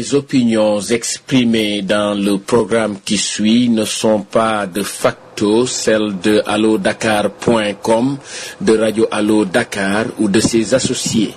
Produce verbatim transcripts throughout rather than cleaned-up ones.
Les opinions exprimées dans le programme qui suit ne sont pas de facto celles de allo dakar point com, de Radio Allo Dakar ou de ses associés.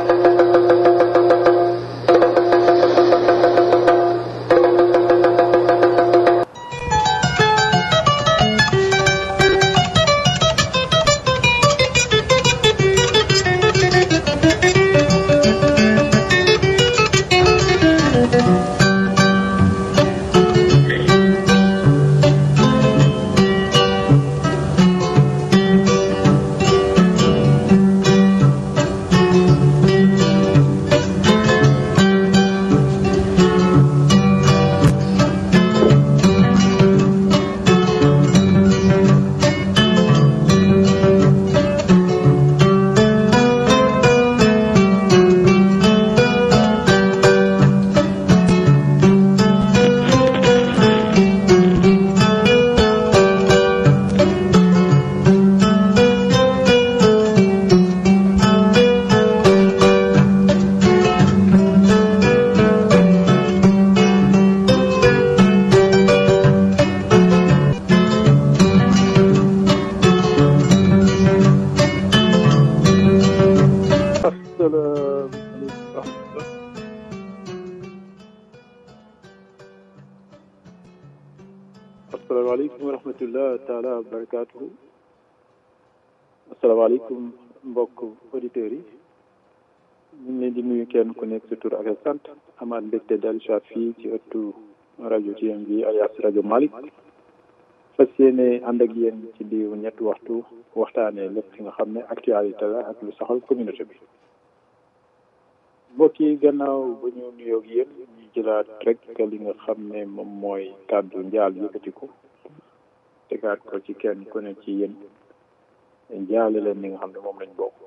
asalaamaaleykum mbokk auditeurs yi ñu ngi leen di nuyu kenn ku nekk sa tur ak sant amaat mbégte dellu si waat fii ci ëttu rajo T M B alias rajo Malick fas yéene ànd ak yéen ci diiru ñetti waxtu waxtaanee lépp li nga xam ne actualité la ak lu saxal communauté bi mbokk yi gannaaw ba ñu nuyoo ak yéen ñu jëlaat rek li nga xam ne moom mooy kàddu njaal yëkkatiku tegaat ko ci kenn ku ne ci yéen jaale leen li nga xam ne moom lañ bokk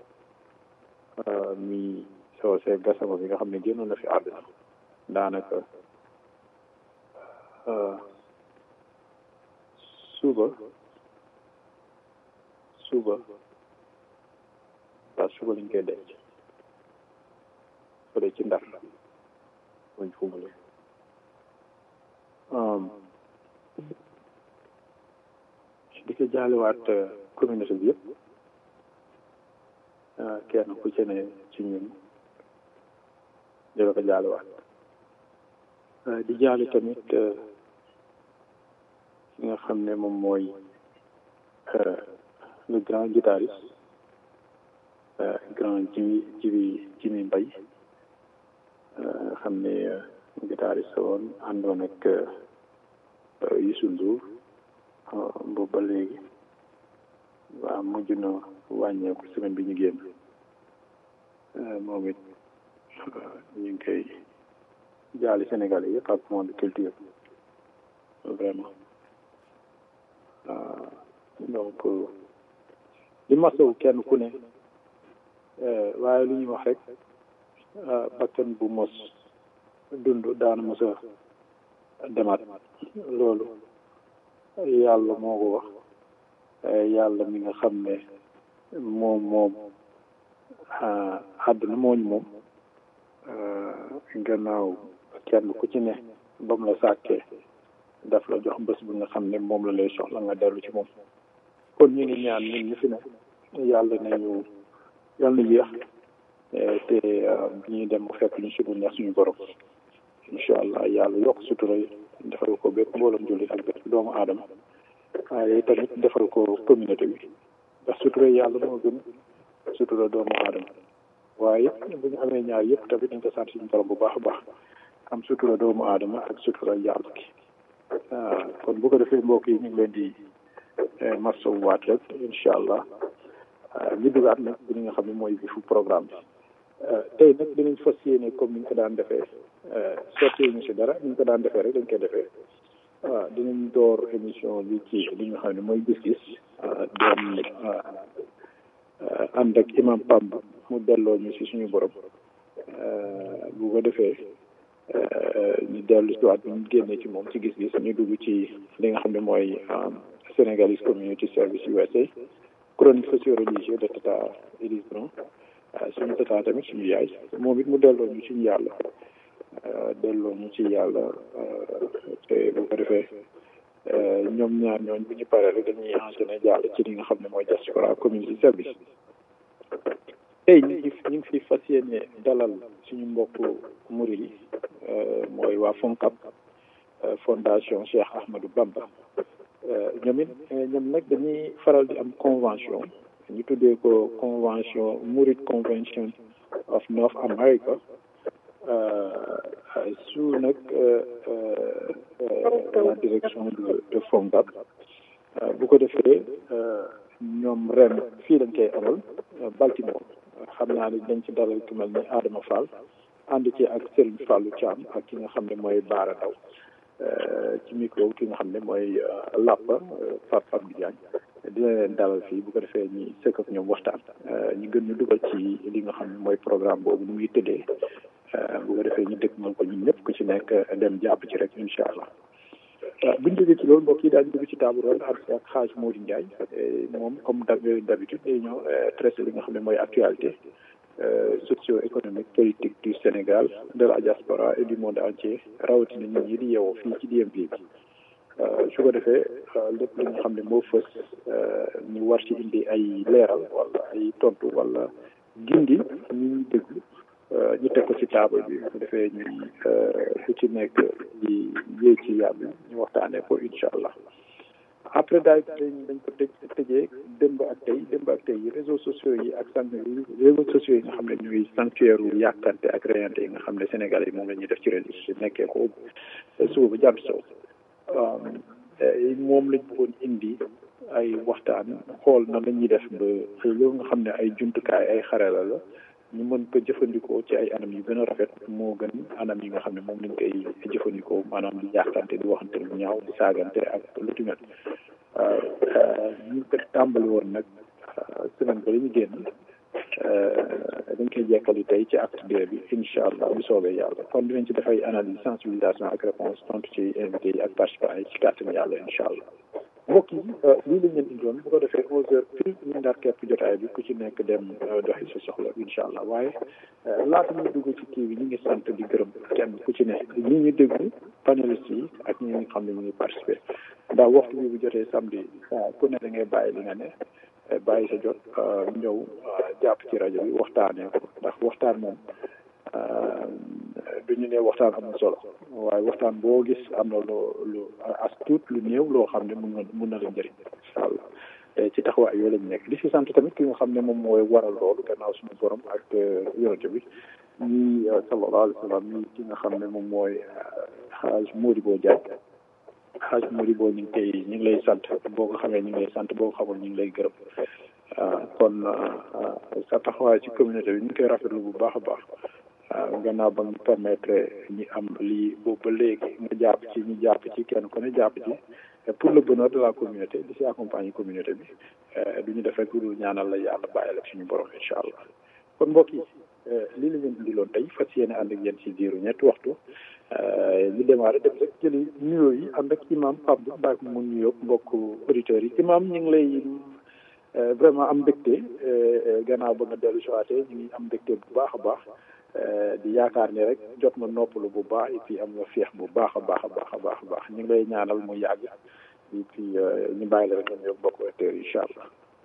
mi Socé Gassama bi nga xam ne génnoon na fi àdduna daanaka suba suba waaw suba lañ koy denc fële ci Ndar muñ fumule di ko jaalewaat communauté bi yëpp kenn ku ci ne ci ñun di la ko jaalewaat di jaale tamit ki nga xam ne moom mooy le grand guitariste grand Jimi Jimi Jimi Mbaye nga xam ne guitariste woon àndoon ak Youssou Ndour boobu ba léegi waaw mujj na wàññeeku semaine bi ñu génn moom it ñu ngi koy jaali Sénégalais yëpp ak monde culture vraiment donc di masawu kenn ku ne waaye lu ñuy wax rek bakkan bu mos dund daana mos a demaat loolu yàlla moo ko wax yàlla mi nga xam ne moom moom àdduna mooñ moom gannaaw kenn ku ci ne ba mu la sàkkee daf la jox bés bu nga xam ne moom la lay soxla nga dellu ci moom kon ñu ngi ñaan ñun ñu fi ne yàlla nañu yàlla na yéex te bi ñuy dem bu fekk ñu si bu neex suñu borom incha allah yàlla yokk sutura defal ko bépp mbooloom jullit ak bépp doomu aadama waaye tamit defal ko communauté bi ndax sutura yàlla moo gën sutura doomu aadama waaye bu ñu amee ñaar yëpp tamit dañ ko sant suñu borom bu baax a baax am sutura doomu aadama ak sutura yàlla ki kon bu ko defee mbokk yi ñu ngi leen di masawu waat rek incha allah ñu dugaat nag bi nga xam ne mooy bi fu programme bi tey nag dinañ fas yéene comme ni ñu ko daan defee sotti ñu si dara ni ñu ko daan defee rek dañ koy defee waaw dinañ door émission bi ci li nga xam ne mooy gis-gis doon ànd ak imam Pamb mu delloo ñu si suñu borom bu ko defee ñu dellu si waat bi ñu génnee ci moom ci gis-gis ñu dugg ci li nga xam ne mooy Senegalese Community Service U S A chronique socio-religieuse de Tata Elise Brown suñu tata tamit suñu yaay moom it mu delloo ñu suñu yàlla delloo ñu ci yàlla te bu ko defee ñoom ñaar ñooñ bu ñu paree rek dañuy enchaîner jàll ci li nga xam ne mooy diaspora community service. tey ñu ngi ñu ngi fi fas yéene dalal suñu mbokk murid yi mooy waa FONCAB fondation Cheikh Ahmadou Bamba ñoom it ñoom nag dañuy faral di am convention ñu tuddee ko convention Murid Convention of North America sous nag la direction de de FONCAB bu ko defee ñoom ren fii lañ koy amal Baltimore xam naa ne dañ ci dalal ku mel ni Adama Fall ànd ci ak Serigne Fallou Thiam ak ki nga xam ne mooy Baara Ndaw ci micro ki nga xam ne mooy Lapa Pape Abdou Diagne dina leen dalal fii bu ko defee ñi sëkk ak ñoom waxtaan ñu gën ñu dugal ci li nga xam ne mooy programme boobu nu muy tëddee bu ko defee ñu dëkk mën ko ñun ñëpp ku ci nekk dem jàpp ci rek incha allah. buñ jógee ci loolu mbokk yi daañu dugg ci table ronde ak ak xaaj Modou Ndiaye moom comme d'habitude day ñëw traité li nga xam ne mooy actualité socio-économique politique du Sénégal de la diaspora et du monde entier rawatina nit ñi di yeewoo fii ci D M V bi su ko defee lépp li nga xam ne moo fës ñu war ci indi ay leeral wala ay tontu wala gindi ñi ñuy déglu ñu teg ko ci table bi bu defee ñu ku ci nekk di yéeg ci yàlla ñu waxtaanee ko incha allah après daal dañ dañ ko tëj tëjee démb ak tey démb ak tey réseaux sociaux yi ak sant réseaux sociaux yi nga xam ne ñuy sanctuaire yu yàkkante ak reyante yi nga xam ne Sénégal yi moom la ñuy def ci réseaux sociaux nekkee ko suba ba jàpp sow moom lañ bëggoon indi ay waxtaan xool na la ñuy def ba loolu nga xam ne ay jumtukaay ay xarala la ñu mën ko jëfandikoo ci ay anam yu gën a rafet moo gën anam yi nga xam ne moom lañ koy jëfandikoo maanaam di yàqante di waxante lu ñaaw di saagante ak lu ci mel ñu ko tàmbali woon nag semaine ba la ñu génn dañ koy jekkali tey ci acte deux bi incha allah bu soobee yàlla kon dinañ ci def ay analyse sensibilisation ak réponse tontu ci invité yi ak participants yi ci kàttan yàlla incha allah mbokk yi lii lañ leen indiwoon bu ko defee onze heures pile ñu ndaat kepp jotaay bi ku ci nekk dem doxi sa soxla incha allah waaye laata ñuy dugg ci kii bi ñu ngi sant di gërëm kenn ku ci ne ñi ñu déglu panélistes yi ak ñi nga xam ne ñu ngi participé ndax waxtu bi bu jotee samedi ku ne da ngay bàyyi li nga ne bàyyi sa jot ñëw jàpp ci rajo bi waxtaanee ko ndax waxtaan moom du ñu ne waxtaan am na solo waaye waxtaan boo gis am na loo lu as tuut lu néew loo xam ne mun na mun na la njëriñ incha allah ci taxawaay yooyu lañ nekk di si sant tamit ki nga xam ne moom mooy waral loolu gannaaw suñu borom ak yonent bi ñii sallallahu alayhi wa sallam ñii ki nga xam ne moom mooy xaaj Modibo Diagne xaaj Modibo ñu ngi koy ñu ngi lay sant boo ko xamee ñu ngi lay sant boo ko xamul ñu ngi lay gërëm kon sa taxawaay ci communauté bi ñu ngi koy rafetlu bu baax a baax. gannaaw ba nga permettre ñi am lii boobu ba léegi nga jàpp ci ñu jàpp ci kenn ku ne jàpp ci pour le bonheur de la communauté di si accompagner communauté bi du ñu def rek lu ñaanal la yàlla bàyyi la suñu borom incha allah kon mbokk yi lii la ñu indiloon tey fas yéene ànd ak yéen si diiru ñetti waxtu ñu démarré dem rek jëli nuyoo yi ànd ak imam Pape Diouf bàyyi ko mu nuyoo mbokk auditeurs yi imam ñu ngi lay vraiment am mbégte gannaaw ba nga dellu si waatee ñu ngi am mbégte bu baax a baax. di yaakaar ni rek jot nga noppalu bu baax et puis am nga féex bu baax a baax a baax a baax a baax ñu ngi lay ñaanal mu yàgg et puis ñu bàyyi la rek ñoom ñëpp bokk auditeurs yi incha allah.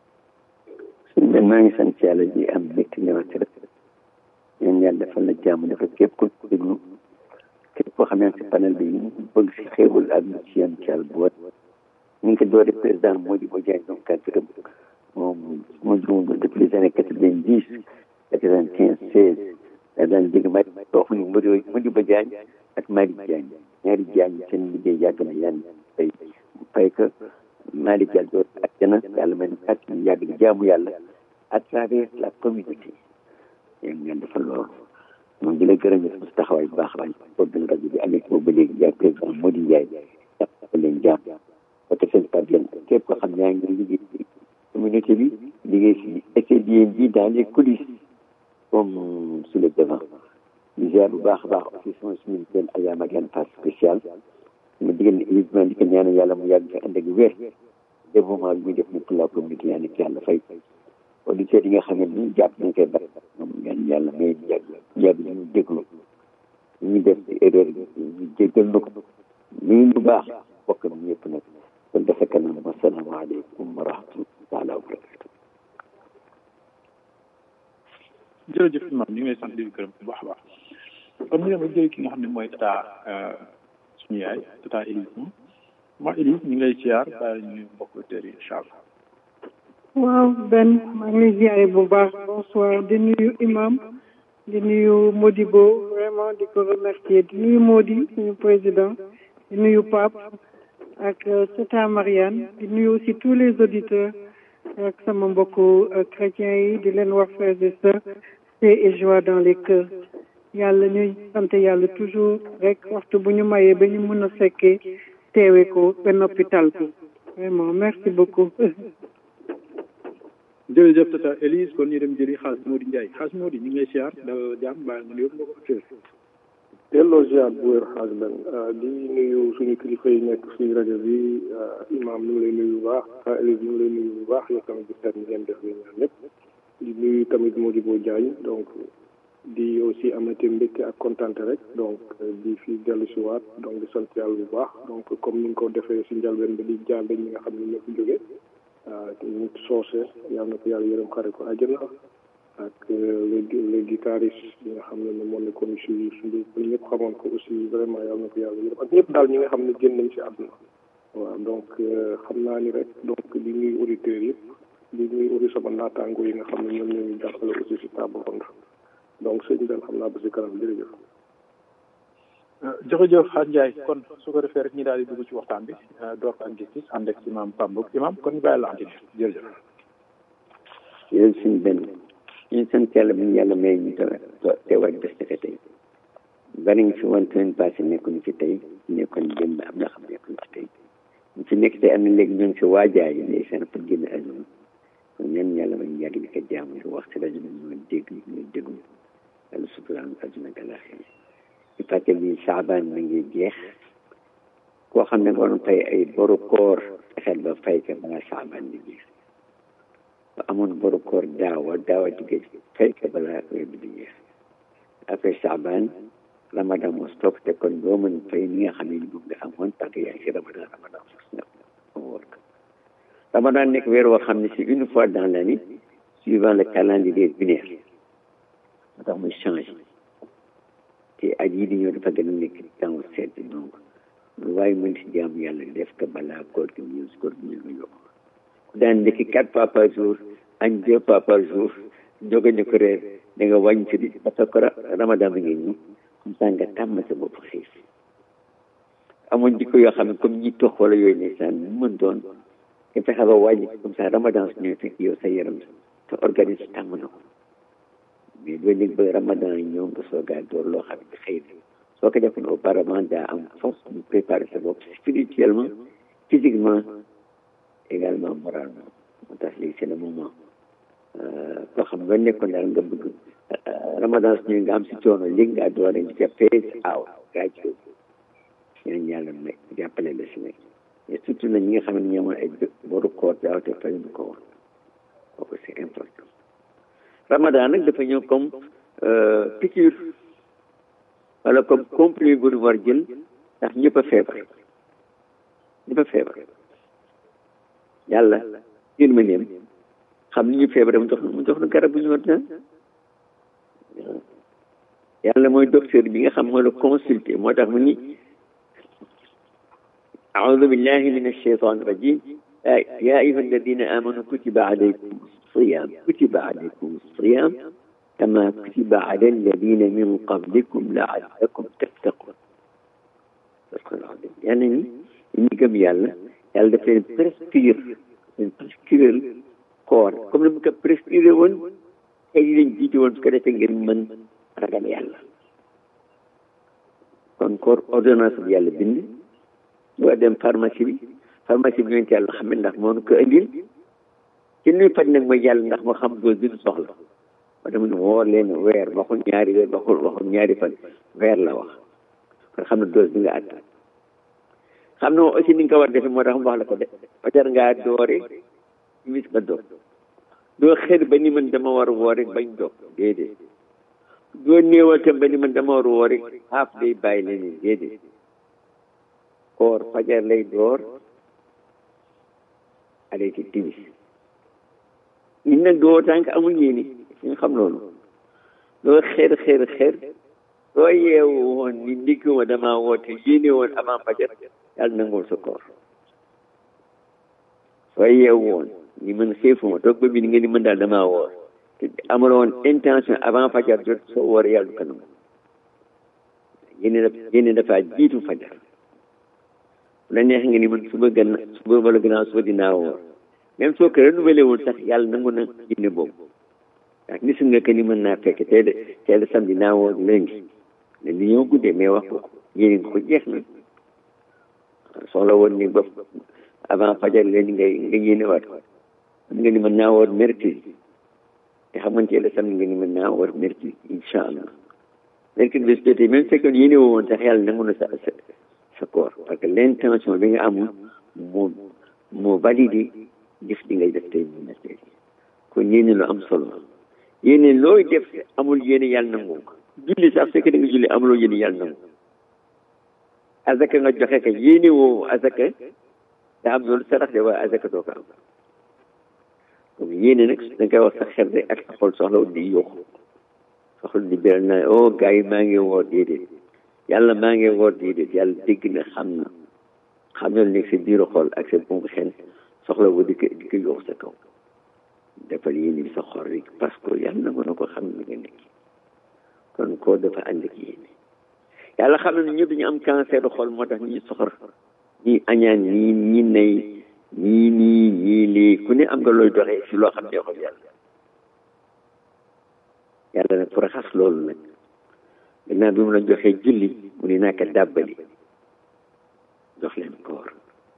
man maa ngi sant yàlla di am mbégte ñëwaat rek ñaan yàlla defal la jàmm dafa képp ku déglu képp koo xam ne si panel bi bëgg si xéewal ak ci yan ci yàlla bu wat ñu ngi ko doore président Modibo Diagne donc cadre moom moo juróom depuis les années quatre-vingt-dix quatre-vingt-quinze seize daan dégg ma wax ni Modibo Diagne ak Malick Diagne ñaari Diagne seen liggéey yàgg na yan fay fay que Malick Diagne doon ak jana yàlla may na kat ñu yàgg di jaamu yàlla à travers la communauté yéen ngeen defal loolu moom di la gërëm ñu sa taxawaay bu baax a baax boobu benn rajo bi amee boobu ba léegi yaa président Mody Ndiaye jàpp leen jàpp ba te seen par bien képp koo xam ne yaa ngi liggéey ci communauté bi liggéey si essai bi dans les coulisses comme sur le devant di ziar bu baax a baax aussi sama suñu benn ayaam ak yenn passe spéciale ma digal évidemment di ko ñaanal yàlla mu yàgg fi ànd ak wér développement bi muy def ni pour la communauté yaa nekk yàlla fay auditeurs yi nga xam ne ni jàpp nañ koy bari moom ñaan yàlla may yàgg yàgg ñu déglu ñu def ci erreur bi ñu jéggal na ko ñu bu baax bokk na ñëpp nag kon dafa kanam asalaamaaleykum wa rahmatullahi taala wa barakatu jërëjëf imam ñu ngi lay sant di gërëm bu baax a baax comme ni nga jël ki nga xam ne mooy tata suñu yaay tata Elise moom ma Elise ñu ngi lay ziar bàyyi ñu bokk tër yi incha allah waaw Ben maa ngi lay ziare bu baax bonsoir di nuyu imam di nuyu Modibo vraiment di ko remercier di nuyu Modi suñu président di nuyu Pape ak tata Marianne di nuyu aussi tous les auditeurs ak sama mbokku chrétiens yi di leen wax frères et sœurs paix et joie dans les cœurs yàlla ñuy sant yàlla toujours rek waxtu bu ñu mayee ba ñu mën a fekkee teewe ko ba noppi tal ko vraiment merci beaucoup jërëjëf tata Elise kon ñu dem jëli xaas Mody Ndiaye xaas Mody ñu ngi lay ziar dalal jàmm bàyyi nga nuyu mbokku acteur delloo ziar bu wér xaas Ben di nuyu suñu kilifa yi nekk suñu rajo bi imam ñu ngi lay nuyu bu baax tata Elise ñu ngi lay nuyu bu baax yow tamit gis nañ ngeen def li ñaan ñëpp di nuyu tamit Modibo Diagne donc di aussi amati mbégte ak kontante rek donc di fi dellu si waat donc di sant yàlla bu baax donc comme ni nga ko defee si njalbeen bi di jàll ñi nga xam ne ñoo fi jógee ñu soose yàlla na ko yàlla yërëm xare ko àjjana ak les les guitaristes yi nga xam ne moo nekkoon si suñu ñëpp xamoon ko aussi vraiment yàlla na ko yàlla yërëm ak ñëpp daal ñi nga xam ne génn nañ si àdduna waaw donc xam naa ni rek donc di nuyu auditeurs yëpp di nuyu aussi sama naataango yi nga xam ne ñoom ñoo ñu jàppale aussi si table ronde donc sëñ Ben xam naa ba si kanam jërëjëf. jërëjëf Hadj Ndiaye kon su ko defee rek ñi daal di dugg ci waxtaan bi door ko ak gis-gis ànd ak imam Pambok imam kon ñu bàyyi la antenne jërëjëf. yéen suñu benn ñu sant yàlla bu ñu yàlla may ñu teewaat bés defe tey bari nga fi woon semaine passé nekkuñu fi tey nekkoon démb am na xam nekkuñu fi tey ñu fi nekk tey am na léegi ñu ngi fi waajaay ndeysaan pour génn àdduna kon ñaan yàlla may ñu yàgg di ko jaamu di wax ci rajo bi ñu dégg ñu déglu yàlla suturaan àdduna ak àllaaxira ci fàttali bi saabaan mi ngi jeex koo xam ne waroon fay ay boru koor fexeel ba fay ko balaa saabaan di jeex ba amoon boru koor daawa daawa jigéen fay ko balaa weer bi di jeex après saabaan ramadan moo stop te kon doo mën fay ni nga xam ne moom nga amoon parce que yaa ngi si ramadan ramadan moo ko ramadan nekk weer woo xam ne c'est une fois dans l'année suivant le calendrier binaire moo tax muy changé te at yii di ñëw dafa gën a nekk temps sedd donc lu waaye mën si jaamu yàlla def ko balaa koor gi ñëw si koor gi ñëw nga yokk ku daan ndekki quatre fois par jour añ deux fois par jour jóge ñu ko reer da nga wàññi si di parce que ramadan bi ngeen ñëw comme ça nga tàmm sa bopp xiif amoon jikko yoo xam ne comme ñi tox wala yooyu ne saan mu mën doon nga fexe ba wàññi comme ça ramadan su ñëw fekk yow sa yaram sa organisme tàmm na ko mais doo nekk ba ramadan ñëw nga soogaa door loo xam ne xëy na soo ko defoon auparavant daa am force de préparer sa bopp spirituellement physiquement également moralement moo tax léegi c'est le moment koo xam nga nekkoon daal nga bëgg ramadan su ñëw nga am si coono léegi ngaa doole di ca phase out gaa ci ñaan yàlla may jàppale la si nekk mais surtout nag ñi nga xam ne ñoomoon ay boru koor daaw te fay ñu ko woon kooku c'est important ramadan nag dafa ñëw comme piqûre wala comme comprimé bu ñu war jël ndax ñëpp a feebar ñëpp a feebar yàlla yéen ma neem xam ni ñu feebar mu jox mu jox na garab bu ñu war naan yàlla mooy docteur bi nga xam mooy la consulté moo tax mu ni أعوذ بالله من الشيطان الرجيم يا أيها الذين آمنوا كتب عليكم الصيام كتب عليكم الصيام كما كتب على الذين من قبلكم لعلكم تتقون يعني ñi gëm yàlla yàlla daf leen prescrire leen prescrire koor comme ni mu ko prescrire woon ay yi leen jiite woon su ko defee ngeen mën ragal yàlla kon koor ordonnance bi yàlla bind doo dem pharmacie bi pharmacie bi ñooñu yàlla xam ne ndax moo ko indil ci nuy faj nag mooy yàlla ndax moo xam dose bi ñu soxla moo tax mu ne woor leen weer waxul ñaari weer waxul waxul ñaari fan weer la wax kon xam ne dose bi nga àttan xam ne aussi ni nga ko war defee moo tax mu wax la ko de fajar ngaa doore mis nga doog doo xër ba ni man dama war a woor rek bañ doog déedéet doo néewal tam ba ni man dama war a woor rek half day bàyyi leen déedéet koor fajar lay door arrêté timis ñun nag doo tànk amul yéene suñu xam loolu doo xeer xeer xeer doo yeewu woon ni ndikki woon damaa woote yéene woon avant fajar yàlla nangul sa koor soo yeewu woon ni man xiifuma toog ba bi ni nga ni mën daal damaa woor te amul woon intention avant fajar jot soo woor yàlla du ko nangu yéene daf yéene dafa jiitu fajar bu la neex nga ni man suba gën suba wala gannaaw suba dinaa woor même soo ko renouvelé wul sax yàlla nangu na yéene boobu ndax gis nga que ni mën naa fekk tey de tey de samedi naa woor léegi ne li ñëw guddee mais wax ko yéene nga ko jeex na soxla woon ni ba avant fajar léegi ngay nga yéene waat ko mën nga ni mën naa woor mercredi te xam nga tey de samedi nga ni mën naa woor mercredi incha allah mercredi bés jotee même fekkoon yéene woo woon sax yàlla nangu na sa sa sa koor parce que l'intention bi nga amul moo moo validé jëf di ngay def tey mu ne tey kon yéene lu am solo yéene looy def amul yéene yàlla nangu ko julli sax fekk da nga julli amuloo yéene yàlla nangu azaka nga joxe ka yéene woo azaka daa am loolu sarax de waaye azaka doo ko am donc yéene nag da nga koy wax sa xel rek ak sa xol soxla di yokku soxla di beral naa oh gars yi maa ngi woor déedéet yàlla maa ngi woor déedéet yàlla dégg na xam na xam na nekk sa biiru xol ak sa bungu xel soxla woo di ko di ko yokk sa kaw defal yéene bi sa xol rek parce que yàlla na mën a ko xam ne nga nekk kon koo dafa ànd ak yéene yàlla xam ne ñëpp dañu am cancer du xol moo tax ñi soxor ñi añaan ñii ñi nay ñii nii ñii lii ku ne am nga looy doxee si loo xam ne xol yàlla yàlla nag pour raxas loolu nag gannaaw bi mu la joxee julli mu ne naa ko dàbbali jox leen koor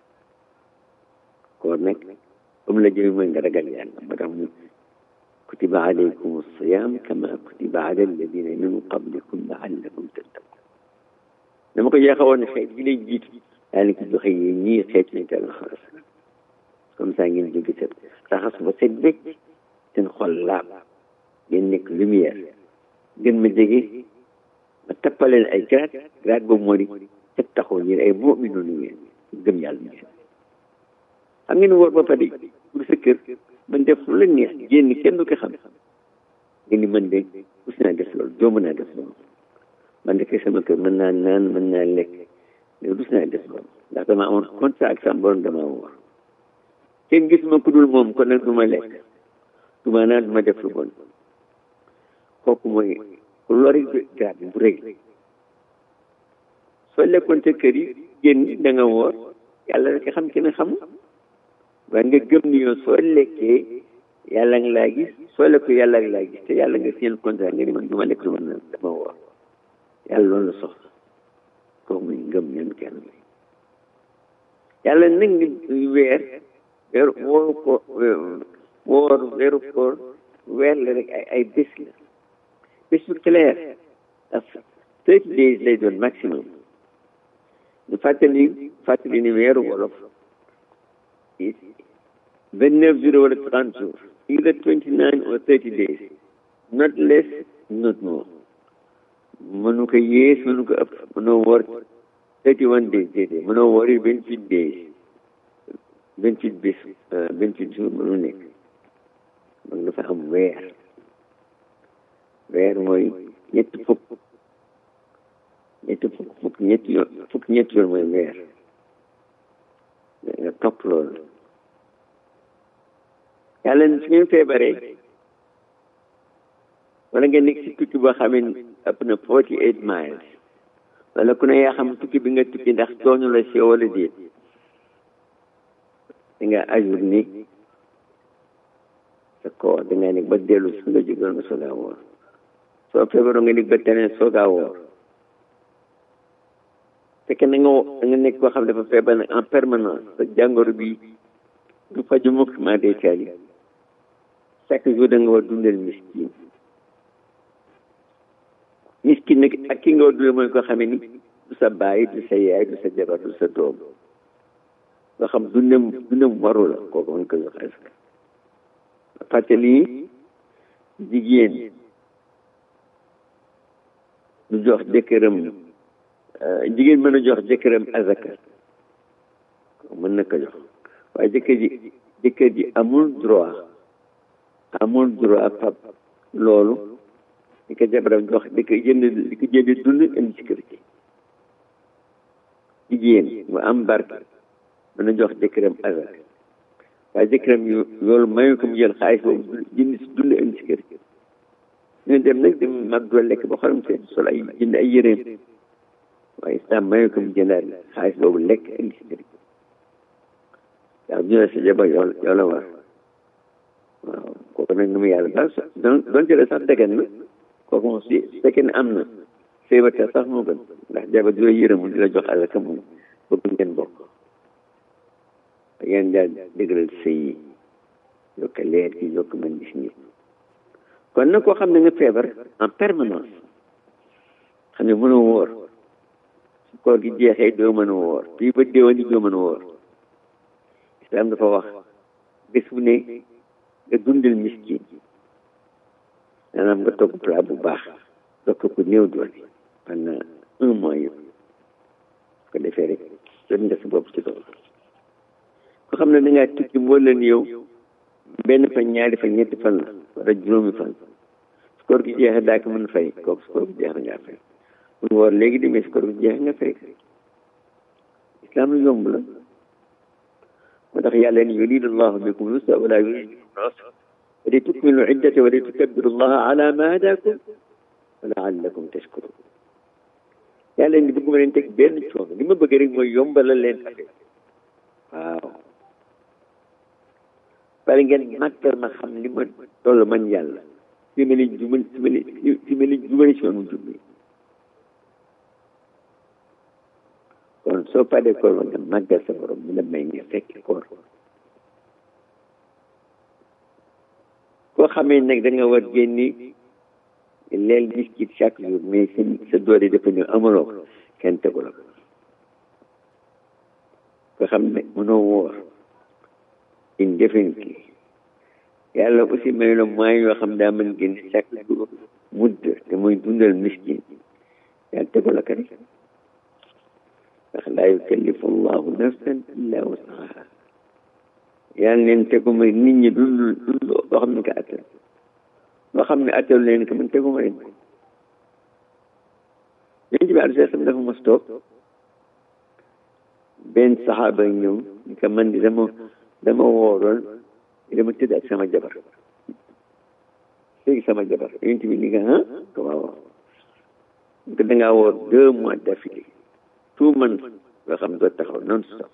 koor nag ba mu la jëmi mooy nga ragal yàlla ba tax mu kutiba alaykum siyam kama kutiba ala alladina min qablikum laallakum tattaqun dama ko yeexawoon ne xeet gi lay jiitu daa leen ko joxe yi ñii xeet ñu teel xaras comme ça ngeen jóge set raxas ba set bëgg seen xol laab ngeen nekk lumière gën ma jege ma tappaleen ay grade grade boobu moo di set taxoo ñu ay mu'minu ñu ngeen gëm yàlla ñu xam ngeen wóor ba pare pour sa kër man def lu la neex génn kenn du ko xam ngeen ni man de us naa def loolu jomb naa def loolu man de kay sama kër mën naa naan mën naa lekk mais dus naa def loolu ndax dama amoon contrat ak sama borom dama wóor kenn gis ma ku dul moom kon nag du ma lekk du ma naan du ma def lu bon kooku mooy lori grade bu rëy soo lekkoon sa kër yi génn da nga woor yàlla rek xam kenn xam waaye nga gëm ni yow soo lekkee yàlla nga laa gis soo lekkoo yàlla nga laa gis te yàlla nga seen contrat nga ni man du ma lekk du ma naan dama woor yàlla loolu la soxla kooku muy ngëm ñan kenn yàlla nag ni weer weer wooru ko woor weeru koor weer la rek ay ay bés la bés bu clair ak thirty days lay doon maximum ñu fàttali fàttali ni weeru wolof vingt neuf jours wala trente jours either twenty nine or thirty days not less not more mënu ko yées mënu ko ëpp mënoo woor thirty one days déedéet mënoo woor yi vingt huit days vingt huit bés vingt huit jours mënu nekk donc dafa am weer weer mooy ñetti fukk ñetti fukk fukk ñetti yoon fukk ñetti yoon mooy weer nga topp loolu yàlla su ngeen feebaree wala nga nekk si tukki boo xam ne ëpp na forty eight miles wala ku ne yaa xam tukki bi nga tukki ndax tooñu la si wala déet da nga ajur ni sa koor da nga nekk ba dellu su nga jógoon nga soogaa woor soo feebaroo nga nekk ba teneen soogaa woor fekk na nga da nga nekk koo xam ne dafa feebar nag en permanence sa jàngoro bi du faju mukk maa dee caali chaque jour da nga war dundal miskin miskin nag ak ki nga war dundal mooy koo xamee ni du sa baay du sa yaay du sa jabar du sa doom nga xam dundam dundam waru la kooku mën ko jox asaka fàttali jigéen jox jëkkëram jigéen mën a jox jëkkëram azaka mën na ko jox waaye jëkkër ji jëkkër ji amul droit amul droit pap loolu di ko jabaram jox di ko jënd di ko jënd dund indi ci kër gi jigéen mu am barke mën a jox jëkkëram azaka waaye jëkkëram yu loolu mayu ko mu jël xaalis boobu jënd si dund indi ci kër gi ñu dem nag dem mag doo lekk ba xolam seen sol ay jënd ay yëreem waaye islam mayu ko mu jëndaat xaalis boobu lekk indi ci kër gi waaw ñu ne sa jabar yow yow la war waaw kooku nag nu mu yàlla daal doon doon jële sax dëggan na kooku moom si fekkee ne am na séebatal sax moo gën ndax jabar di la yërëmu di la jox alaka moom bëgg ngeen bokk ngeen daal dëgëral sëy yi yokk leer gi yokk mën gis nit kon nag koo xam ne nga feebar en permanence xam ne mënoo wóor su koor gi jeexee doo mën a wóor fii ba déwén doo mën a wóor islam dafa wax bés bu ne nga dundal miskin maanaam nga togg plat bu baax dokk ko néew doole pendant un mois yëpp ko defee rek jot nga sa bopp ci loolu ko xam ne dangaa tukki moo leen yow benn fan ñaari fan ñetti fan la wala juróomi fan su koor gi jeexee daa ko mën fay kooku su koor gi jeexee ngaa fay mun woor léegi demee su koor gi jeexee nga fay islam lu yomb la moo tax yàlla ni yuridu llahu bikum lusra wala yuridu bikum usra wa li tukmilu iddata wa li tukabbiru llaha ala ma hadakum wa laallakum tashkurun yàlla ni bëgguma leen teg benn coono li ma bëgg rek mooy yombalal leen affaire waaw bari ngeen màggal ma xam li ma toll man yàlla fi ma leen jubal fi ma leen fi ma leen jubale si woon jubli kon soo paree koor ba nga màggal sa borom mu la may nga fekk koor koo xamee nag da nga war génni leel miskit chaque jour mais sa sa doole dafa ñëw amaloo ko kenn tegu la ko koo xam ne mënoo woor indefinitely yàlla aussi may la moyen yoo xam daa mën génn chaque jour mudd te muy dundal miskin yàlla tegu la ko rek ndax laa yukallifu llahu nafsan illa wusaha yàlla leen teguma nit ñi dund dund loo xam ne ko attan loo xam ne attan leen ko man teguma leen ko yéen ci bi alai sallam dafa mos toog benn saxaaba ñëw ni ko man di dama dama wooroon dama tëdd ak sama jabar léegi sama jabar yéen bi ni nga ah ko waaw que dangaa woor deux mois d'affilée tout man yoo xam doo taxaw non stop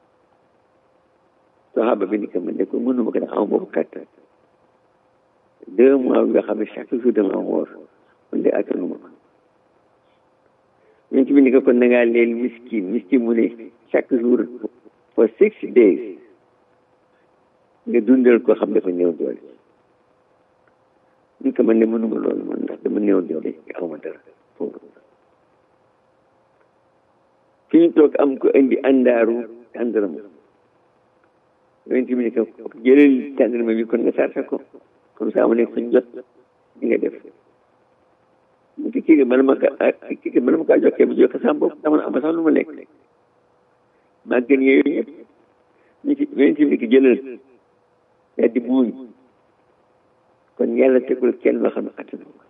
saxaaba bi ni ko man de ko mënuma ko def am boobu kàttan deux mois yoo xam ne chaque jour dama woor man de attanuma ko yéen bi ni ko kon dangaa leel miskin miskin mu ne chaque jour for six days nga dundal ko xam dafa néew doole ñu ko man de mënuma loolu man ndax dama néew doole awma dara foofu fi ñu toog am ko indi àndaaru tàndarama yonent bi ne ko jëlal tàndarama bi kon nga sarta ko comme ça mu nekk suñ jot di nga def mu ki kii bala ma ka kii ki bala ma kaa jokkee bu jokke sama bopp dama am sax lu ma lekk maa gën yooyu yëpp ñu ci yonent bi ne ko jëlal daa di muuñ kon yàlla tegul kenn loo xam ne attana ko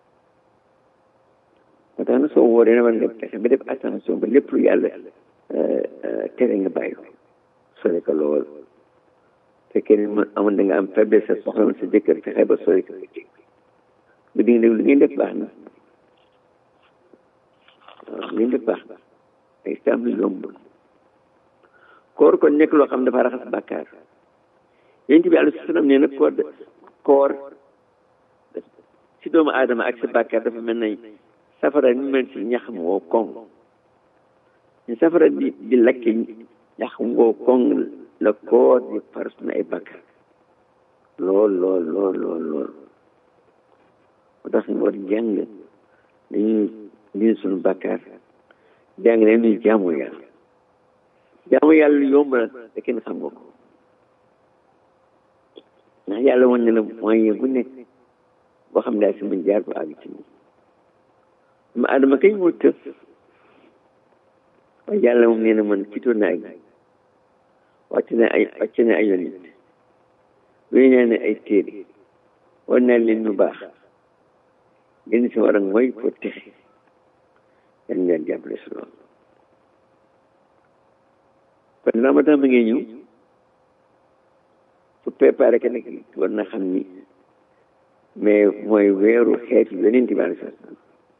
moo tax na soo wooree na war nga fexe ba def attention ba lépp lu yàlla tere nga bàyyi ko sori ko lool fekkee ne man amoon da nga am faiblesse sa soxla sa jëkkër fexe ba sori ko sa jëkkër bu di nga def lu ngeen def baax na waaw lu ngeen def baax na ay islam lu yomb koor kon nekk loo xam dafa raxas bàkkaar yonent bi alayhi salaam nee na koor koor si doomu aadama ak sa bàkkaar dafa mel na safara ni mel si ñax mu woo koŋ ñu safara di di lakk ñax mu woo koŋ la koor di far suñu ay bàkkaar lool lool lool lool lool moo tax ñu war jàng dañuy lii suñu bàkkaar jàng leen ñuy jaamu yàlla jaamu yàlla lu yomb la te kenn xam nga ko ndax yàlla woon na la moyen bu nekk boo xam ne daal si mën jaar bu àgg ci moom ma adama kay moo tëf waaye yàlla moom nee na man kitoo naa gi wàcc na ay wàcc na ay yonit wéy naa ne ay téere war naa leen lu baax ngeen si war a mooy pour texe yan ngeen jàppale si loolu kon ramadan ba ngay ñëw pour préparer que nag war na xam ni mais mooy weeru xeetu yonent bi alayhi salaam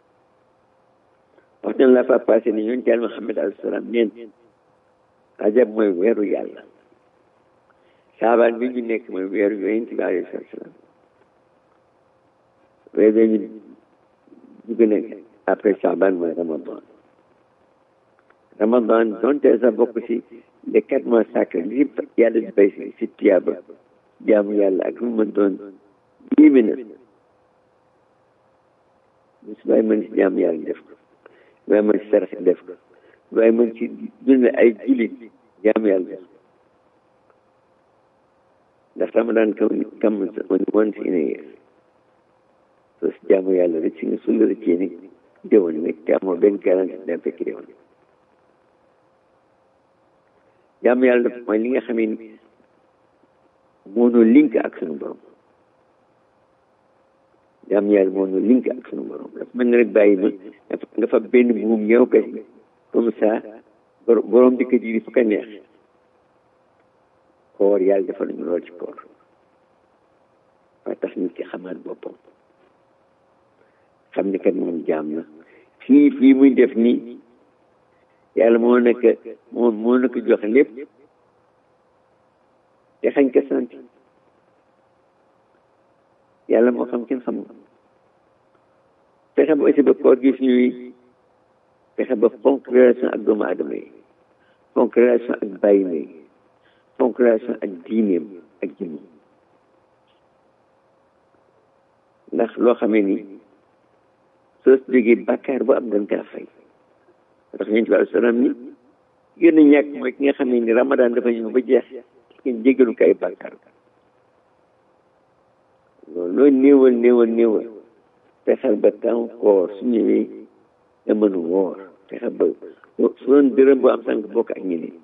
wax nañ la fa passé ni yonent yàlla Muhammad alayhi salaam neen rajab mooy weeru yàlla saabaan bi ñu nekk mooy weeru yonent bi alayhi salaam weer bi ñu dugg nag après saabaan mooy ramadan ramadan donte sa bokk si les quatre mois sacrés li yàlla di bay si si tiyaaba jaamu yàlla ak lu mën doon yéeme na su waay mën si jaamu yàlla def ko su waay mën si sarax def ko su waay mën si dund ay jullit jaamu yàlla def ko ndax ramadan kam kam once in a year soo si jaamu yàlla rek si nga su la rëccee ni déwén nag te amoo benn garantie dina fekk déwén jaamu yàlla def mooy li nga xamee ni moo nu link ak sunu borom jaamu yàlla moo nu link ak sunu borom dafa mel ni rek bàyyi ma nga fa benn buum ñëw ko comme ça borom di ko jiri fu ko neex koor yàlla dafa nañu lool ci koor waaye tax nit ki xamaat boppam xam ni kat moom jaam na fii fii muy def nii yàlla moo nekk moo moo nekk jox lépp te xañ ko sant yàlla moo xam kenn xam fexe ba aussi ba koor gis ñuy fexe ba fonk relation ak doomu aadama yi fonk relation ak bàyyi ma yi fonk relation ak diineem ak jëmm ndax loo xamee ni soo si jógee bàkkaar bu am dañ kaa fay ndax yonent bi alayhi salaam ni gën a ñàkk mooy ki nga xam ne ni ramadan dafa ñëw ba jeex kenn jéggalu ko ay bàkkaar loolu loo néewal néewal néewal fexeel ba temps koor su ñëwee nga mën a woor fexeel ba su doon dërëm boo am sànq bokk ak ñeneen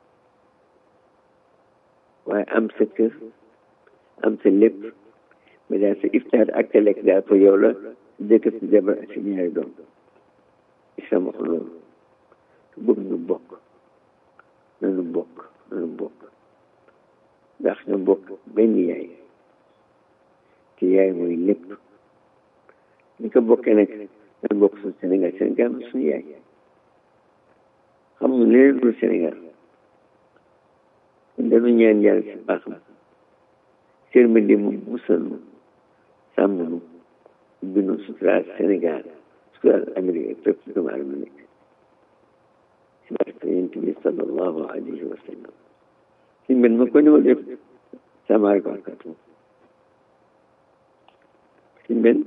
waaye am sa kër am sa lépp mais daal sa iftaar ak sa lekk daal fa yow la jëkkër si jabar ak si ñaari doom islam wax loolu su bëgg ñu bokk nanu bokk nanu bokk ndax ñu bokk benn yaay te yaay mooy lépp ñu ko bokkee nag nanu bokk suñu Sénégal Sénégal mooy suñu yaay xam nga leneen dul Sénégal kon dañu ñaan yàlla si baaxam sërmande mu musal nu sàmm nu binu suturaal Sénégal suturaal Amérique ak fépp doomu aadama nekk si barke yonent bi sallallahu alayhi wa sallam si mbir ma ko ñëw def samaay ko akatu si mbir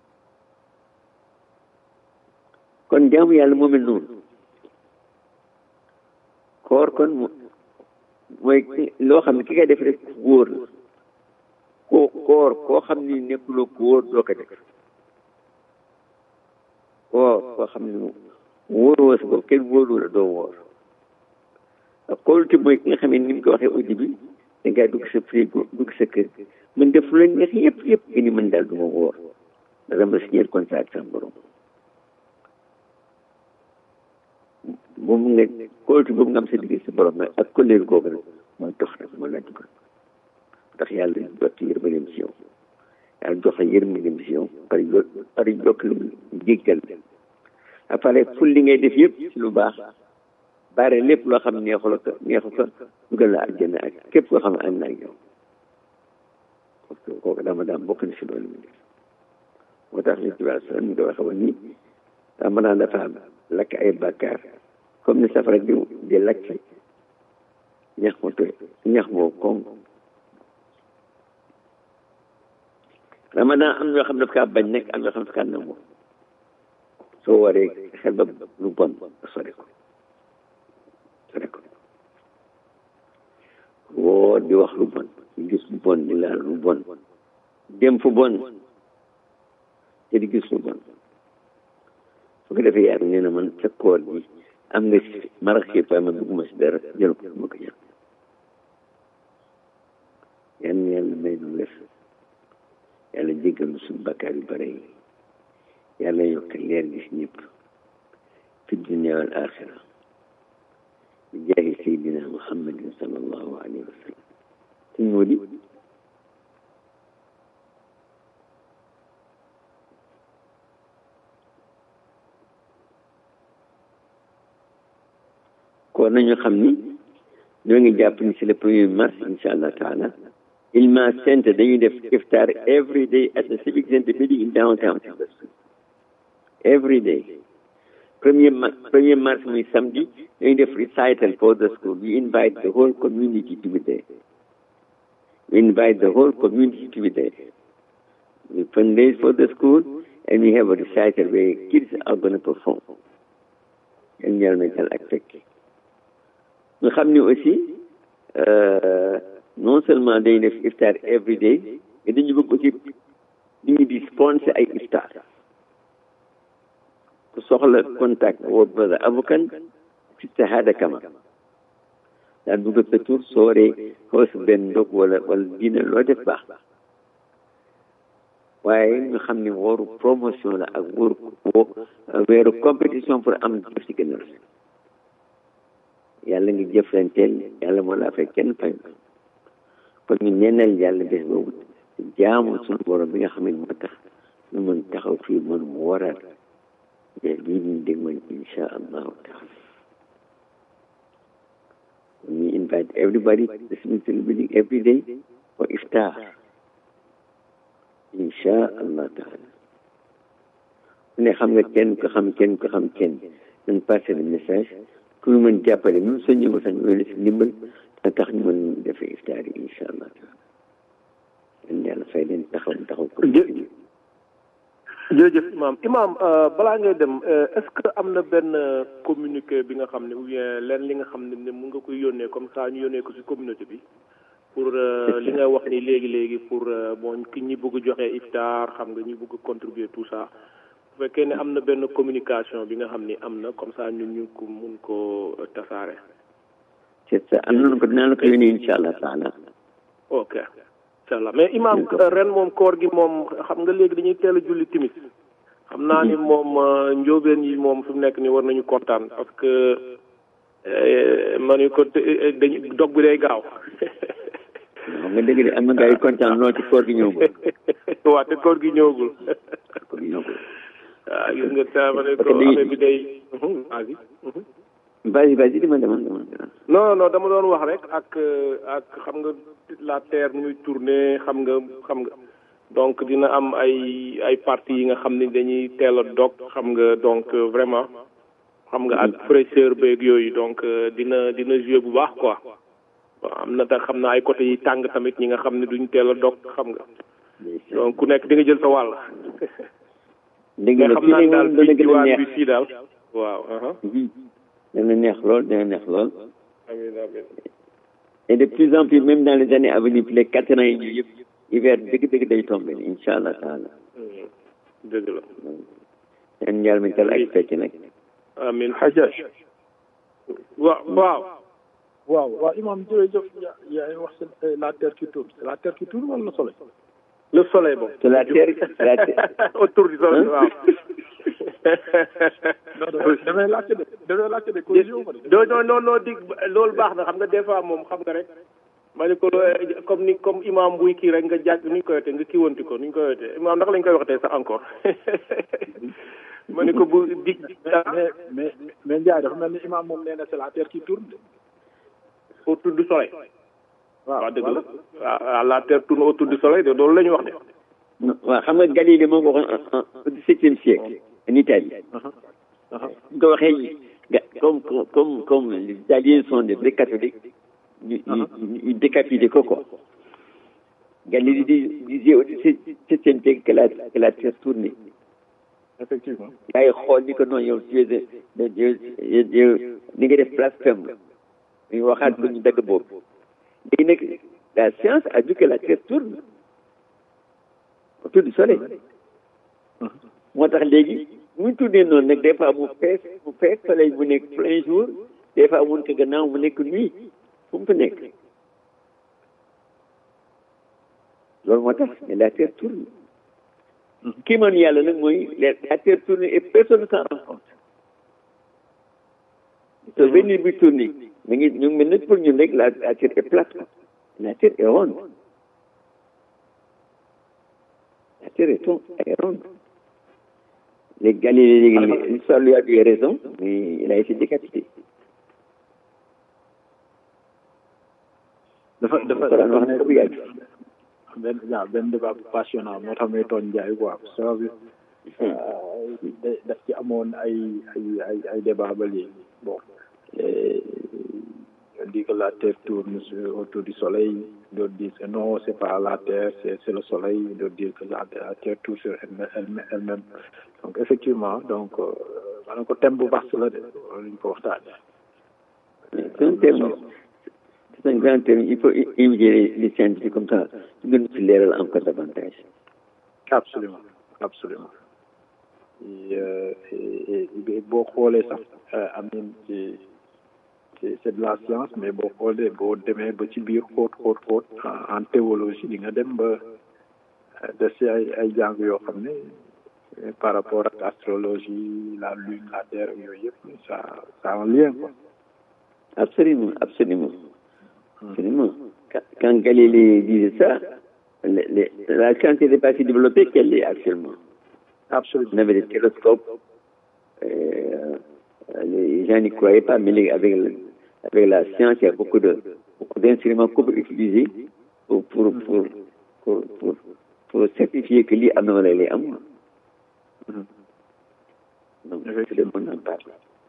kon jaamu yàlla moo mel noonu koor kon mooy loo xam ne ki koy def rek wóor la koo koor koo xam ni nekkuloo ko wóor doo ko def koor koo xam ne wóoroo sa bopp kenn wóoru la doo wóor ak kóolute mooy ki nga xam ne ni mu ko waxee au début da ngaa dugg sa frigo dugg sa kër mën def lu la neex yëpp yëpp nga ni mën daal du ma wóor dara ma signer contrat ak sa borom boobu nga kóolute boobu nga am sa digg sa borom nag ak kolleer googu nag mooy dox nag moo laa dugal ndax yàlla jot yërmandeem si yow yàlla jox la yërmandeem si yow pare yo pare yokk lu jéggal a pare ful li ngay def yëpp si lu baax bare lépp loo xam neexu la ko neexu ko dugal la àjjana ak képp koo xam ne ànd na ak yow parce que kooku dama daan bokk na si loolu mu def moo tax li ci wàllu salaam ñu ko waxee woon ni dama daan dafa lakk ay bàkkaar comme ni safara di di lakk ñax mu tooy ñax moo koŋ ramadan am ñoo xam ne daf kaa bañ nekk am ñoo xam ne daf kaa nangu soo waree xel ba lu bon sori ko sori ko woo di wax lu bon di gis lu bon di laal lu bon dem fu bon te di gis lu bon su ko defee yàlla nee na man sa koor gi am nga si marax yi fa man bëgguma si dara jël ko ma ko ñaan yal na yàlla may nu wér yàlla jéggal nu suñu bakkaar yu bare yi yàlla yokk leer gis ñëpp fi dunya wal axira bi jaahi sayyidina muhammadin sallallahu alayhi wa sallam suñ moo di kon nañu xam ni ñoo ngi jàpp ni c'est le premier mars incha allah taala Ilma Center dañuy def iftar every day at the Civic Center building in downtown every day premier premier mars muy samedi dañuy def recital for the school. We invite the whole community to be there. We invite the whole community to be there. We fundraise for the school and we have a recital where kids are going to perform. And ñaan na jàll ak fekk nga xam ni aussi non seulement dañuy def iftar every day mais dañu bëgg aussi nit ñi di sponsor ay iftar ku soxla contact woo brother avocat sister Hada Kama daal bëgg sa tur sooree xoos benn ndog wala wala dina loo def baax waaye ñu xam ni wooru promotion la ak wóoru woo weeru compétition pour am jëf ci gën a rafet yàlla ngi jëflanteel yàlla moo laa fay kenn fay kon ñu neenal yàlla bés boobu jaamu suñu borom bi nga xam ne moo tax ñu mën taxaw fii mën mu waral bés bii ñu dégg man insha allahu taala we invite everybody to the cemetery building every day for iftar insha allah taala su ne xam nga kenn ko xam kenn ko xam kenn dañ passé le message ku ñu mën jàppale même soo ñëwul sax ñu leen si ndimbal te tax ñu mën defee iftaar yi incha allah taala yéen yàlla fay leen taxaw taxaw ko. jërëjëf imaam imaam balaa ngay dem est-ce que am na benn communiqué bi nga xam ne ou bien leen li nga xam ne mun nga koy yónnee comme ça ñu yónnee ko ci communauté bi pour li nga wax ni léegi léegi pour bon ki ñi bëgg joxe iftaar xam nga ñi bëgg contribuer tout ça. bu fekkee ne am na benn communication bi nga xam ni am na comme ça ñun ñu ko mun koo tasaare. c'est ça am nañu ko dinaa la ko yónnee incha allah taala. ok incha allah mais imam ren moom koor gi moom xam nga léegi dañuy teel a julli timis xam naa ni moom njóobeen yi moom fi mu nekk ni war nañu kontaan parce que ma ne ko dañu dog bi day gaaw. xam nga dëgg de am na gars yi kontaan lool ci koor gi ñëwagul. waaw te koor gi ñëwagul. koor gi ñëwagul. waaw gis nga saa ma ne ko affaire bi day. vas-y. vas-y vas-y dama dama dama. non non dama doon wax rek ak ak xam nga la terre nu muy tourner xam nga xam nga donc dina am ay ay parties yi nga xam ne dañuy teel a dog xam nga donc vraiment xam nga ak fraîcheur beeg yooyu donc dina dina jouer bu baax quoi. waaw am na tax xam naa ay côté yi tàng tamit ñi nga xam ne duñ teel a dog xam nga donc ku nekk di nga jël sa wàll. dégg nga xam naa daal fii diwaan bi fii daal waaw. dana neex lool dana neex lool. amiin amiin. et de plus en plus même dans les années à venir les quatre ans yi ñu yëpp hiver dëgg-dëgg day tombé incha allah taala. dëgg la. seen njaal mi tal ak fecc nag. amiin Hajjaj. waaw waaw. waaw waaw imam jërëjëf yaa ngi wax la terre qui tourne c'est la terre qui tourne wala le soleil. le soleil bon. c'est la terre la terre. autour du soleil waaw. damay laajte de damay laajte de corriger ma de. non non non non dig loolu baax na xam nga des fois moom xam nga rek ma ne ko comme ni comme imam buy kii rek nga jàpp ni ñu koy wootee nga kiiwanti ko ni ñu koy wootee imam ndax lañ koy waxatee sax encore ma ne ko bu dig. mais mais mais Ndiaye dafa mel ni imam moom nee na c'est la terre qui tourne. autour du soleil. waaw dëgg la waaw la terre tourne autour du soleil de loolu la ñu wax de. waaw xam nga Galilée moo ko waxoon au dix-septième siècle en Italie. ñu ko waxee comme comme comme les Italiens sont des vrais catholiques ñu ñu ñu décapité ko quoi. Galilée disait au dix-septième siècle que la que la terre tournait. effectivement. yaa ngi xool ni ko non yow tu es de yow ni nga def blasphème la. ñu waxaat ko ñu dagg boobu. léegi nag la science a dit que la terre tourne autour du soleil. moo tax léegi mu tuddee noonu nag des fois mu fees mu fees soleil mu nekk plein jour des fois mun ko gannaaw mu nekk nuit fu mu fa nekk loolu moo tax mais la terre tourne kii man yàlla nag mooy la terre tourne et personne ne s'en rend compte soo venir bi tourne mu ngi ñu mel nag pour ñun rek la la terre est plate la terre est ronde la terre est ronde les Galilée léegi l'histoire lui a eu raison mais il a été décapité dafa dafa wax na ko bu yàgg benn waaw benn débat bu passionnant moo tax muy tooñ Ndiaye quoi c'est daf ci amoon ay ay ay ay débat ba léegi bon on dit que la terre tourne autour du soleil d'autres disent que non c'est pas la terre c'est c'est le soleil d'autres disent que la, la terre tourne sur elle-même elle-même donc effectivement donc maanaam ko thème bu vaste la de luñ ko waxtaanee. c'est un thème c'est un grand thème il faut inviter les, les scientifiques comme ça ñu gën ci leeral encore davantage. absolument absolument et et boo xoolee sax amin ci c'est c'est de la science mais boo xoolee boo demee ba ci biir xóot xóot xóot en théologie di nga dem ba def si ay ay jàng yoo xam ne par rapport ak astrologie la lune la terre yooyu yëpp ça ça a un lien quoi. absolument absolument absolument quand Galilée disait ça les, les, la science n'était pas si développée qu'elle est actuellement. Absolument. On avait des télescopes euh, les gens n'y croyaient pas mais les, avec le, avec la science il y a beaucoup de beaucoup d'instruments qu'on peut utiliser pour pour pour pour pour, pour certifier que lii am na wala lii amul. donc c'est le monde en parle.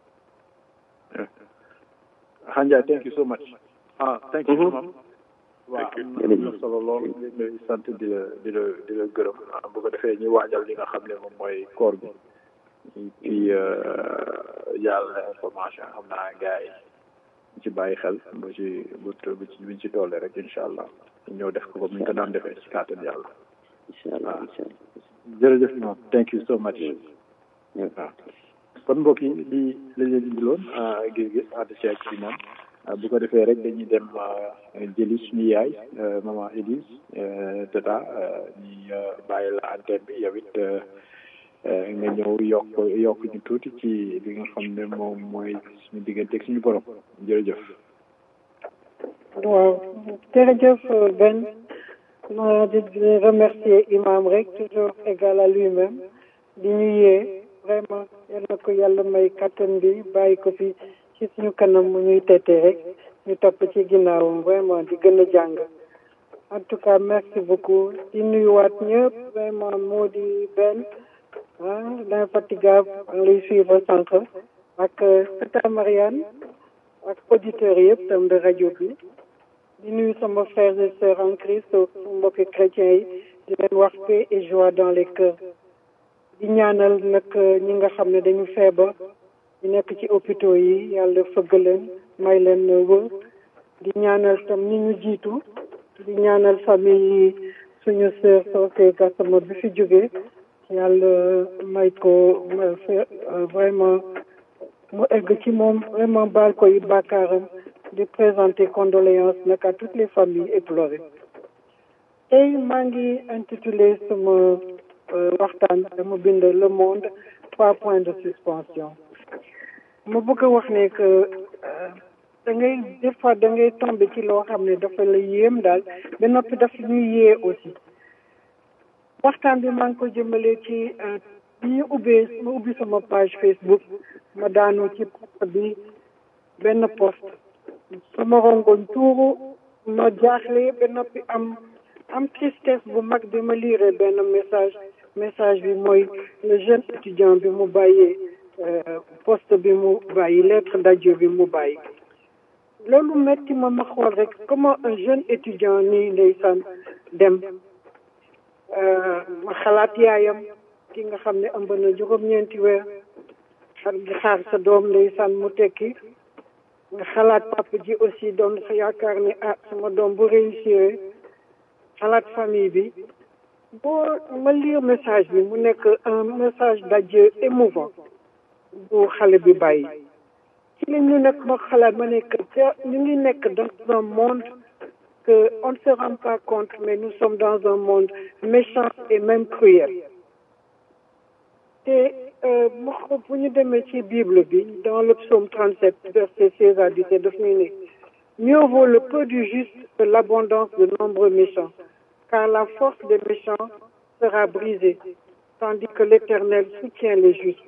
Hanjay, thank you so much. ah thank you ma'am. waaw am na solo lool di sant di la di la di la gërëm bu ko defee ñu waajal li nga xam ne moom mooy koor bi puis yàlla information xam naa gars yi ci bàyyi xel bu ci bu bu ci buñ ci tollee rek incha allah ñëw def ko comme ni ñu ko daan defee ci kàttan yàlla. incha allah incha allah jërëjëf moom thank you so much. waaw kon mbokk yi lii la leen indiloon gis-gis ànd ceeg ci moom bu ko defee rek dañuy dem jëli suñu yaay maman Élise tata ñi bàyyi la antenne bi yow it nga ñëw yokk yokk ñu tuuti ci li nga xam ne moom mooy suñu diggante ak suñu borom jërëjëf. waaw jërëjëf Ben ma di remercier imam rek toujours égal à lui-même di ñu yee vraiment yal na ko yàlla may kattan bi bàyyi ko fi ci suñu kanam mu ñuy tete rek ñu topp ci ginnaawam vraiment di gën a jàng en tout cas merci beaucoup di nuyuwaat ñëpp vraiment moo di Ben ah l'infatigable maa ngi lay suivre sànq ak Tata Mariane ak auditeurs yëpp tam de rajo bi di nuyu sama frères et sœurs en Christ sama mbokki chrétiens yi di leen wax paix et joie dans les cœurs di ñaanal nag ñi nga xam ne dañu feebar di nekk ci hôpitaux yi yàlla fëgg leen may leen wër di ñaanal tam ñi ñu jiitu di ñaanal famille yi suñu sœur Socé Gassama bi fi jógee yàlla may ko vraiment mu egg ci moom vraiment baal ko yi bàkkaaram di présenter condoléances nag à toutes les familles éplorées tey maa ngi intitulé sama waxtaan dama bind le monde trois points de suspension ma bëgg a wax ne que da ngay des fois da ngay tombé ci loo xam ne dafa la yéem daal ba noppi daf ñuy yee aussi waxtaan bi maa ngi ko jëmale ci bi ñu ubbee ma ubbi sama page Facebook ma daanu ci post bi benn post sama rongoñ tuuru ma jaaxle ba noppi am am tristesse bu mag bi ma liire benn message message bi mooy le jeune étudiant bi mu bàyyee poste bi mu bàyyi lettre d'adieu bi mu bàyyi loolu metti ma ma xool rek comment un jeune étudiant nii ndeysaan dem ma xalaat yaayam ki nga xam ne ëmb na juróom-ñeenti weer xar di xaar sa doom ndeysaan mu tekki nga xalaat papa ji aussi doon yaakaar ne ah sama doom bu réussir xalaat famille bi boo ma lire message bi mu nekk un message d'adieu émouvant bu xale bi bàyyi ci la ñu nekk ma xalaat ma nekk ñu ngi nekk dans un monde que on ne se rend pas compte mais nous sommes dans un monde méchant et même cruel te ma ko bu ñu demee ci Bible bi dans le psaume trente-sept verset seize à dix-sept daf ñuy ne mieux vaut le peu du juste que l'abondance de nombreux méchants car la force des méchants sera brisée tandis que l'Éternel soutient les justes.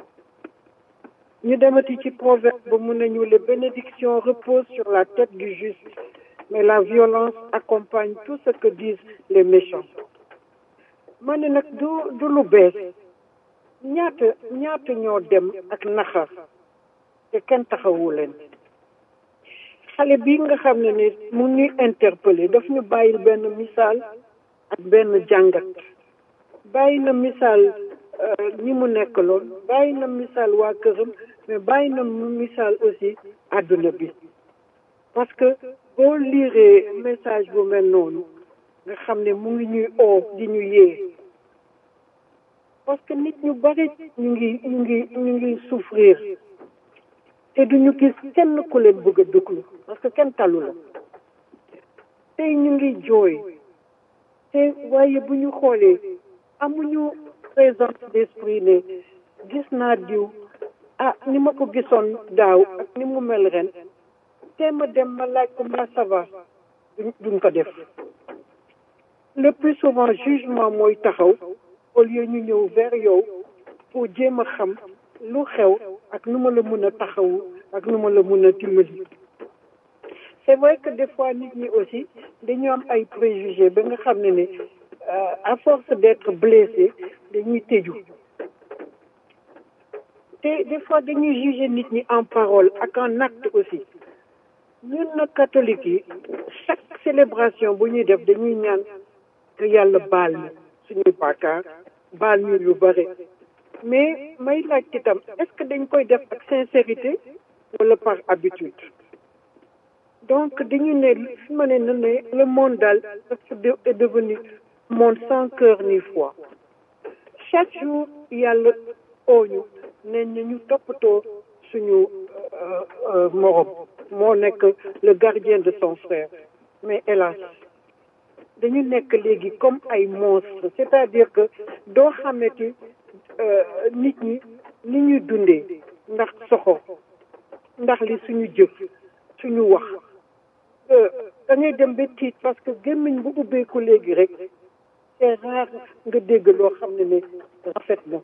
ñu demati ci proverbe ba mu ne ñu les bénédictions reposent sur la tête du juste mais la violence accompagne tout ce que disent les méchants. ma ne nag du du lu bees ñaata ñaata ñoo dem ak naxar te kenn taxawu leen xale bi nga xam ne ne mu ñuy interpellé daf ñu bàyyil benn misaal ak benn jàngat bàyyi na misaal ñi mu nekkaloon bàyyi na misaal waa këram mais bàyyi na misaal aussi àdduna bi parce que boo liiree message bu mel noonu nga xam ne mu ngi ñuy oo di ñu yee parce que nit ñu bari ñu ngi ñu ngi ñu ngi souffrir te duñu gis kenn ku leen bëgg a déglu parce que kenn talu la tey ñu ngi jooy te waaye bu ñu xoolee amuñu présence d'esprit ne gis naa diw ah ni ma ko gisoon daaw ak ni mu mel ren te ma dem ma laaj ko ma ça va duñ ko def le plus souvent jugement mooy taxaw au lieu ñu ñëw vers yow pour jéem a xam lu xew ak nu ma la mën a taxawu ak nu ma la mën a dimbali. C'est vrai que des fois nit ñi aussi dañu am ay préjugés ba nga xam ne ne à force d'être blessé dañuy tëju te des fois dañuy juger nit ñi en parole ak en acte aussi ñun nag catholiques yi chaque célébration bu ñuy def dañuy ñaan que yàlla baal ñu suñuy bàkkaar baal ñu yu bare mais may laaj itam est-ce que dañ koy def ak sincérité wala par habitude donc dañu ne fi ma ne na ne le monde daal est devenu monde sans cœur ni foi chaque jour yàlla ooñu ne ñu toppatoo suñu morom moo nekk le gardien de son frère mais hélas dañu nekk léegi comme ay monstres c'est-à-dire que doo xamati nit ñi ni ñuy dundee ndax soxor ndax li suñu jëf suñu wax da ngay dem ba tiit parce que gémmiñ bu ubbeeku léegi rek c'est rare nga dégg loo xam ne ne rafet na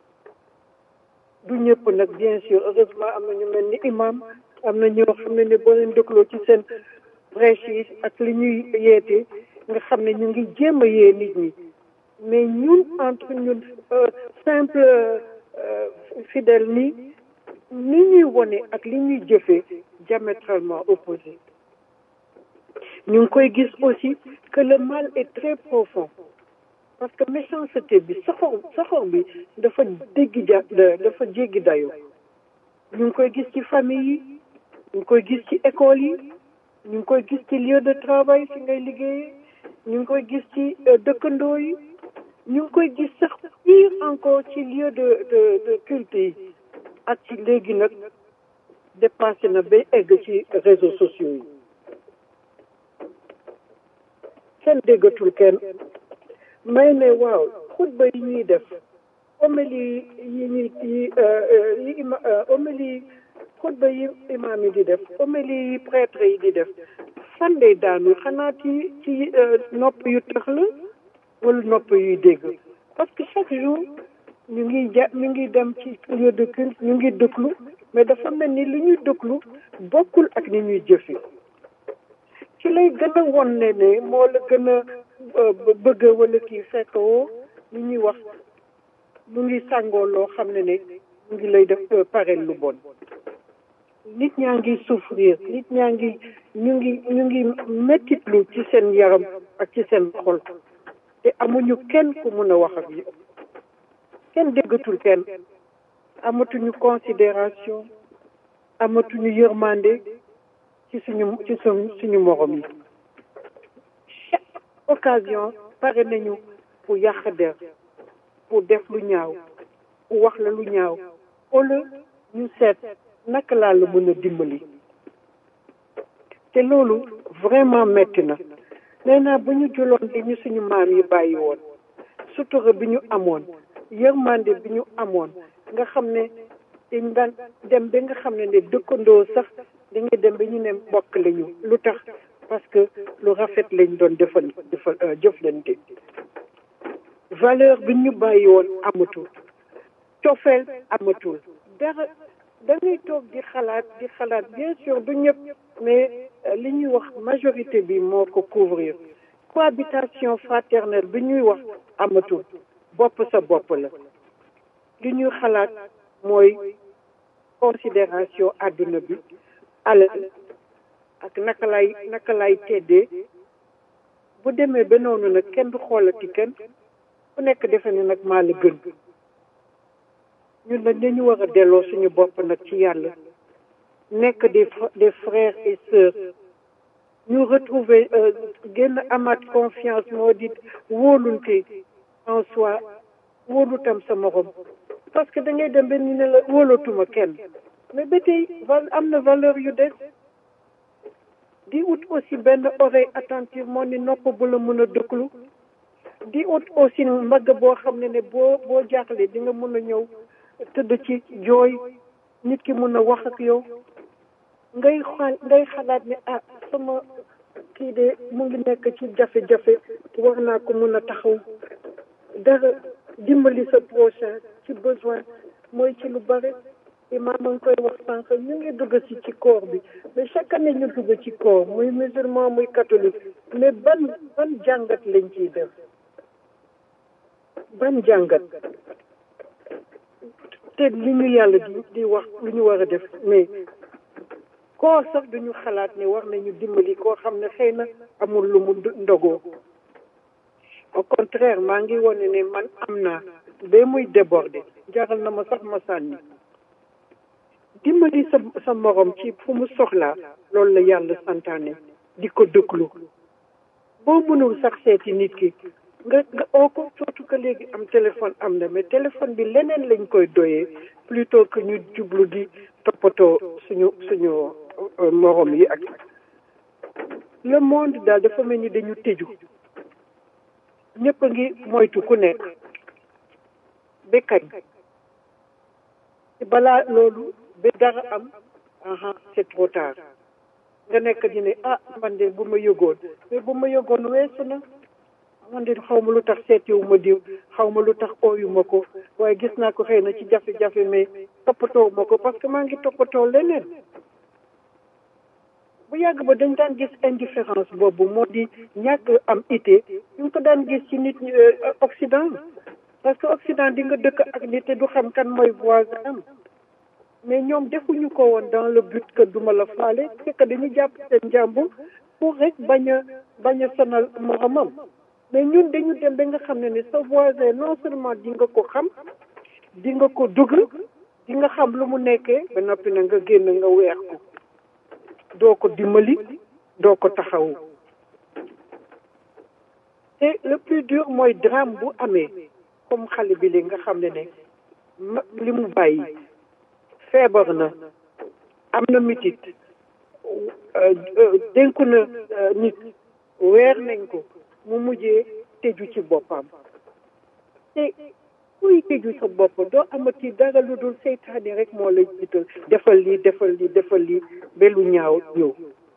du ñëpp nag bien sûr heureusement am na ñu mel ni imam am na ñoo xam ne ne boo leen dégloo ci seen prêche yi ak li ñuy yeete nga xam ne ñu ngi jéem a yee nit ñi mais ñun entre ñun simple fidèle ni ni ñuy wone ak li ñuy jëfee diamétralement opposé ñu ngi koy gis aussi que le mal est très profond parce que méchanceté bi soxor soxor bi dafa déggi ja dafa jéggi dayoo ñu ngi koy gis ci famille yi ñu ngi koy gis ci école yi ñu ngi koy gis ci lieu de travail fi ngay liggéeyee ñu ngi koy gis ci dëkkandoo yi ñu ngi koy gis sax pire encore ci lieu de de de culte yi ak ci léegi nag dépassé na ba egg ci réseaux sociaux yi kenn déggatul kenn may ne waaw xutba yi ñuy def homélie yi ñuy yi yi ima homélie xutba yi imaam yi di def homélie yi prêtre yi di def fan lay daanu xanaa ci ci nopp yu tax la wala nopp yuy dégg parce que chaque jour ñu ngi ja ñu ngi dem ci lieu de culte ñu ngi dëkklu mais dafa mel ni li ñuy dëkklu bokkul ak ni ñuy jëfi ci lay gën a won ne ne moo la gën a bëgg wala kii fekk woo li ñuy wax mu ngi sàngoo loo xam ne ne mu ngi lay def pareel lu bon nit ñaa ngi souffrir nit ñaa ngi ñu ngi ñu ngi mettitlu ci seen yaram ak ci seen xol te amuñu kenn ku mun a wax ak yi kenn déggatul kenn amatuñu considération amatuñu yërmande ci suñu ci suñu suñu morom yi chaque occasion pare nañu pour yàq der pour def lu ñaaw pour wax la lu ñaaw au lieu ñu seet naka laa la mën a dimbali te loolu vraiment metti na nee naa bu ñu jëloon li ñu suñu maam yi bàyyi woon sutura bi ñu amoon yërmande bi ñu amoon nga xam ne dañ daan dem ba nga xam ne ne dëkkandoo sax dañuy dem ba ñu ne mbokk lañu lu tax parce que lu rafet lañ doon defal defal jëflante valeur bi ñu bàyyi woon amatul cofeel amatul dara da ngay toog di xalaat di xalaat bien sûr du ñëpp mais li ñuy wax majorité bi moo ko couvrir cohabitation fraternelle bi ñuy wax amatul bopp sa bopp la li ñuy xalaat mooy considération àdduna bi alal ak naka lay naka lay teddee bu demee ba noonu nag kenn du xoolati kenn ku nekk defe ne nag maa la gën ñun nag dañu war a delloo suñu bopp nag ci yàlla nekk des des frères et sœurs ñu retrouver génn amaat confiance moo di wóolunte en soi wóolu tam sa morom parce que da ngay dem ba ni ne la wóolatuma kenn mais ba tey val am na valeur yu des di ut aussi benn oreille attentive moo ni nopp bu la mën a dëkklu di ut aussi mbagg boo xam ne ne boo boo jaaxle di nga mën a ñëw tëdd ci jooy nit ki mën a wax ak yow ngay xaal ngay xalaat ne ah sama kii de mu ngi nekk ci jafe-jafe war naa ko mën a taxaw dara dimbali sa prochain ci besoin mooy ci lu bare imaam a ngi koy wax sànq ñu ngi dugg si ci koor bi mais chaque année ñu dugg ci koor muy musulman muy catholique mais ban ban jàngat lañ ciy def ban jàngat te li ñu yàlla di di wax lu ñu war a def mais koor sax duñu xalaat ne war nañu dimbali koo xam ne xëy na amul lu mu ndogoo au contraire maa ngi wone ne man am naa ba muy déborder jaral na ma sax ma sànni dimbali sa sa morom ci fu mu soxlaa loolu la yàlla santaane di ko dëkklu boo mënul sax seeti nit ki nga nga oo ko surtout que léegi am téléphone am na mais téléphone bi leneen lañ koy doyee plutôt que ñu jublu di toppatoo suñu suñu morom yi ak le monde daal dafa mel ni dañu tëju ñëpp a ngi moytu ku nekk ba kañ balaa loolu ba dara am aha c'est trop tard nga nekk di ne ah man de bu ma yëgoon mais bu ma yëgoon weesu na man de xaw ma lu tax seetiwu ma diw xaw ma lu tax ooyu ma ko waaye gis naa ko xëy na ci jafe-jafe mais toppatoo ma ko parce que maa ngi toppatoo leneen bu yàgg ba dañ daan gis indifférence boobu moo di ñàkk am ité ñu ngi ko daan gis ci nit ñi Occident parce que Occident di nga dëkk ak nit te du xam kan mooy voisin am mais ñoom defuñu ko woon dans le but que duma la faale c'est que dañu jàpp seen jàmbur pour rek bañ a bañ a sonal moromam mais ñun dañu dem ba nga xam ne ne sa voisin non seulement di nga ko xam di nga ko dugg di nga xam lu mu nekkee ba noppi na nga génn nga weex ko doo ko dimbali doo ko taxawu te le plus dur mooy drame bu amee comme xale bi li nga xam ne ne li mu bàyyi feebar na am na mitit dénku na nit weer nañ ko mu mujjee tëju ci boppam te kuy tëju sa bopp doo amati dara lu dul seytaane rek moo lay jiital defal lii defal lii defal lii ba lu ñaaw ñëw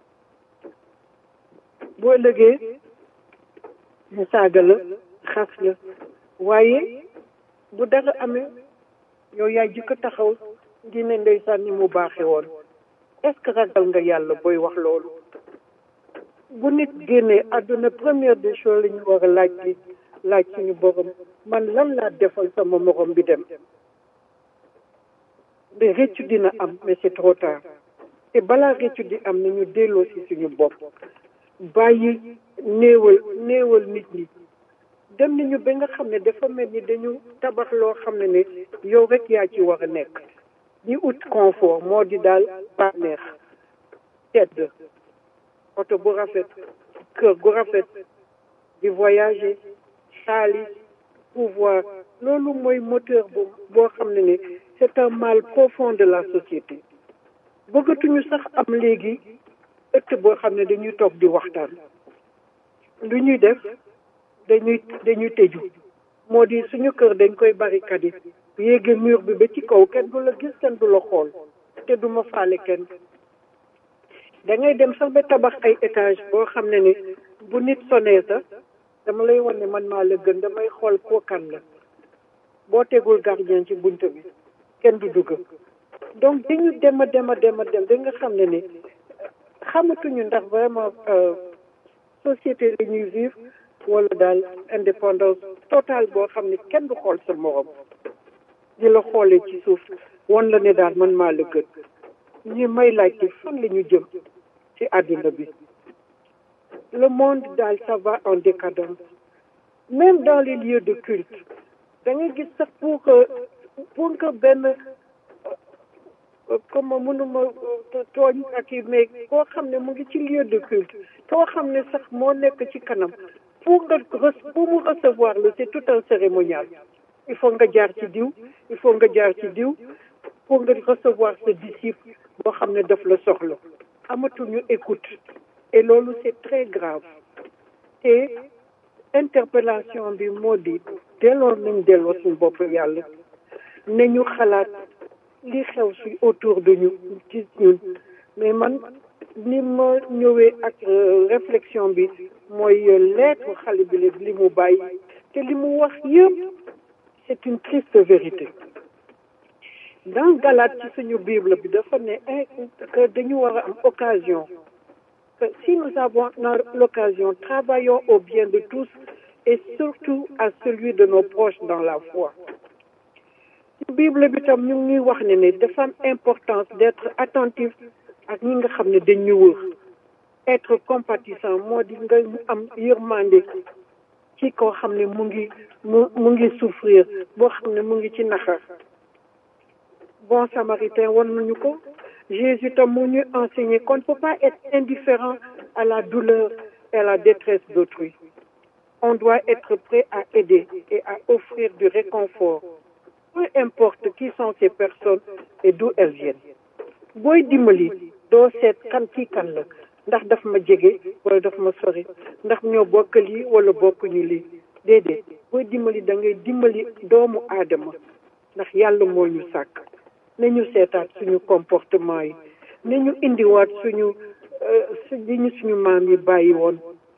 boo ëllëgee mu saaga la xas la waaye bu dara amee yow yaay jëkk taxaw di ne ndeysaan ni mu baaxe woon est-ce que ragal nga yàlla booy wax loolu bu nit génnee àdduna première des choses la ñu war a laaj bi laaj suñu borom man lan laa defal sama morom bi dem mais réccu dina am mais c'est trop tard te balaa réccu di am nañu delloo si suñu bopp bàyyi néewal néewal nit ñi dem nañu ba nga xam ne dafa mel ni dañu tabax loo xam ne ne yow rek yaa ci war a nekk ñi ut confort moo di daal bànneex tedd oto bu rafet kër gu rafet di voyager xaalis pouvoir loolu mooy moteur bu boo xam ne ni c'est un mal profond de la société bëggatuñu sax am léegi ëtt boo xam ne dañuy toog di waxtaan lu ñuy def dañuy dañuy tëju moo di suñu kër dañ koy barricade yéege mur bi ba ci kaw kenn du la gis kenn du la xool te du ma faale kenn da ngay dem sax ba tabax ay étage boo xam ne ni bu nit sonee sax dama lay wan ne man maa la gën damay xool kookan la boo tegul gardien ci bunt bi kenn du dugg donc dañu dem a dem a dem a dem da nga xam ne ni xamatuñu ndax vraiment société la ñuy vivre wala daal indépendance totale boo xam ne kenn du xool sa morom di la xoolee ci suuf wan la ne daal man maa la gën ñi may laajte fan la ñu jëm ci àdduna bi le monde daal ça va en décadence même dans les lieux de culte da ngay gis sax pour que pour que benn comme mënuma tooñ ak i mais koo xam ne mu ngi ci lieu de culte koo xam ne sax moo nekk ci kanam pour nga pour mu recevoir le c'est tout un cérémonial il faut nga jaar ci diw il faut nga jaar ci diw pour nga recevoir ce disciple boo xam ne daf la soxla amatuñu écoute et loolu c'est très grave te interpellation bi moo di delloo nañ delloo suñu bopp yàlla ne ñu xalaat li xew si autour de ñu ci ñun mais man ni ma ñëwee ak réflexion bi mooy lettre xale bi li mu bàyyi te li mu wax yëpp c'est une triste vérité dans Galates ci suñu Bible bi dafa ne que dañu war a am occasion que si nous avons l'occasion travaillons au bien de tous et surtout à celui de nos proches dans la foi ci Bible bi tam ñu ngi wax ne ne dafa am importance d'être attentif ak ñi nga xam ne dañ ñu wër être compatissant moo di nga am yërmande ci koo xam ne mu ngi mu mu ngi souffrir boo xam ne mu ngi ci naxar bon samaritain wan nañu ko Jésus tam mu ñu enseigné qu'on ne peut pas être indifférent à la douleur et à la détresse d'autrui. On doit être prêt à aider et à offrir du réconfort, peu importe qui sont ces personnes et d'où elles viennent. booy dimbali doo seet kan kii kan la ndax daf ma jege wala daf ma sori ndax ñoo bokk lii wala bokkuñu lii déedéet booy dimbali da ngay dimbali doomu aadama ndax yàlla moo ñu sàkk nañu seetaat suñu comportement yi nañu indiwaat suñu li ñu suñu maam yi bàyyi woon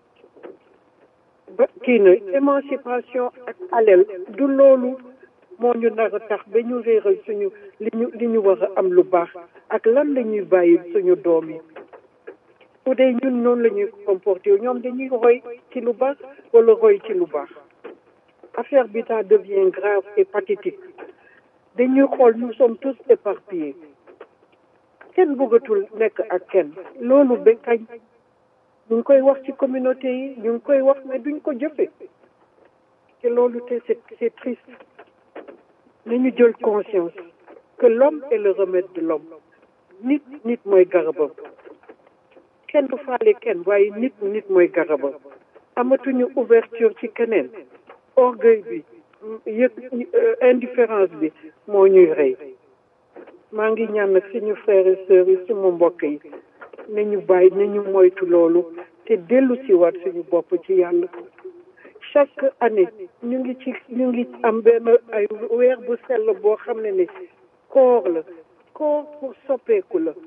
ba kii na émancipation ak alal du loolu moo ñu nar a tax ba ñu réeral suñu li ñu li ñu war a am lu baax ak lan la ñuy bàyyi suñu doom yi su dee ñun noonu la ñuy comporté ñoom dañuy roy ci lu baax wala roy ci lu baax affaire bi ça devient grave et pathétique dañuy xool nous sommes tous éparpillés kenn bëggatul nekk ak kenn loolu ba kañ ñu ngi koy wax ci communauté yi ñu ngi koy wax mais duñ ko jëfe te loolu te c'est c'est triste nañu jël conscience que l'homme est le remède de l'homme nit nit mooy garabam kenn du faale kenn waaye nit nit mooy garabam amatuñu ouverture ci keneen orgueil bi yëg indifférence bi moo ñuy rey maa ngi ñaan nag suñu frères et sœurs yi suma mbokk yi nañu bàyyi nañu moytu loolu te dellu si waat suñu bopp ci yàlla chaque année ñu ngi ci ñu ngi am benn ay weer bu sell boo xam ne ne koor la koor pour soppeeku la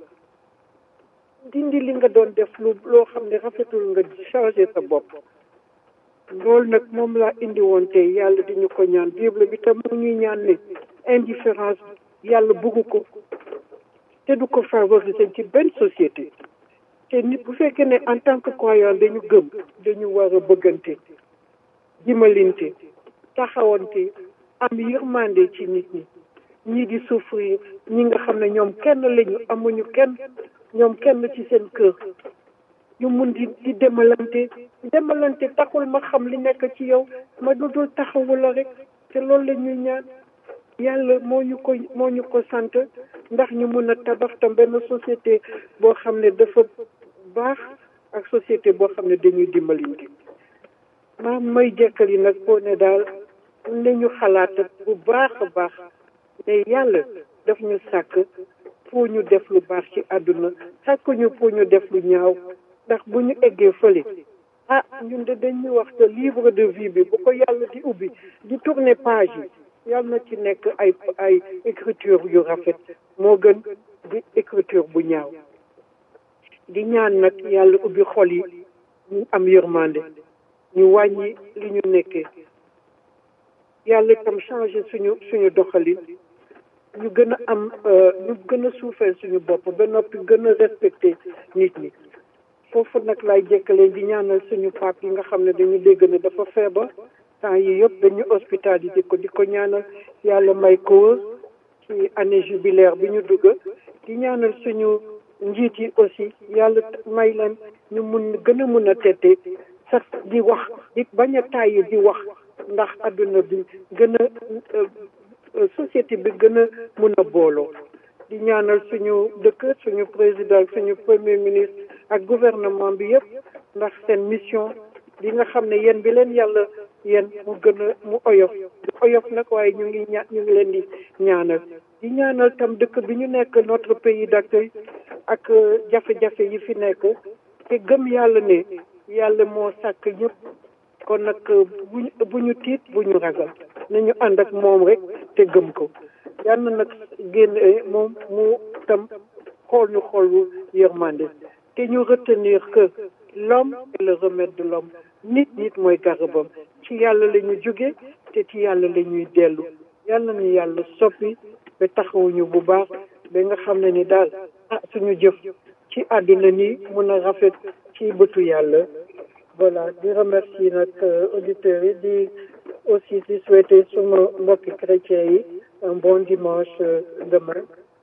dindi li nga doon def lu loo xam ne rafetul nga changer sa bopp loolu nag moom laa indi woon tey yàlla di ñu ko ñaan Bible bi tam mu ñuy ñaan ne indifférence yàlla bëggu ko te du ko favoriser ci benn société te nit bu fekkee ne en tant que croyant dañu gëm dañu war a bëggante dimbalante taxawante am yërmande ci nit ñi ñii di souffrir ñi nga xam ne ñoom kenn lañu amuñu kenn ñoom kenn ci seen kër ñu mun di di demalante demalante taxul ma xam li nekk ci yow ma dudul taxawu la rek te loolu la ñuy ñaan yàlla moo ñu ko moo ñu ko sant ndax ñu mun a tabax tam benn société boo xam ne dafa baax ak société boo xam ne dañuy dimbalante maa may jekkal yi nag boo ne daal nañu xalaat bu baax a baax ne yàlla daf ñu sàkk pour ñu def lu baax ci àdduna sàkk ñu pour ñu def lu ñaaw ndax bu ñu eggee fële ah ñun de dañuy wax te livre de vie bi bu ko yàlla di ubbi di tourner page yi yàlla na ci nekk ay ay écriture yu rafet moo gën di écriture bu ñaaw di ñaan nag yàlla ubbi xol yi ñu am yërmande ñu wàññi li ñu nekkee yàlla itam changé suñu suñu doxalin ñu gën a am ñu gën a suufeel suñu bopp ba noppi gën a respecté nit ñi foofu nag laay jekkaleen di ñaanal suñu pap yi nga xam ne dañu dégg ne dafa feebar temps yi yëpp dañu hospitalisé ko di ko ñaanal yàlla may ko ci année jubilaire bi ñu dugg di ñaanal suñu njiit yi aussi yàlla may leen ñu mun gën a mun a tette sax di wax di bañ a tàyyi di wax ndax adduna bi gën a société bi gën a mun a booloo di ñaanal suñu dëkk suñu président suñu premier ministre ak gouvernement bi yëpp ndax seen mission bi nga xam ne yéen bi leen yàlla yéen mu gën a mu oyof oyof nag waaye ñu ngi ña ñu ngi leen di ñaanal di ñaanal tam dëkk bi ñu nekk notre pays d'accueil ak jafe-jafe yi fi nekk te gëm yàlla ne yàlla moo sàkk ñëpp kon nag buñ bu ñu tiit bu ñu ragal nañu ànd ak moom rek te gëm ko yàlla nag génne moom mu tam xool ñu xool yërmande te ñu retenir que l'homme est le remède de l'homme nit nit mooy garabam ci yàlla la ñu jóge te ci yàlla la ñuy dellu yàlla ñu yàlla soppi ba taxawuñu bu baax ba nga xam ne ni daal ah suñu jëf ci àdduna ni mun a rafet ci bëtu yàlla voilà di remercier nag auditeurs yi di aussi di souhaiter suma mbokki chrétiens yi un bon dimanche demain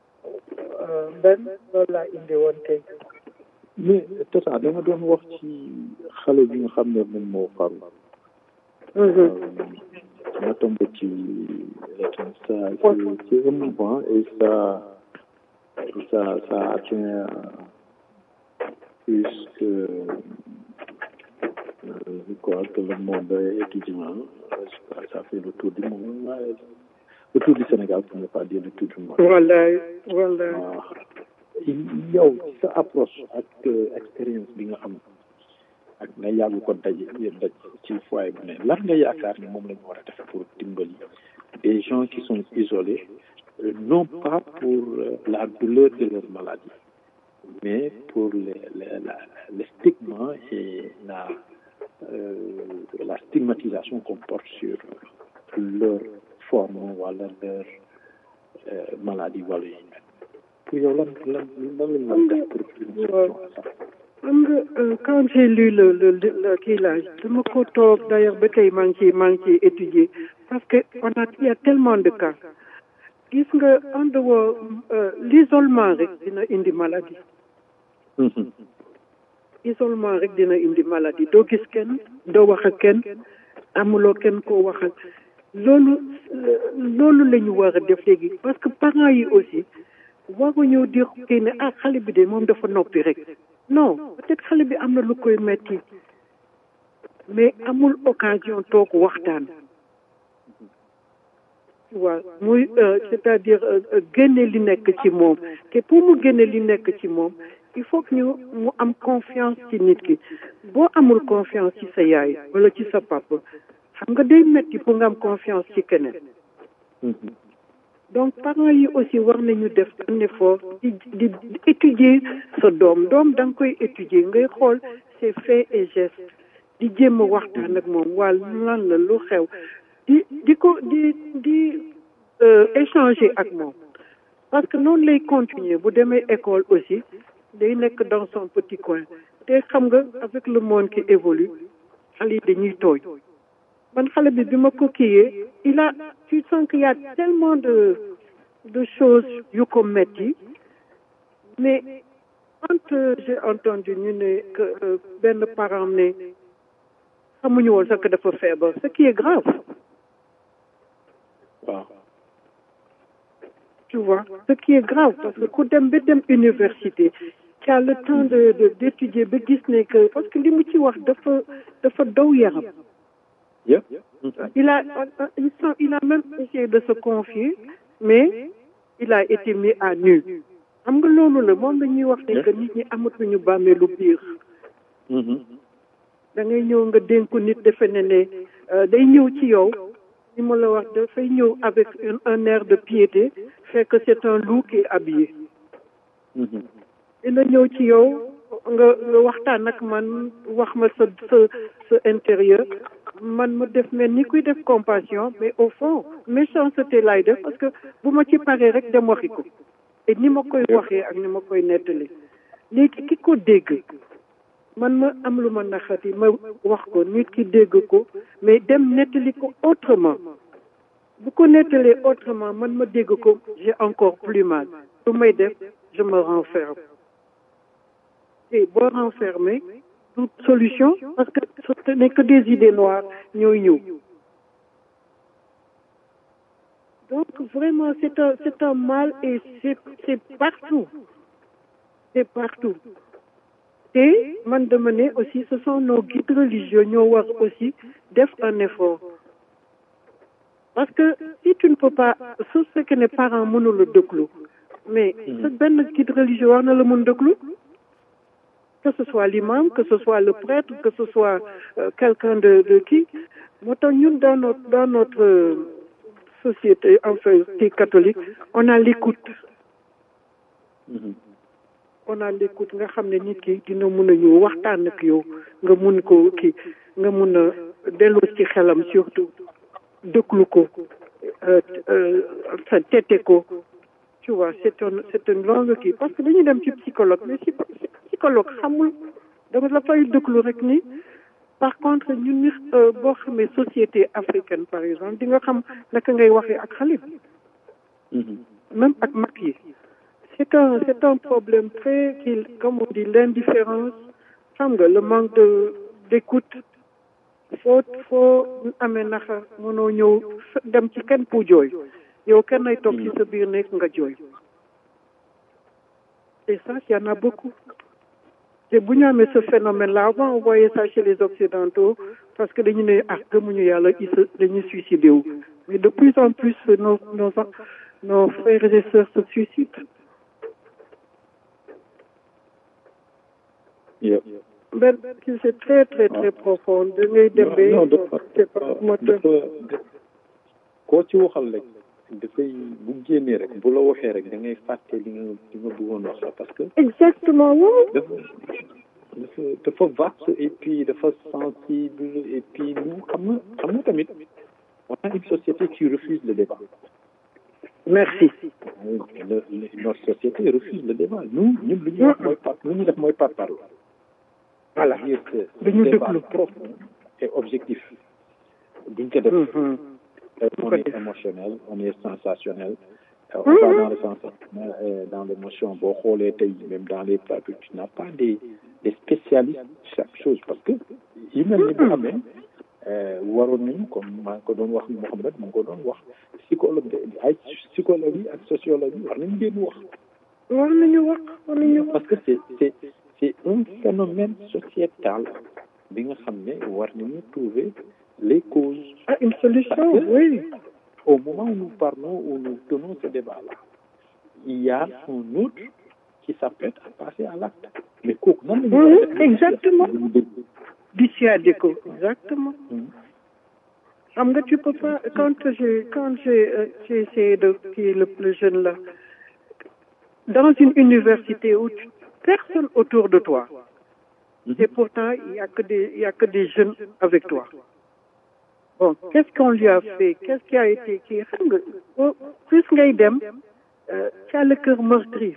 ben loolu laa indi woon tey mais tata da nga doon wax ci xale bi nga xam ne moom moo faru ma tombé ci ça c'est émouvant et ça ça ça atteint plus que je crois que le monde étudiant ça fait le tour du monde le tour du Sénégal pour ne pas dire le tour du monde voilà voilà yow sa approche ak expérience bi nga am ak nga yàgg ko daj daj ci foyer bu ne lan nga yaakaar ni moom la ñu war a def pour dimbali des gens qui sont isolés non pas pour la douleur de leur maladie mais pour les, les, la, le stigma et la euh, la stigmatisation qu'on porte sur leur forme wala leur euh, maladie wala yi pour yow lan lan lan la ñu war a def pour xam nga quand j'ai lu le le le kii là dama ko toog d'ailleurs ba tey maa ngi ciy maa ngi ciy étudier parce que on a il y a tellement de cas gis nga en dehors l'isolement rek dina indi maladie isolement rek dina indi maladie doo gis kenn doo wax ak kenn amuloo kenn koo waxal loolu loolu la ñu war a def léegi parce que parents yi aussi waruñu di kii ne ah xale bi de moom dafa noppi rek non peut-être xale bi am na lu koy metti mais amul occasion toog waxtaan waaw muy c'est-à-dire génne li nekk ci moom te pour mu génne li nekk ci moom il faut que ñu mu am confiance ci nit ki boo amul confiance ci sa yaay wala ci sa papa xam nga day metti pour nga am confiance ci keneen donc parents yi aussi war nañu def un effort di di étudier sa doom doom da nga koy étudier ngay xool ses faits et gestes di jéem a waxtaan ak moom waa lan la lu xew di di ko di di échanger ak moom parce que noonu lay continuer bu demee école aussi day nekk dans son petit coin te xam nga avec le monde qui évolue xale yi dañuy tooy man xale bi bi ma ko kiiyee il a tu sens qu'il y a tellement de de choses yu ko metti mais quand euh, j'ai entendu ñu ne que euh, benn parent ne xamuñu woon sax que dafa feebar ce qui est grave waaw tu vois ce qui est grave parce que ku dem ba dem université tu as le temps de de d'étudier ba gis ne que parce que li mu ci wax dafa dafa daw yaram yëpp il a il sent- il a même essayé de se confier mais il a été mis à nu xam nga loolu la moom la ñuy wax ne que nit ñi amatuñu bàmmeelu biir da ngay ñëw nga dénku nit defe ne ne euh, day ñëw ci yow ni ma la wax dafay ñëw avec un, un air de piété fait que c'est un loup qui est habillé dina ñëw ci yow nga nga waxtaan ak man wax ma sa sa sa intérieur man ma def mel ni kuy def compassion mais au fond méchanceté laay def parce que bu ma ci paree rek dem waxi ko et ni ma koy waxee ak ni ma koy nettali léegi ki ko dégg man ma am lu ma naxati ma wax ko nit ki dégg ko mais dem nettali ko autrement bu ko nettalee autrement man ma dégg ko j'ai encore plus mal lu may def je me renferme et boo renfermé toute solution parce que ce n'est que des idées noires ñooy ñëw donc vraiment c'est un c'est un mal et c'est c'est partout c'est partout te man dama ne aussi ce sont nos guides religieux ñoo war aussi def un effort parce que si tu ne peux pas su fekkee ne parent mënul a déglu mais sa benn guide religieux war na la mën déglu que ce soit l'imam que ce soit le prêtre que ce soit euh, quelqu'un de de qui moo tax ñun dans notre dans notre euh, société enfin qui catholique on a l'écoute on a l'écoute nga xam ne nit ki dina mun a ñëw waxtaan ak yow nga mun ko kii nga mun a delloo ci xelam surtout déglu ko sa tete ko tu vois c'est un c'est une longue kii parce que dañuy dem ci psychologue mais si psychologue xamul dama la fay déglu rek ni par contre ñun ñi boo xamee société africaine par exemple di nga xam naka ngay waxee ak xale bi même ak mag yi c'est un c'est un problème très qui comme on dit l'indifférence xam nga le manque de d'écoute foo foo amee naxa mënoo ñëw dem ci kenn pour jooy yow kenn ay toog ci sa biir nekk nga jooy et ça il y en a beaucoup te bu ñu amee ce phénomène là avant on voyait ça chez les occidentaux parce que dañu ne ah gëmuñu yàlla ils se dañuy suicidé wu mais de plus en plus nos nos nos frères et sœurs se suicident. yëpp Ben, c'est très très très profond da ngay demee non dafa c'est pas moteur dafa koo ci waxal rek dafay bu génnee rek bu la waxee rek da ngay fàtte li nga li nga bëggoon wax la parce que exactement waaw dafa dafa dafa vaste et puis dafa sensible et puis nous xam nga xam nga tamit on a une société qui refuse le débat. merci Le, le, notre société refuse le débat nous ñun lu ñuy wax mooy par lu ñuy def mooy par parole. voilà dire que dañu débat déglu profond et objectif duñ ko def. on est émotionnel on est sensationnel. on va dans le sensationnel et dans l'émotion boo xoolee tey même dans les plateaux tu n'as pas des des spécialistes chaque chose parce que yu mel ni bu amee waroon nañu comme maa ngi ko doon wax Mouhamed maa ngi ko doon wax psychologue ay psychologue yi ak sociologue yi war nañu génn wax. war nañu wax war nañu wax parce que c'est c'est c'est un phénomène sociétal bi nga xam ne war nañu trouver les causes. ah une solution Parce que, oui au moment où nous parlons où nous tenons ce débat-là il y a un autre qui s'apprête à passer à l'acte mais kooku nan la oui exactement dissuader ko exactement xam nga tu peux pas quand j'ai quand j'ai euh, j'ai essayé de qui est le plus jeune là dans une université où tu, personne autour de toi et pourtant il y a que des il y a que des jeunes avec toi bon qu'est-ce qu'on lui a fait qu'est-ce qui a été kii xam nga plus ngay dem tu as le cœur meurtri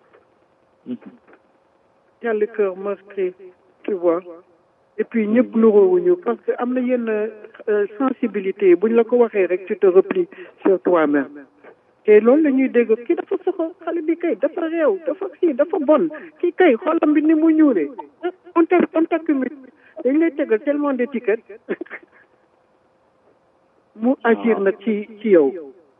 tu as le cœur meurtri tu vois et puis ñëpp nuroowuñu parce que am na yenn sensibilité buñ la ko waxee rek tu te replies sur toi-même te loolu la ñuy dégg kii dafa soxla xale bi kay dafa réew dafa kii dafa bon kii kay xolam bi ni mu ñuulee on t'a on t'accumule dañ lay tegal tellement d'étiquettes mu agir nag ci ci yow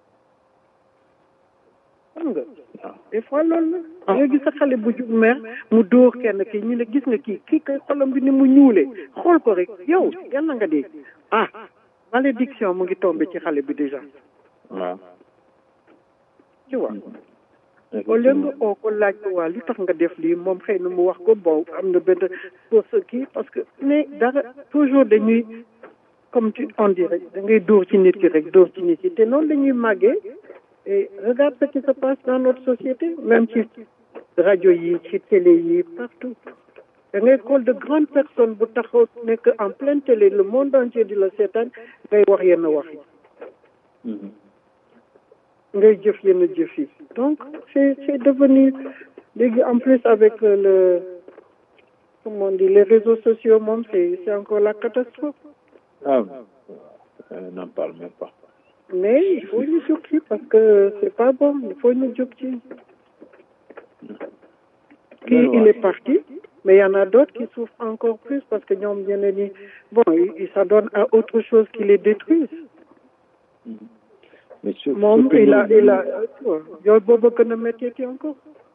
xam nga des fois loolu la nga gis sa xale bu jug mer mu dóor kenn kii ñu ne gis nga kii kii kay xolam bi ni mu ñuulee xool ko rek yow yàlla nga dee ah malédiction mu ngi tombé ci xale bi déjà. waaw. tu vois. au lieu nga oo ko laaj ko waa li tax nga def lii moom xëy na mu wax ko bon am na benn pour kii parce que mais dara toujours dañuy comme tu on dit rek da ngay dóor ci nit ki rek dóor ci nit ki te noonu dañuy màggee et regarde ce qui se passe dans notre société même ci rajo yi ci télé yi partout da ngay xool de grandes personnes bu taxaw nekk en pleine télé le monde entier di la seetaan ngay wax yenn wax yi ngay jëf yenn jëf yi donc c'est c'est devenu léegi en plus avec le comment on dit les réseaux sociaux moom c'est c'est encore la catastrophe. ah euh, n'en parle même pas. mais il faut ñu jóg ci parce que c'est pas bon il faut ñu jóg ci. kii il est parti mais il y en a d'autres qui souffrent encore plus parce que ñoom ñeneen ñi bon ils s'adonnent à autre chose qui les détruisent. mais sur moom il a il a yow boobu gën a métti ki encore.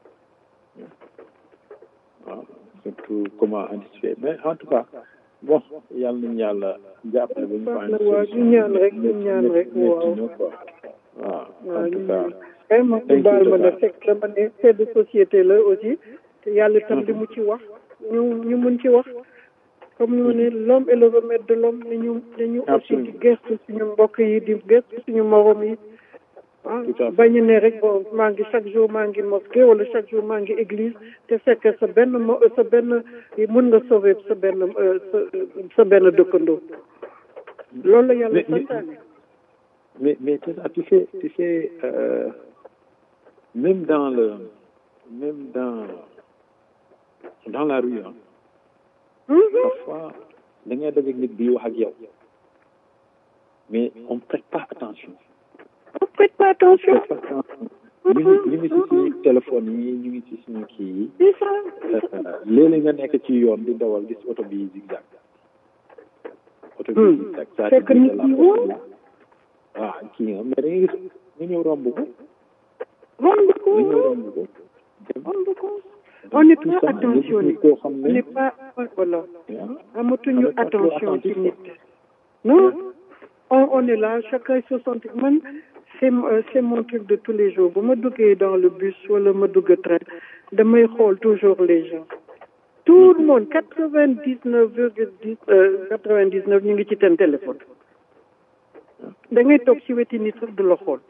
waaw surtout comment anticiper mais en tout cas bon yàlla nañu yàlla jàppale ba ñu fànn. waaw ñu ñaan rek ñu ñaan rek waaw. waaw en tout cas. vraiment bu baal ma ne fekk dama ne fait de société la aussi te yàlla tam li mu ci wax ñu ñu mun ci wax comme ñu ne l'homme est le remède de l'homme ni ñu dañu aussi di gëstu suñu mbokk yi di gëstu suñu morom yi ah bañu ne rek bon maa ngi chaque jour maa ngi mosquée wala chaque jour maa ngi église te fekk sa benn mo sa benn mun nga sauver sa benn sa sa benn dëkkandoo loolu la yàlla santaane. mais mais tu sais tu sais euh, même dans le même dans dans la rue hein, mm-hmm. parfois da ngay dajeeg nit bi wax ak yow mais on prête pas attention. on prête pas attention. ñu ngi ñu ngi ci suñu téléphone yi ñu ngi ci suñu kii yi. léeg-léeg nga nekk ci yoon di dawal gis oto bi zigzag. oto bi zigzag. saa fekk nit ñi woo. waaw kii nga mais da ngay gis ñu ñëw romb ko. romb ko ñu ñëw romb ko. romb ko. on n'est pas attentionné on n'est pas voilà amatuñu attention ci nit. non on on est là chacun se sent man c'est c'est mon truc de tous les jours bu ma duggee dans le bus wala ma dugg train damay xool toujours les gens. tout le monde quatre-vingt-dix-neuf virgule dix quatre-vingt-dix-neuf ñu ngi ci seen téléphone. da ngay toog ci weti nit sax du la xool.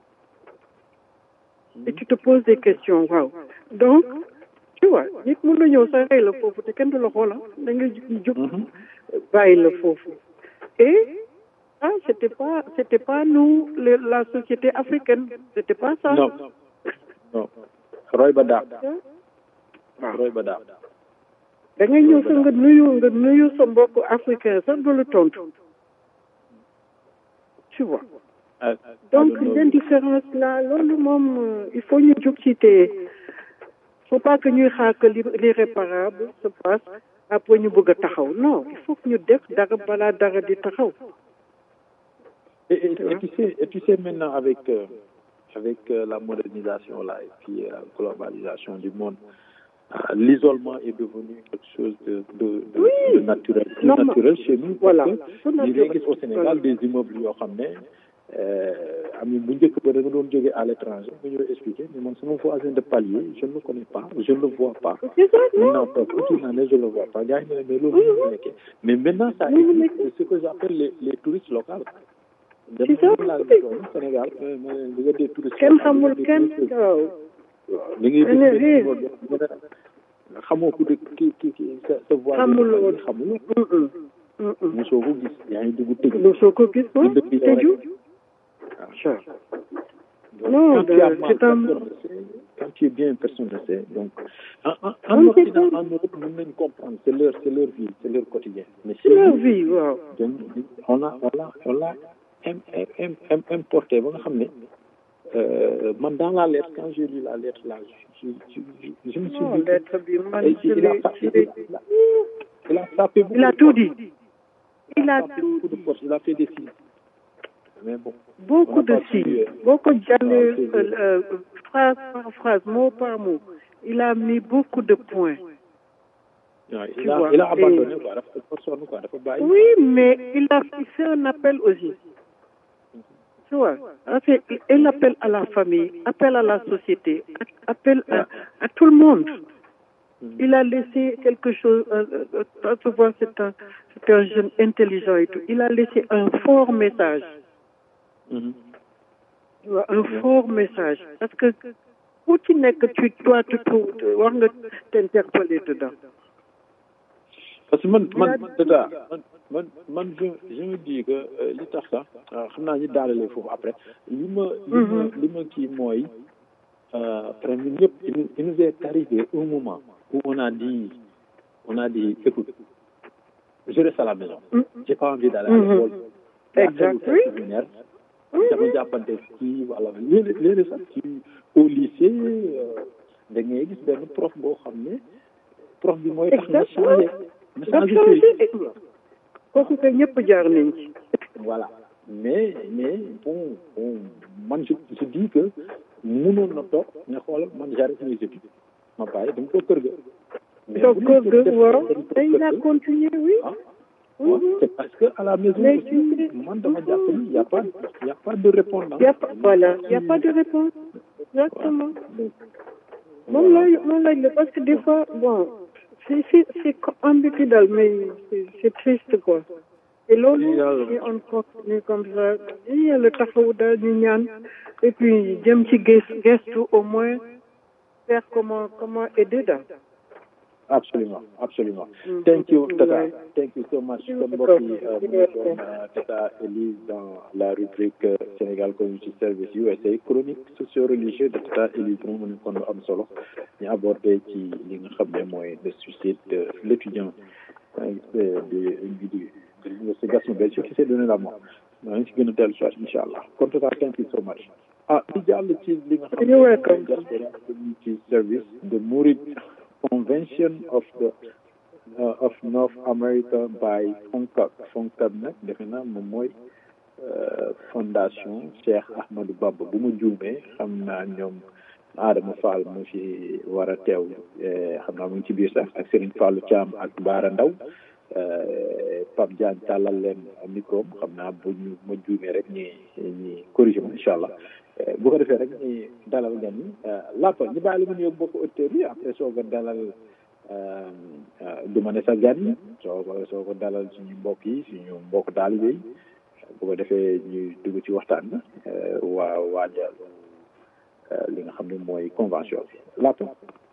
et tu te poses des questions waaw donc tu vois nit mën na ñëw sax rey la foofu te kenn du la xool da ngay jóg bàyyi la foofu et ah c'était pas c'était pas nous le, la société africaine c'était pas ça. non non roy ba daax roy ba daax da ngay ñëw sax nga nuyu nga nuyu sa mbokk africain sax du la tontu tu vois. donc l'indifférence là loolu moom il faut ñu jóg ci te faut pas que ñuy xaar que l'irréparable se passe après ñu bëgg a taxaw non il faut que ñu def dara balaa dara di taxaw. et, et, et tu sais et tu sais maintenant avec euh, avec euh, la modernisation là et puis la euh, globalisation du monde euh, l'isolement est devenu quelque chose de de, de, oui, de naturel plus normal. Naturel chez nous. Voilà. Parce que gis au Sénégal voilà. Des immeubles yoo xam ne am bu njëkk ba da nga doon jógee à l'étranger nga ñëw expliquer mais man sama voisin de palier je ne le connais pas je ne le vois pas. maintenant toute l'année je ne le vois pas gars yi ne mais loolu ñu nekkee mais maintenant ça existe ce que j'appelle les les touristes locaux. c'est ça Sénégal di nga des touristes. kenn xamul kenn waaw. li ngay xamoo ku de ki ki ki sa sa voisin. xamuloo xamuloo. mosoo ko gis yaa ngi dugg tëju. mosoo ko gis ko tëju. non c'est un quand tu es bien une personne restée donc en en en Occident en Europe mën nañu comprendre c'est leur c'est leur vie c'est leur quotidien. mais c'est leur vie waaw. donc on a on a on l'a importé ba nga xam ne man dans la lettre quand j'ai lu la lettre là je je je je me suis dit. lettre bi man je l'ai il a tapé beaucoup. il a tout dit. il a tout dit il a fait des signes. mais bon. beaucoup de signes boo ko jàllee phrase par phrase mot par mot il a mis beaucoup de points Ouais, Tu il, a, vois, il a et- abandonné quoi, dafa dafa sonn quoi, dafa bàyyi. Oui, mais il a fait un appel aussi. Tu vois, en fait, il appelle à la famille, appelle à la société, appelle à, à tout le monde. Il a laissé quelque chose, euh, euh, tu vois, c'est un, c'est un jeune intelligent et tout. Il a laissé un fort message. Mhm. Tu vois, un fort message. Parce que, où tu n'es que tu, toi, tu trouves, war nga t'interpeller dedans. Parce que man man dada man man man je je me dis que euh, li tax sax euh, xam naa ñu daalalee foofu après li ma li ma li ma kii mooy euh, après ñun ñëpp il nous- il nous est arrivé un moment où on a dit on a dit écoute je reste à la maison j'ai pas envie d'aller à l'école Exact, oui. séminaire dama jàppante ci wala léeg léeg sax ci au lycée euh, da ngay gis benn prof boo xam ne prof bi mooy tax nga changé nga nga changé changé kooku kay ñëpp jaar nañ ci. voilà mais mais bon bon man je je dis que mënoon na toog ne xoolal man j'arrête mes études ma bàyyi dama ko kër ga. mais donc bu kër ñu ga def waaw dañ ko day kër la ga, continuer oui. ah waaw c'est parce que à la maison Mais aussi tu- man dama jàpp ni y a pas y a pas de répondant. Y a pas, voilà, il n'y a pas de réponse. Exactement. Moom laaj moom laaj la parce que des fois, bon, c'est c'est c'est ambiguïdal, mais c'est c'est triste quoi. Et loolu, si on continue comme ça, il y a le taxawu daal ñu ñaan et puis jëm ci gëstu gëstu au moins faire comment comment aider daal. Absolument, absolument. Mm. Thank you, Tata. Ouais. Thank you so much. You're Comme welcome. mbokk yi, euh, mu You're nekkoon, euh, Tata Elise dans la rubrique euh, Sénégal Community Service U S A chronique socio-religieuse de Tata Elise moom mu nekkoon lu am solo ñu abordé ci li nga xam ne mooy le suicide de l'étudiant euh, de de de de l'université Gaston Berger qui s'est donné la mort. maa ngi ci gën a dellu soit incha allah kon Tata thank you so much. ah di jàll ci li nga xam ne You're mooy welcome. Diaspora Community Service de Mouride Convention of the uh, of North America by FONCAB FONCAB nag defe naa moom mooy uh, fondation Cheikh Ahmadou Bamba bu ma juumee xam naa ñoom Adama Fall mu fi war a teew eh, xam naa mu ngi ci biir sax ak Serigne Fallou Thiam ak Baara Ndaw eh, Pape Diagne tàllal leen micro xam naa bu ñu ma juumee rek ñi ñi corrigé ma incha allah. bu ko defee rek ñu dalal gan yi laata ñu bàyyi la mu nuyoog bokk auditeurs yi après soo ko dalal du ma ne sa gan yi soo ko soo ko dalal suñu mbokk yi suñu mbokk taalibe yi bu ko defee ñuy dugg ci waxtaan bi waa waajal li nga xam ne mooy convention bi laata.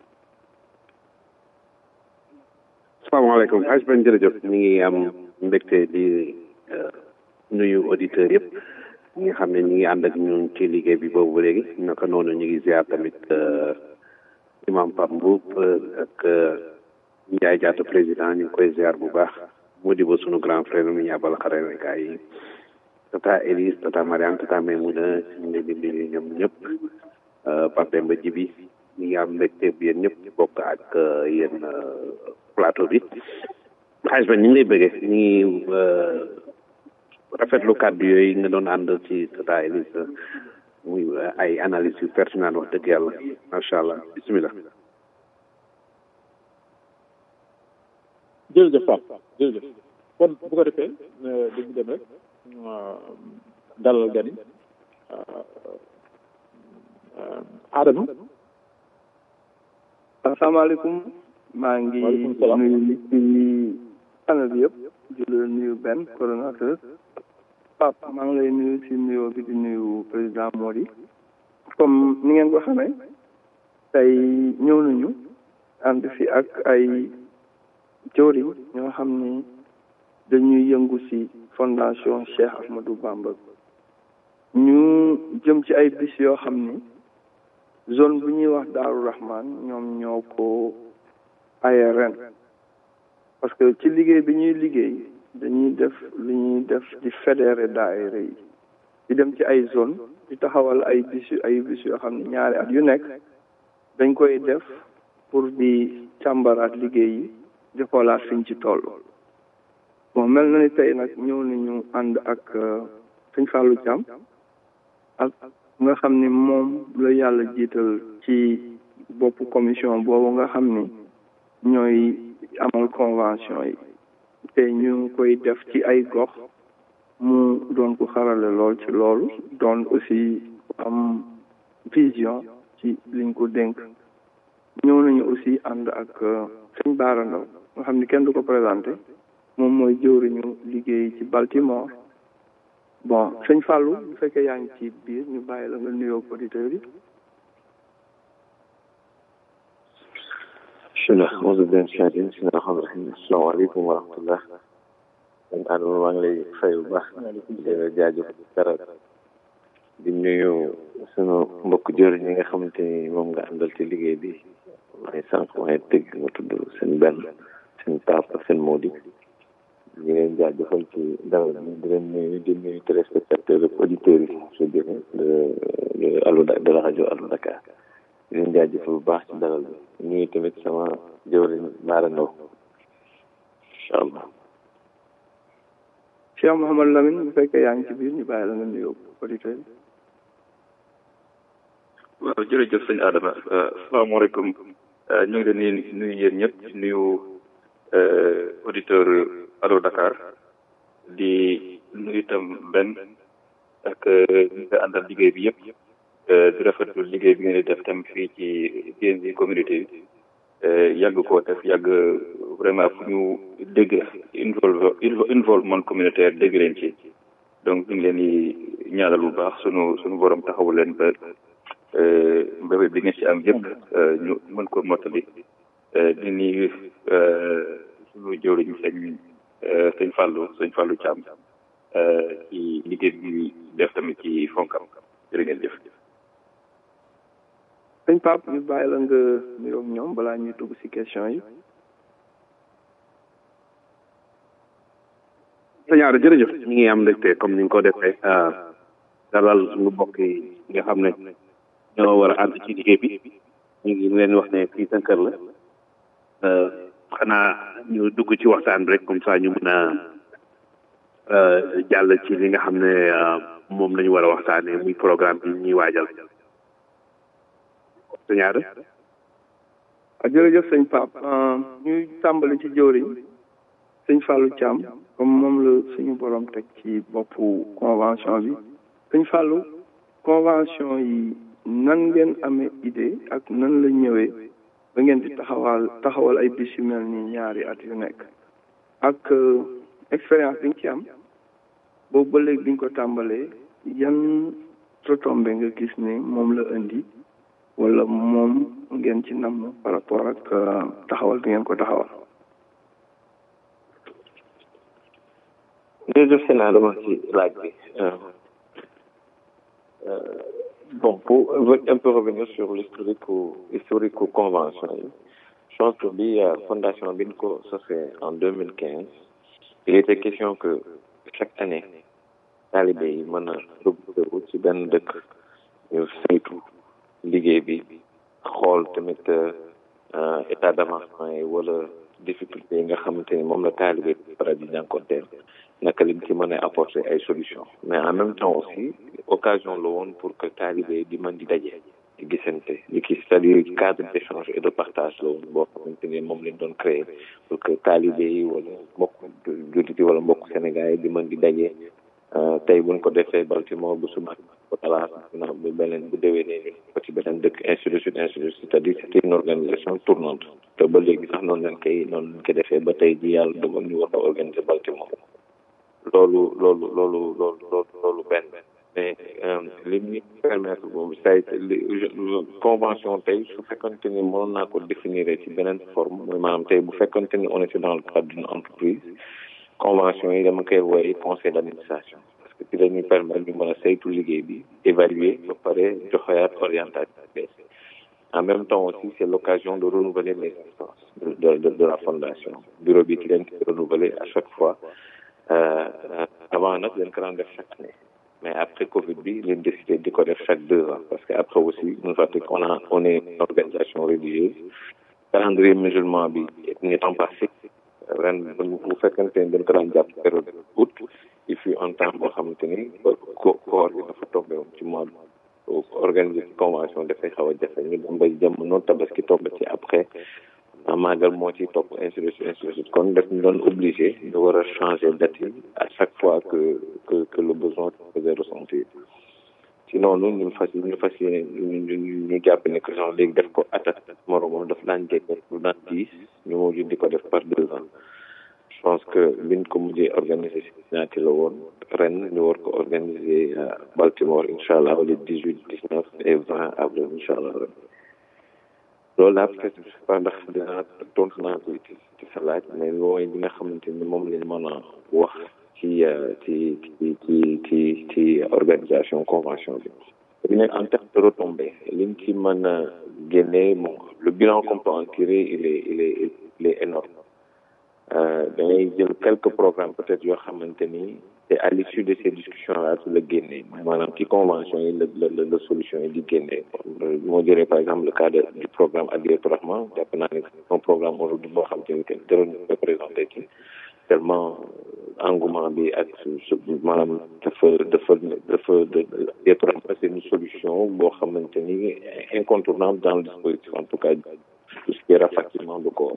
salaamaaleykum Hadj Ben jërëjëf ñu ngi am mbégte di nuyu auditeurs yëpp. ñi nga xam ne ñu ngi ànd ak ñun ci liggéey bi boobu léegi naka noonu ñu ngi ziar tamit imam Pape Mboup ak Ndiaye Diatta président ñu ngi koy ziar bu baax Modibo sunu grand frère mi ñu abal xarale gars yi tata Elise tata Mariane tata Maymouna ñu ngi leen di nuyu ñoom ñëpp Pape Demba Djibi ñu ngi am mbégte bi yéen ñëpp ñu bokk ak yéen plateau bi xaalis ba ñu ngi lay bëggee ñu ngi rafetlu kàddu yooyu nga doon ànd ci tata Elise muy ay analyse yu pertinent wax dëgg yàlla macha allah bisimilah. jërëjëf Pape jërëjëf kon bu ko defee dañu dem rek dalal gan yi Adama. asalaamaaleykum maa ngi nuyu nit ci panel bi yëpp di la nuyu benn coordonnateur Pape maa ngi lay nuyu si nuyoo bi di nuyu président Mody comme ni ngeen ko xamee tey ñëw nañu ànd fi ak ay jëwriñ ñoo xam ni dañuy yëngu si fondation Cheikh Ahmadou Bamba ñu jëm ci ay bis yoo xam ni zone bu ñuy wax Daaru Rahman ñoom ñoo ko aye ren parce que ci liggéey bi ñuy liggéey dañuy def li ñuy def di fédérer daayira yi di dem ci ay zone di taxawal ay bis ay bis yoo xam ne ñaari at yu nekk dañ koy def pour di càmbaraat liggéey yi di xoolaat fiñ ci toll bon mel na ni tey nag ñëw nañu ànd ak sëñ Fallou Thiam ak nga xam ni moom la yàlla jiital ci boppu commission boobu nga xam ni ñooy amal convention yi te ñu ngi koy def ci ay gox mu doon ko xarale lool ci loolu doon aussi am vision ci liñ ko dénk ñëw nañu aussi ànd ak sëñ Baara Ndaw nga xam ni kenn du ko présenté moom mooy jëwriñu liggéey ci Baltimore bon sëñ Fallou bu fekkee yaa ngi ci biir ñu bàyyi la nga nuyoo auditeurs yi. bismillah auzu billahi mina shaytaani rajiim bismillahi rahmaani rahiim asalaamaaleykum wa rahmatullah man Adama maa ngi lay fay bu baax di jaajëf dara di nuyu sunu mbokk jëriñ ñi nga xamante ni moom nga àndal ci liggéey bi waaye sànq waaye tëgg nga tudd seen benn seen Pape ak seen Mody ñu ngi leen jaajëfal ci dara di leen nuyu di nuyu téléspectateurs ak auditeurs yi je dirais de de Allo de la rajo Allo Dakar di leen jaajëfal bu baax ci dalal bi nuyu tamit sama jëwriñ Baara Ndaw incha allah. Cheikh Mouhamadou Lamine bu fekkee yaa ngi ci biir ñu bàyyi la nga nuyoo auditeurs yi. waaw jërëjëf sëñ Adama asalaamaaleykum ñu ngi leen di nuyu yéen ñëpp di nuyu auditeur Allo Dakar di nuyu itam benn ak ñi nga àndal liggéey bi yëpp di rafetlu liggéey bi ngeen di def tam fii ci T N G communauté bi yàgg koo def yàgg vraiment fu ñu dégg involve involvement communautaire dégg leen ci donc ñu ngi leen di ñaanal bu baax sunu sunu borom taxawu leen ba mbébét bi ngeen ci am yëpp ñu mën ko mottali di nuyu suñu jëwriñ sëñ sëñ Fallou sëñ Fallou Thiam ci liggéey bi def tamit ci fonkam jërë ngeen jëf. sëñ Pape ñu bàyyi la nga nuyoo ak ñoom balaa ñuy dugg ci question yi. sëñ Aada jërëjëf ñu ngi am mbégte comme ni nga ko defee dalal lu bokk yi nga xam ne ñoo war a ànd ci liggéey bi ñu ngi leen wax ne fii sa kër la xanaa ñu dugg ci waxtaan bi rek comme ça ñu mën a jàll ci li nga xam ne moom la ñu war a waxtaanee muy programme bi ñuy waajal sëñ Aada. ah jërëjëf sëñ Pape ñuy tàmbali ci jëwriñ sëñ Fallou Thiam comme moom la suñu borom teg ci boppu convention bi sëñ Fallou convention yi nan ngeen amee idée ak nan la ñëwee ba ngeen di taxawal taxawal ay bis yu mel ni ñaari at yu nekk ak expérience bi nga ci am boobu ba léegi bi ñu ko tàmbalee yan retombées nga gis ne moom la indi wala moom ngeen ci nam par rapport ak taxawal bi ngeen ko taxawal. jërëjëf seen Adama ci laaj bi bon pour un peu revenir sur l'historique ou historique ou convention yi je pense que bi fondation bi ñu ko sosee en deux mille quinze il était question que chaque année talibé yi mën a regroupé wu ci benn dëkk ñu saytu liggéey bi xool tamit état d'avancement yi wala difficulté yi nga xamante ni moom la talibé bi faral di jànkonteel naka lañ ci mën a apporter ay solutions mais en même temps aussi occasion la woon pour que talibé di mën di daje di gisante di kii c'est-à-dire cadre d'échange et de partage la woon boo xamante ni moom lañ doon créer pour que talibé yi wala mbokk jullit yi wala mbokk Sénégal yi di mën di daje tey buñ ko defee Baltimore bu suba ko Dallas na bu beneen bu déwénee ñu ko ci beneen dëkk ainsi de suite ainsi de suite c'est-à-dire c'était une organisation tournante te ba léegi sax noonu lañ koy noonu lañ ko defee ba tey ji yàlla dogal ñu war a organiser Baltimore loolu loolu loolu loolu loolu loolu benn mais li ñu permettre boobu say convention tey su fekkante ni mënoon naa ko définir ci beneen forme mooy maanaam tey bu fekkante ni on était dans le cadre d'une entreprise convention yi dama koy wooye conseil d'administration parce que ci la ñuy permettre ñu mën a saytu liggéey bi évaluer ba pare joxeyaat orientation en même temps aussi c'est l'occasion de renouveler les instances de de de la fondation bureau bi ci leen koy renouveler à chaque fois Euh, avant nag leen ko daan def chaque année mais après Covid bi leen décidé di ko def chaque deux ans parce que après aussi nous fàtte qu'on a on est une organisation religieuse calendrier musulman bi n'étant pas fixe ren bu fekkente ni dañ ko daan jàpp période août il fut un temps boo xamante ni ko koor bi dafa tombé woon ci mois organiser convention dafay xaw a jafe ñu dem ba jamono tabaski tombé ci après en magal moo ci topp ainsi de suite ainsi de suite kon daf ñu doon obligé de war a changer date yi à chaque fois que que que le besoin faisait ressentir sinon ñun ñu fas ñu fas yéene ñu ñu jàpp ne que genre léegi def ko atat moromam daf daan jekk lu daan dix ñu mujj di ko def par deux ans je pense que biñ ko mujjee organiser si ñaati la woon ren ñu war ko organiser à Baltimore incha allah le dix-huit dix-neuf et vingt avril incha allah loolu daal peut-être je sais pas ndax dinaa tontu naa ko ci ci sa laaj mais mooy li nga xamante ni moom lañ mën a wax ci ci ci ci ci ci organisation convention bi. bi nekk en termes de retombées liñ ci mën a génnee bon le bilan qu'on peut en tirer il est il est il est énorme dangay jël quelques programmes peut-être yoo xamante ni te à l'issue de ces discussions là la génnee maanaam ci convention yi la la la solution yi di génnee moo jëlee par exemple le cas de du programme Adiyatou Rahma jàpp naa ne un programme aujourd'hui boo xam te ni que dara ñu ko présenté ci tellement engouement bi ak su maanaam dafa dafa dafa Adiyatou Rahma c'est une solution boo xamante ni incontournable dans le dispositif en tout cas tout ce qui est rapatriement de corps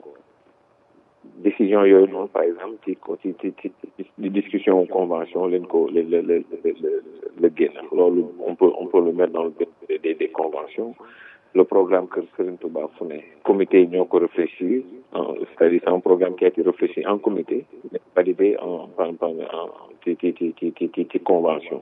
décision yooyu noonu par exemple ci ci ci ci ci discussion convention leen ko le le le le génn loolu on peut on peut le mettre dans le des des, des conventions le programme Kër Serigne Touba fu ne comité yi ñoo ko réfléchir c'est-à-dire c'est un programme qui a été réfléchi en comité mais validé en en en ci ci ci ci ci ci convention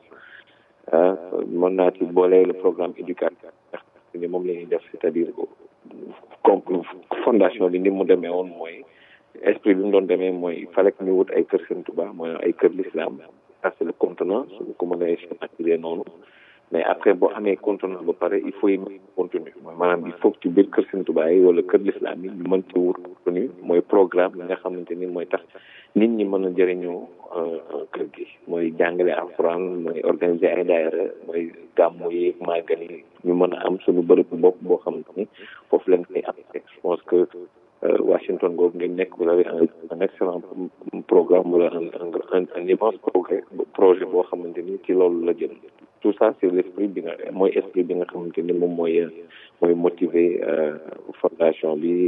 ah mën naa ci boole le programme éducatif ni moom la ñuy def c'est-à-dire comme fondation bi ni mu demee woon mooy esprit bi mu doon demee mooy il fallait que ñu wut ay kër Serigne Touba mooy ay kër l'islam ça c'est le contenant suñu ko mënee schématiser noonu mais après boo amee contenant ba pare il faut y mettre contenu mooy maanaam il faut que ci biir kër Serigne Touba yi wala kër l'islam yi ñu mën ci wut contenu mooy programme yi nga xamante ni mooy tax nit ñi mën a jëriñoo kër gi mooy jàngale alxuraan mooy organiser ay daayira mooy gàmmu yi màggal yi ñu mën a am suñu bërëb bopp boo xamante ni foofu leen koy am je pense que Washington googu ngeen nekk vous avez un, un excellent programme wala un, un, un immense progrès projet boo xamante ni ci loolu la jëm tout ça c'est l'esprit bi nga mooy esprit bi nga xamante ni moom mooy mooy motiver fondation bi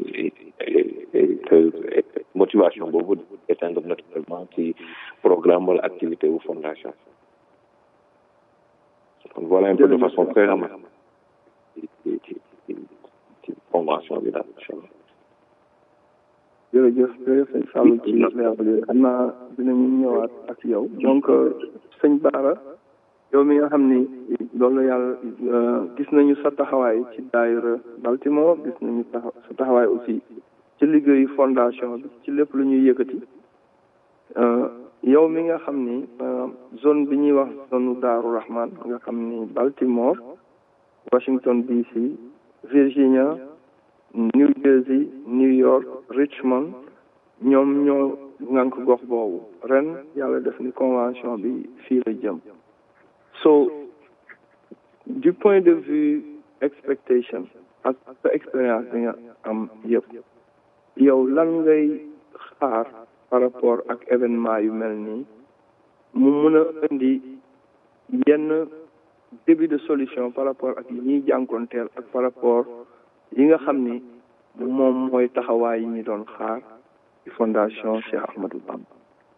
motivation boobu éteindre naturellement ci programme wala activité wu fondation donc voilà un peu de façon très ramasse ci ci ci convention bi daal incha allah jërëjëf jërëjëf sëñ Fallou ci leer bi xam naa dinañu ñëwaat ak yow donc sëñ Bara yow mi nga xam ni loolu yàlla gis nañu sa taxawaay ci daayira Baltimore gis nañu taxa sa taxawaay aussi ci liggéeyu fondation bi ci lépp lu ñuy yëkkati yow mi nga xam ni zone bi ñuy wax zone Daaru Rahman nga xam ni Baltimore Washington D C Virginia New Jersey New York Richmond ñoom ñoo ngànk gox boobu ren yàlla def ni convention bi fii la jëm so du point de vue expectation ak sa expérience bi nga am yëpp yow lan ngay xaar par rapport ak événement yu mel nii mu mun a indi yenn début de solution par rapport ak yi ñuy jànkoonteel ak par rapport yi nga xam ni moom mooy taxawaay yi ñu doon xaar ci fondation Cheikh Ahmadou Bamba.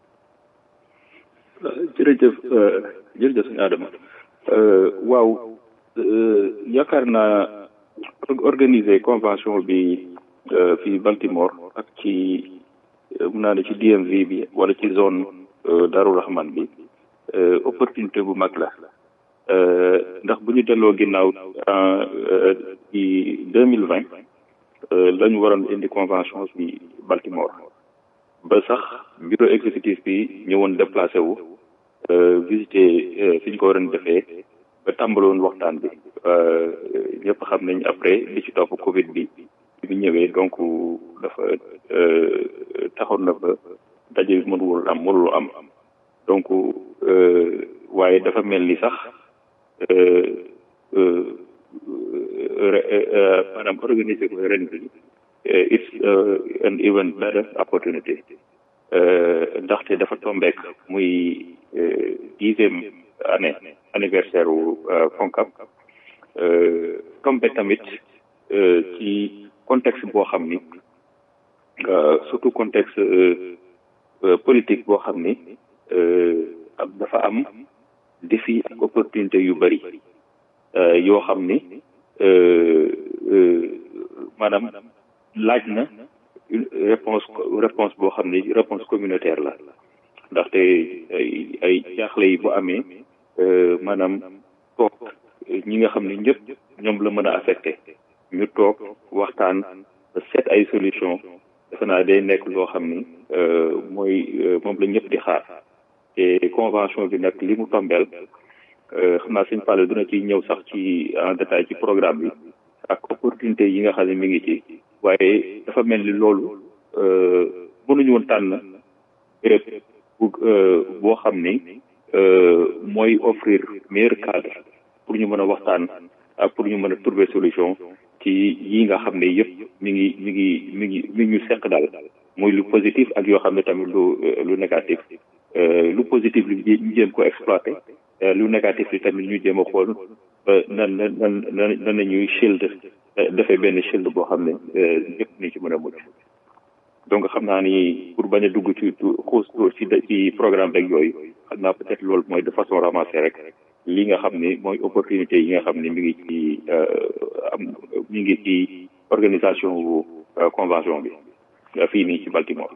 jërëjëf jërëjëf sëñ Adama waaw yaakaar naa organiser convention bi fii Baltimore ak ci mun naa ne ci D M V bi wala ci zone Darou Rahman bi opportunité bu mag la ndax bu ñu delloo ginnaaw ci deux mille vingt la ñu waroon indi convention bi Baltimore ba sax bureau exécutif bi ñëwoon déplacé wu visiter fi ñu ko waroon defee ba tàmbaloon waxtaan bi ñëpp xam nañ après li ci topp Covid bi bi ñëwee donc dafa taxoon na ba daje bi mënul am mënul am donc waaye dafa mel ni sax maanaam organiser ko ren bi it's an even better opportunity ndaxte dafa tombeek muy dixième année anniversaire wu FONCAB tombe tamit ci contexte boo xam ni surtout contexte politique boo xam ni dafa am défi ak opportunité yu bari yoo xam ni maanaam laaj na une réponse réponse boo xam ni réponse communautaire la ndaxte ay ay jaaxle yi bu amee maanaam toog ñi nga xam ne ñëpp ñoom la mën a affecté ñu toog waxtaan seet ay solution defe naa day nekk loo xam ni mooy moom la ñëpp di xaar te convention bi nag li mu tombeel xam naa suñ parle dina ci ñëw sax ci en détail ci programme bi ak opportunité yi nga xam ne mi ngi ci waaye dafa mel ni loolu mënuñu woon tànn béréb boo xam ni mooy offrir meilleur cadre pour ñu mën a waxtaan ak pour ñu mën a trouver solution ci yi nga xam ne yëpp mi ngi mi ngi mi ngi mi ngi ñu seq daal muy lu positif ak yoo xam ne tamit lu lu négatif lu positif lu ñu jéem ko exploiter lu négatif li tamit ñu jéem a xool ba nan nan nan nan la ñuy shield dafay benn shield boo xam ne ñëpp ni ci mën a mucc donc xam naa ni pour bañ a dugg ci xuus ci ci programme rek yooyu xam naa peut-être loolu mooy de façon ramassée rek li nga xam ni mooy opportunité yi nga xam ni mi ngi ci am mi ngi ci organisation wu convention bi fii nii ci Baltimore.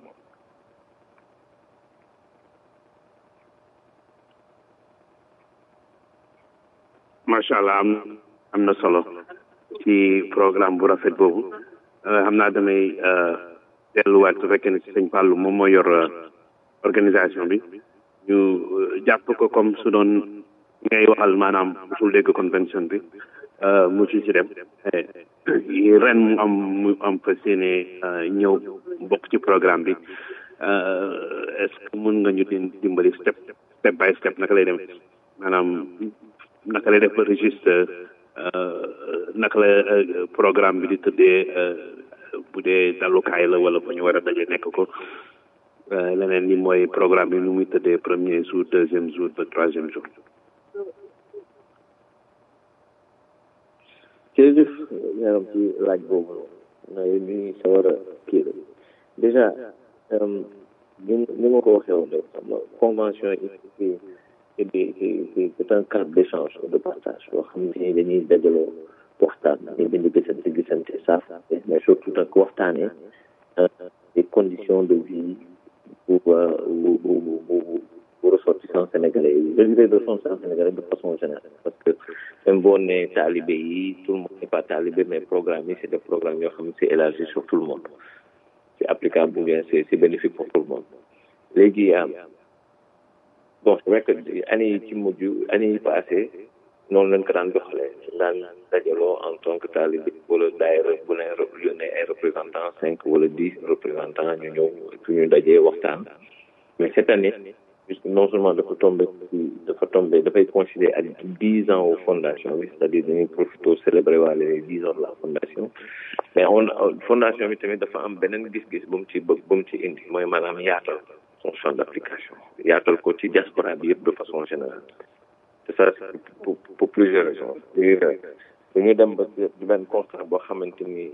macha allah am am na solo ci programme bu rafet boobu xam naa damay delluwaat su fekkee ne ci sëñ Fallou moom moo yor organisation bi ñu jàpp ko comme su doon ngay waxal maanaam musul dégg convention bi mu ci ci dem ren mu am mu am fas yéene ñëw bokk ci programme bi est-ce que mën nga ñu dimbali step step by step naka lay dem maanaam naka lay def ba registre naka la programme bi di tëddee bu dee dalukaay la wala fa ñu war a daje nekk ko leneen li mooy programme bi nu muy tëddee premier jour deuxième jour ba troisième jour. jërëjëf yaram ci laaj boobu noonu ñuy sawar a kii la déjà ni ma ko waxee woon rek xam nga convention yi c'est c'est c'est un cadre d'échange de partage boo xam ne dañuy dajaloo waxtaan dañuy bind gisante gisante saaf mais surtout nag waxtaanee des conditions de vie pour pour pour pour ressortissants sénégalais yi je dirais de ressortissants sénégalais de façon générale parce que même boo nee talibé yi tout le monde n'est pas talibé mais programme yi c'est des programmes yoo xam ne c'est élargi sur tout le monde c'est applicable bien c'est c'est bénéfique pour tout le monde léegi bon c'est vrai que année yi ci mujj année yi passé noonu lañ ko daan doxalee daan dajaloo en tant que talibé wala daayira bu ne yónnee ay représentants cinq wala dix représentants ñu ñëw suñu dajee waxtaan mais cette année puisque non seulement dafa tombé dafa tombé dafay coïncider ak dix ans aux fondation bi c'est-à-dire dañuy profité célébrer waale les dix ans de la fondation mais on fondation bi tamit dafa am beneen gis-gis bu mu ci bëgg bu mu ci indi mooy maanaam yaatal son champ d'application yaatal ko ci diaspora bi yëpp de façon générale c'est ça pour pour plusieurs raisons dañuy dem ba di benn constat boo xamante ni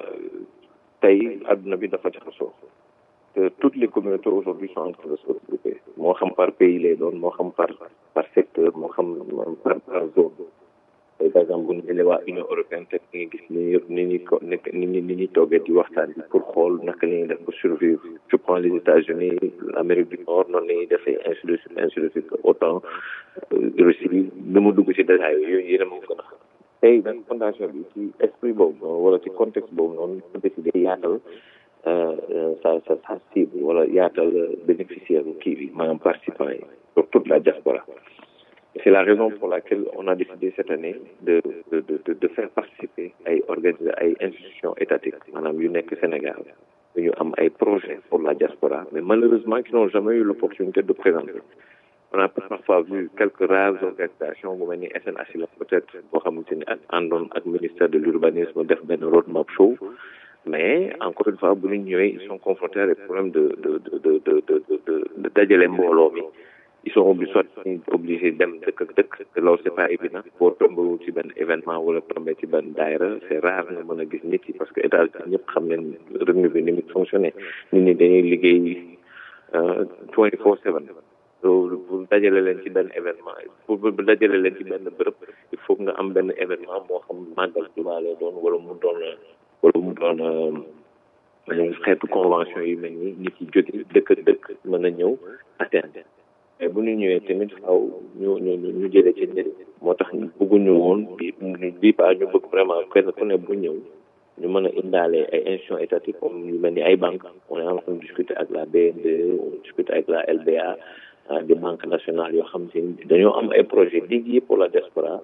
tey adduna bi dafa jaxasoo que toutes les communautés aujourd'hui sont en train de se regrouper moo xam par pays lay doon moo xam par par secteur moo xam par par zone par exemple bu ñu jëlee waa Union européenne te nga gis ni yëpp ni ñuy ko ni ñuy ni ñuy toogee di waxtaan bi pour xool naka la ñuy def pour survivre je prends les États-Unis l'Amérique du Nord noonu la ñuy defee ainsi de suite ainsi de suite autant Russie ni mu dugg ci détail yooyu yéen a ma gën a xam tey nag fondation bi ci esprit boobu noonu wala ci contexte boobu noonu ñu ko décidé yaatal sa sa sa cible wala yaatal bénéficiaire bu kii bi maanaam participants yi sur toute la diaspora. C'est la raison pour laquelle on a décidé cette année de de de de faire participer ay organiser ay institutions étatiques maanaam yu nekk Sénégal ñu am ay projets pour la diaspora mais malheureusement qui n'ont jamais eu l'opportunité de présenter. On a parfois vu quelques rares organisations bu mel ni S N H L peut-être boo xamante ni ak àndoon ak ministère de l'urbanisme def benn roadmap show. Mais encore une fois bu ñu ñëwee ils sont confrontés à des problèmes de de de de de de de dajale mbooloo mi ils sont obligés obligés dem dëkk ak dëkk te loolu c'est pas évident boo tombewul ci benn événement wala tombé ci benn daayra c'est rare nga mën a gis nit yi parce que état ñëpp xam leen revenu bi ni mu fonctionné nit ñi dañuy liggéey twenty four seven loolu pour dajale leen ci benn événement pour pour dajale leen ci benn bërëb il faut nga am benn événement moo xam màggal Tuubaa lay doon wala mu doon wala mu doon xeetu convention yu mel ni nit yi jóge dëkk ak dëkk mën a ñëw atteindre mais bu ñu ñëwee tamit faaw ñu ñu ñu jëlee ci njëriñ moo tax bëgguñu woon bi bii pas ñu bëgg vraiment kenn ku ne bu ñëw ñu mën a indaale ay institutions étatiques comme yu mel ni ay banques on est en train de discuter avec la B N D on discute avec la L B A des banques nationales yoo xam si dañoo am ay projets dédiés pour la diaspora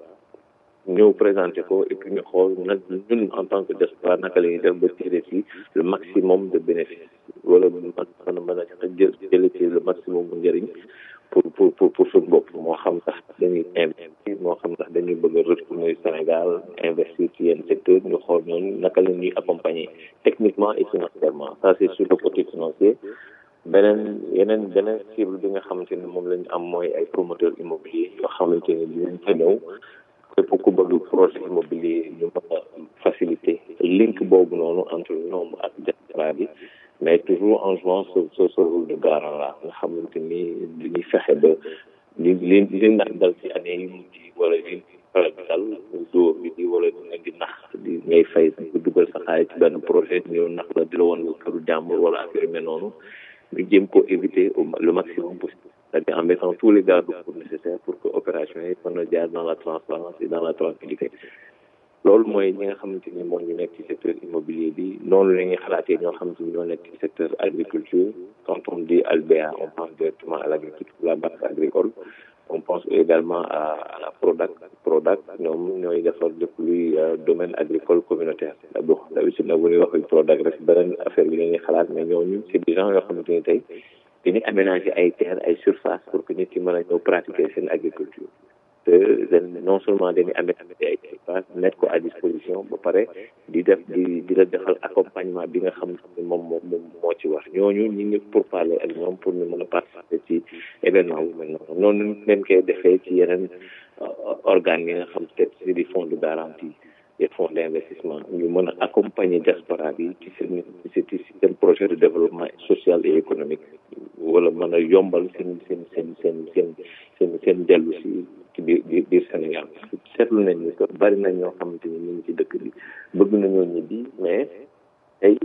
ñëw présenté ko et puis ñu xool nag ñun en tant que diaspora naka la ñuy def ba tirer ci le maximum de bénéfices wala mën a mën a jël jëlee ci le maximum bu njëriñ pour pour pour pour suñu bopp moo xam ndax dañuy investir moo xam ndax dañuy bëgg a retourner Sénégal investir ci yenn secteur ñu xool ñoom naka la ñuy accompagner techniquement et financièrement ça c'est sur le côté financier beneen yeneen beneen cible bi nga xamante ne moom la ñu am mooy ay promoteurs immobiliers yoo xamante ne dinañ fa ñëw képp ku bëgg projet immobilier ñu mën a faciliter link boobu noonu entre ñoom ak diaspora bi mais toujours en jouant ce ce ce rôle de garant là nga xamante ni dañuy fexe ba li li li naan dal ci année yi mujj wala li faral di dal dóor bi di wala dina di nax di ngay fay bu dugal sa xaalis ci benn projet ñëw nax la di la woon këru jàmbur wala affaire yu mel noonu ñu jéem ko éviter le maximum possible c'est-à-dire en mettant tous les garde-fous nécessaires pour que opération yi mën a jaar dans la transparence et dans la tranquillité loolu mooy ñi nga xamante ni moom ñu nekk ci secteur immobilier bi noonu la ñuy xalaatee ñoo xamante ni ñoo nekk ci secteur agriculture quand on dit L B A on pense directement à l'agriculture la banque agricole on pense également à, à la Prodac Prodac ñoom ñooy defar lépp luy domaine agricole communautaire d'abord d'habitude nag bu ñuy wax Prodac rek beneen affaire bi la ñuy xalaat mais ñooñu c'est des gens yoo xamante ni tey dañuy aménager ay terres ay surface pour que nit yi mën a ñëw pratiquer seen agriculture te non seulement dañuy aménager ay surface mettre ko à disposition ba pare di def di di la defal accompagnement bi nga xam ne moom moom moom moo ci wax ñooñu ñu ngi pour parler ak ñoom pour ñu mën a participer ci événement bu mel noonu noonu leen koy defee ci yeneen organes yi nga xam peut-être c'est des fonds de garantie des fonds d'investissement ñu mën a accompagner diaspora bi ci seen ci seen projet de développement social et économique wala mën a yombal seen seen seen seen seen seen seen dellu si ci biir biir Sénégal seetlu nañ ni que bari nañ ñoo xamante ni ñu ngi ci dëkk bi bëgg nañoo ñibbi mais tey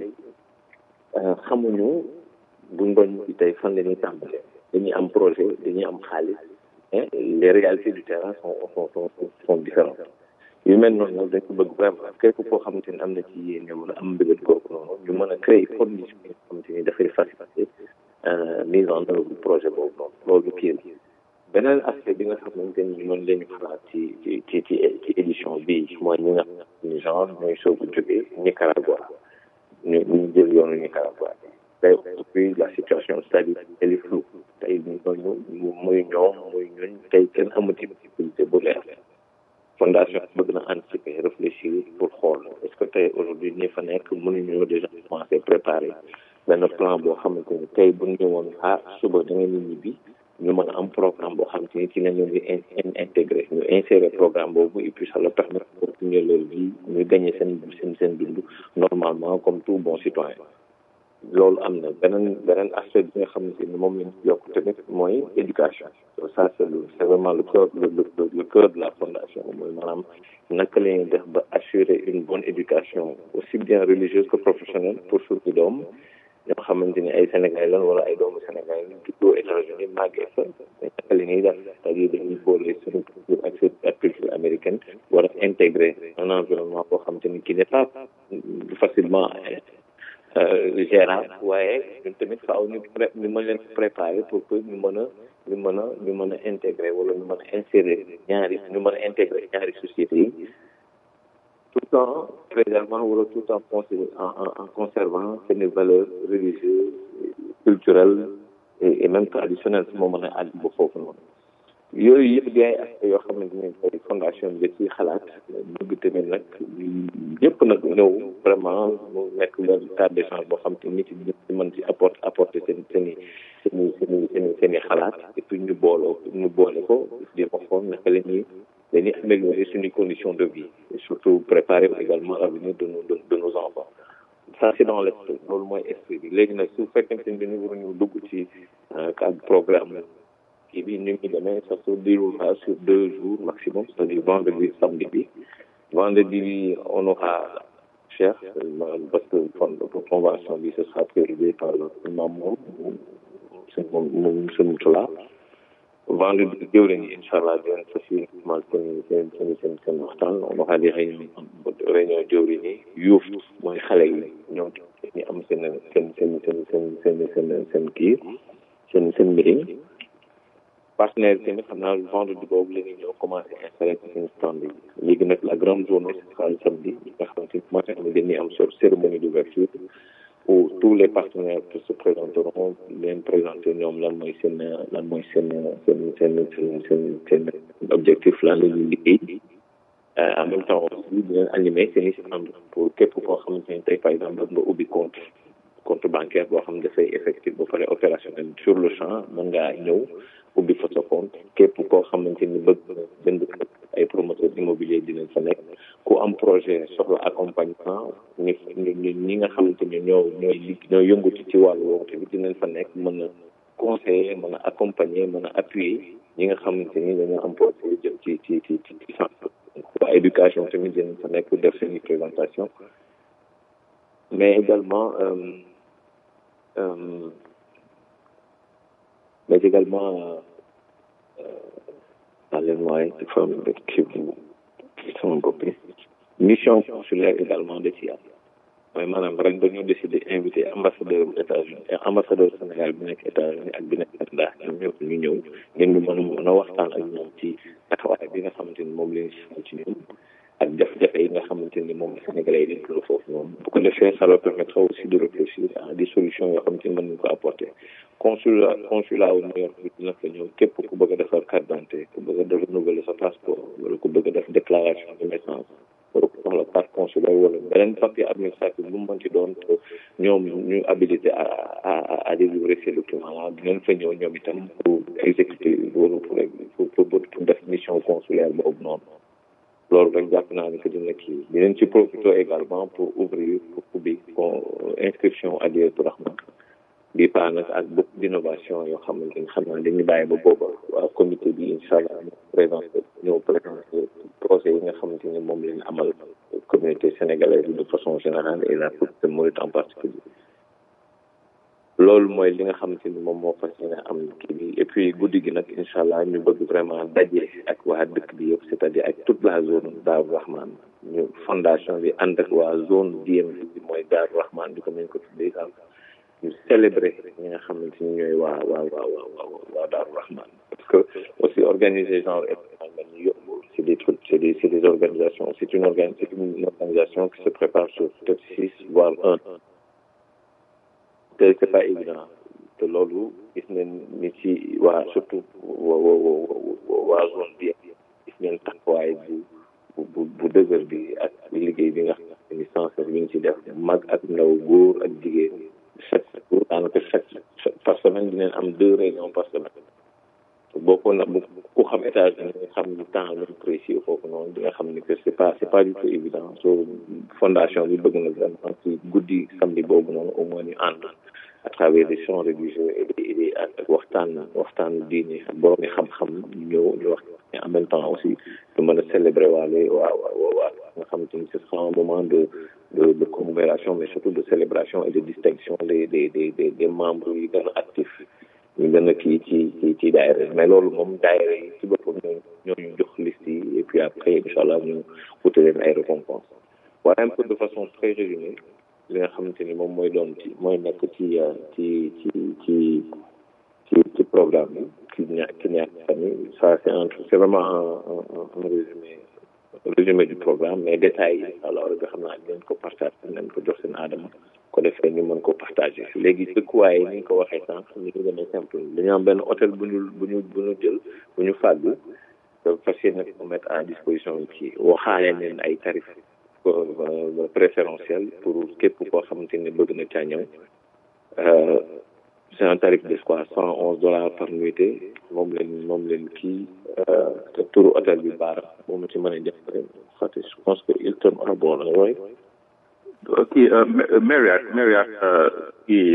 xamuñu buñ doon ñibbi tey fan la ñuy tàmbalee dañuy am projet dañuy am xaalis mais les réalités du terrain sont sont sont sont différentes yu mel noonu nag dañ ko bëgg vraiment képp koo xamante ni am na ci yéene wala am mbébét kooku noonu ñu mën a créer condition yi nga xamante ni dafay faciliter mise en œuvre du projet boobu noonu loolu kii la beneen aspect bi nga xamante ni mën leen xalaat ci ci ci ci ci édition bii mooy ñi nga xam ni genre ñooy soog a jógee Nicaragua ñu ñu jël yoonu Nicaragua tey depuis la situation c'est-à-dire elle est floue tey ñooñu muy ñoom muy ñun tey kenn amati possibilité bu leer fondation bëgg na anticiper réfléchir pour xool est-ce que tey aujourd'hui ñi fa nekk mënuñoo déjà commencer préparer benn plan boo xamante ni tey bu ñu ñëwoon ah suba da ngeen di ñibbi ñu mën a am programme boo xamante ni ci nañu di intégré ñu insérer programme boobu et puis ça leur permet de continuer leur vie ñu gagner seen seen seen dund normalement comme tout bon citoyen loolu am na beneen beneen aspect bi nga xamante ni moom lañ yokk tamit mooy éducation ça c'est le c'est vraiment le cœur le le le cœur de la fondation mooy maanaam naka la ñuy def ba assurer une bonne éducation aussi bien religieuse que professionnelle pour suñu doom ñoo xamante ni ay Sénégalais lan wala ay doomu Sénégalais lañ juddoo États-Unis màggee fa naka la ñuy def c'est-à-dire dañuy boole suñu culture ak seen culture américaine war a intégrer un environnement boo xamante ni qui n'est pas facilement gérable waaye ñun tamit faaw ñu pré ñu mën leen préparer pour que ñu mën a ñu mën a ñu mën a intégrer wala ñu mën a insérer ñaari ñu mën a intégrer ñaari sociétés yi tout en préservant wala tout en en en conservant seen valeurs religieuses culturelles et même traditionnelles su ma mën a àgg ba foofu noonu yooyu yëpp di ay aspects yoo xamante ne tey fondation bi ci xalaat bëgg tamit nag ñëpp nag ñëw vraiment mu nekk benn cadre d'échange boo xam te nit ñi mën ci apporter apporter seen seen i seen i seen i seen i seen i xalaat et surtout ñu booloo ñu boole ko di ko xool naka la ñuy dañuy améliorer suñu conditions de vie et surtout préparer également l'avenir de nos de, de nos enfants ça c'est dans l'esprit loolu mooy esprit bi léegi nag su fekkente ni dañu war a ñu dugg ci cadre programme kii bi ni muy demee ça se déroulera sur deux jours maximum c'est-à-dire vendredi samedi bi vendredi bi on aura cher parce que convention bi ce sera présidé par imam moom sëñ moom moom sëñ Moutala vendredi jëwriñ yi incha allah dinañ fas yéene seen seen seen seen seen waxtaan on aura des réunions réunion jëwriñ yi yuuf mooy xale yi ñoom ñu am seen seen seen seen seen seen seen seen kii seen seen meeting partenaire yi tamit xam naa vendredi boobu la ñuy ñëw commencé installé ci seen stand yi léegi nag la grande journée ce sera le samedi nga xamante ni matin bi dañuy am sur cérémonie d'ouverture où tous les partenaires qui se présenteront leen présenter ñoom lan mooy seen lan mooy seen seen seen seen seen seen objectif lan la ñuy liggéey en même temps aussi dinañ animer seen i stand pour képp koo xamante ni tey par exemple nga ubbi compte compte bancaire boo xam ne dafay effectif ba pare opérationnel sur le champ mën ngaa ñëw ubbi fa sa compte képp koo xamante ni bëgg jënd ay promoteurs immobiliers dinañ fa nekk ku am projet soxla accompagnement ñi ñi ñi nga xamante ni ñoo ñooy li ñoo yëngatu ci wàllu woowu tamit dinañ fa nekk mën a conseiller mën a accompagner mën a appuyer ñi nga xamante ni dañoo am projet jëm ci ci ci ci ci centre waa éducation tamit dinañ fa nekk def seen i présentation mais également euh, euh, mais également dans les moyens de forme de kii bi sama bopp bi mission consulaire également de ci am mooy maanaam ren dañoo décidé invité ambassadeur États-Unis ambassadeur Sénégal bi nekk États-Unis ak bi nekk Canada ñoom ñëpp ñu ñëw ngeen ñu mën a mën a waxtaan ak ñoom ci taxawaay bi nga xamante ni moom la ñu si ci ñoom ak jafe-jafe yi nga xamante ni moom Sénégalais yi dañ ko foofu noonu bu ko defee ça leur permettra aussi de réfléchir à des solutions yoo xamante ni mën nañu ko apporter consulat consulat wu New York bi dina fa ñëw képp ku bëgg a defar carte d'identité ku bëgg a def renouveler sa passeport wala ku bëgg a def déclaration de naissance wala ku soxla carte consulaire wala beneen papier administratif bu mu mënti doon ñoom ñu habilité à à à délivrer ces documents là dinañ fa ñëw ñoom itam pour exécuter wala pour pour pour def mission consulaire boobu noonu. loolu rek jàpp naa ne que dina kii dinañ ci profiter également pour ouvrir pour ubbi inscription Hadiyatou Rahma bi paa nag ak beaucoup d'innovation yoo xamante ni xam naa dañuy bàyyi ba booba waa comité bi incha allah ñu présenté ñëw présenté projet yi nga xamante ni moom lañ amal communauté sénégalaise de façon générale et la communauté mouride en particulier loolu mooy li nga xamante ni moom moo fas yéene am kii bi et puis guddi gi nag incha allah ñu bëgg vraiment daje ak waa dëkk bi yëpp c'est-à-dire ak toute la zone Daaru Rahman ñu fondation bi ànd ak waa zone D M V bi mooy Daaru Rahman bi comme ni ñu ko tuddee daal ñu célébrer ñi nga xamante ni ñooy waa waa waa waa waa Daaru Rahman parce que aussi organiser genre événement ñu yóbbu c'est des trucs c'est des c'est des organisations c'est une organ c'est une organisation qui se prépare sur peut-être six voire un te c'est pas évident te loolu gis nañ ni ci waa surtout waa waa zone bi gis nañ taxawaay bu bu bu dëgër bi ak liggéey bi nga xam ne sincère bi ñu ci def mag ak ndaw góor ak jigéen chaque jour daanaka chaque par semaine dinañ am deux réunions par semaine boo ko nag bu ku xam États-Unis nga xam ni temps lañ précis foofu noonu di nga xam ni que c'est pas c'est pas du tout évident so fondation bi bëgg na vraiment ci guddi samedi boobu noonu au moins ñu ànd à travers des chants religieux et des des ak waxtaan waxtaan diine ak borom yi xam-xam ñëw ñu wax en même temps aussi ñu mën a célébrer waale waa waa waa nga xamante ni ce sera un moment de de de commémoration mais surtout de célébration et de distinction des des des des des membres yi gën a actifs ñu gën a kii ci ci ci daayira mais loolu moom daayira yi ci boppam ñoo ñoo ñu jox liste yi et puis après incha allah ñu wute leen ay récompenses waaye un peu de façon très résumée li nga xamante ni moom mooy doon ci mooy nekk ci ci ci ci ci ci programme bi ci ña ci ñaari famille ça c'est un c'est vraiment un un un résumé résumé du programme mais détails yi alors nga xam naa dinañ ko partage nañ ko jox seen aadama ko defee ñu mën ko partager léegi dëkkuwaay yi ni ñu ko waxee sànq ñu ngi gën a simple dañu am benn hôtel bu ñu bu ñu bu ñu jël bu ñu fàgg fas yéene ko mettre à disposition ci waxaale leen ay tarifs préférentiel pour képp koo xamante ni bëgg na caa ñëw c'est un tarif de quoi cent onze dollars par nuitée moom leen moom leen kii te turu hôtel bi baara moom ci mën a jàppale fàtte je pense que Hilton Arbor la wooy kii Marriott Marriott kii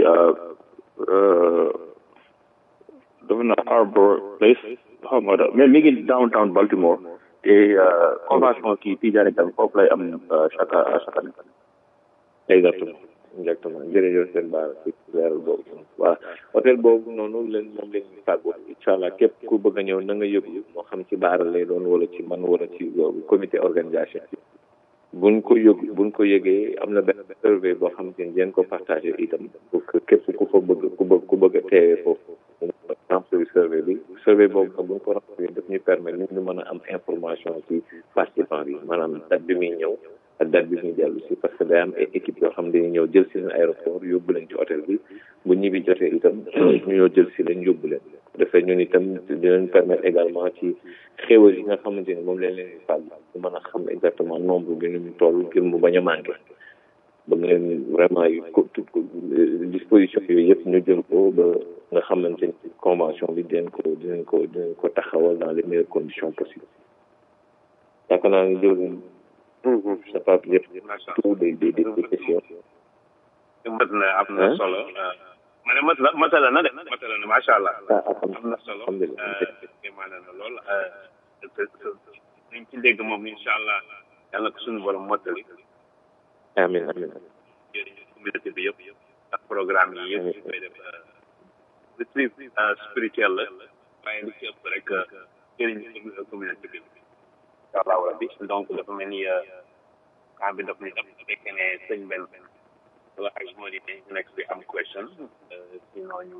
dafa na Arbor Place xam nga da mais mi ngi downtown Baltimore te convention kii Tidjane tam foofu lay am chaque chaque année. exactement exactement jërëjëf seen baara ci leeral boobu voilà hôtel boobu noonu leen moom leen ñu tàggoo incha allah képp ku bëgg a ñëw na nga yëgu moo xam ci baara lay doon wala ci man wala ci comité organisation buñ ko yëg buñ ko yëgee am na benn survey boo xam ne ngeen ko partagé itam pour que képp ku fa bëgg ku bëgg ku bëgg a teewee foofu remplir survey bi survey boobu nag buñ ko remplir daf ñuy permettre ñu mën a am information ci participant bi maanaam date bi muy ñëw ak date bi muy dellu si parce que day am ay équipe yoo xam ne dañuy ñëw jël si leen aéroport yóbbu leen ci hôtel bi bu ñibbi jotee itam ñu ñëw jël si leen yóbbu leen dafay ñun itam dinañ permettre également ci xéewal yi nga xamante ni moom leen leen di fàgg ñu mën a xam exactement nombre bi ni mu toll ngir mu bañ a manqué ba ngeen vraiment disposition yooyu yëpp ñu jël ko ba nga xamante ni convention bi dinañ ko dinañ ko dinañ ko taxawal dans les meilleures conditions possibles yaakaar naa ni jël c'est pas peut être tout des des des questions. mat na am na solo. ma ne mat na matala na de matala na macha allah. am na solo. maanaam na lool. liñ ci dégg moom incha allah yàlla ko suñu borom mottali. amiin amiin. jërëjëf communauté bi yëpp ak programme yi yëpp ñu koy def retreat spirituel la waaye li ci ëpp rek jëriñ communauté bi. incha allah rabbi donc dafa mel ni camp bi daf ni daf fekkee ne sëñ benn wala ay moo di nekk bi am question sinon ñu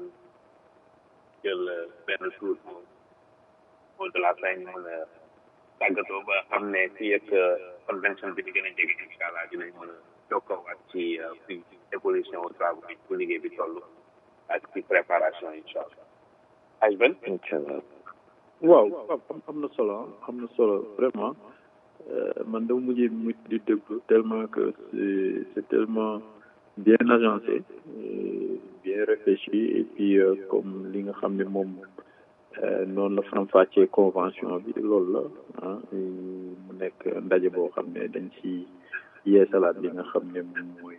jël benn tour au de la fin ñu mën a tàggatoo ba xam ne fii ak convention bi di gën a jege incha allah dinañ mën a jokkoowaat ci fi évolution au travail bi bu liggéey bi toll ak ci préparation incha allah ay benn incha allah waaw am na solo am na solo vraiment man dama mujjee mu di déglu tellement que c'est c'est tellement bien agencé bien réfléchi et puis comme li nga xam ne moom noonu la faram-fàccee convention bi loolu la ah mu nekk ndaje boo xam ne dañ ci yeesalaat li nga xam ne moom mooy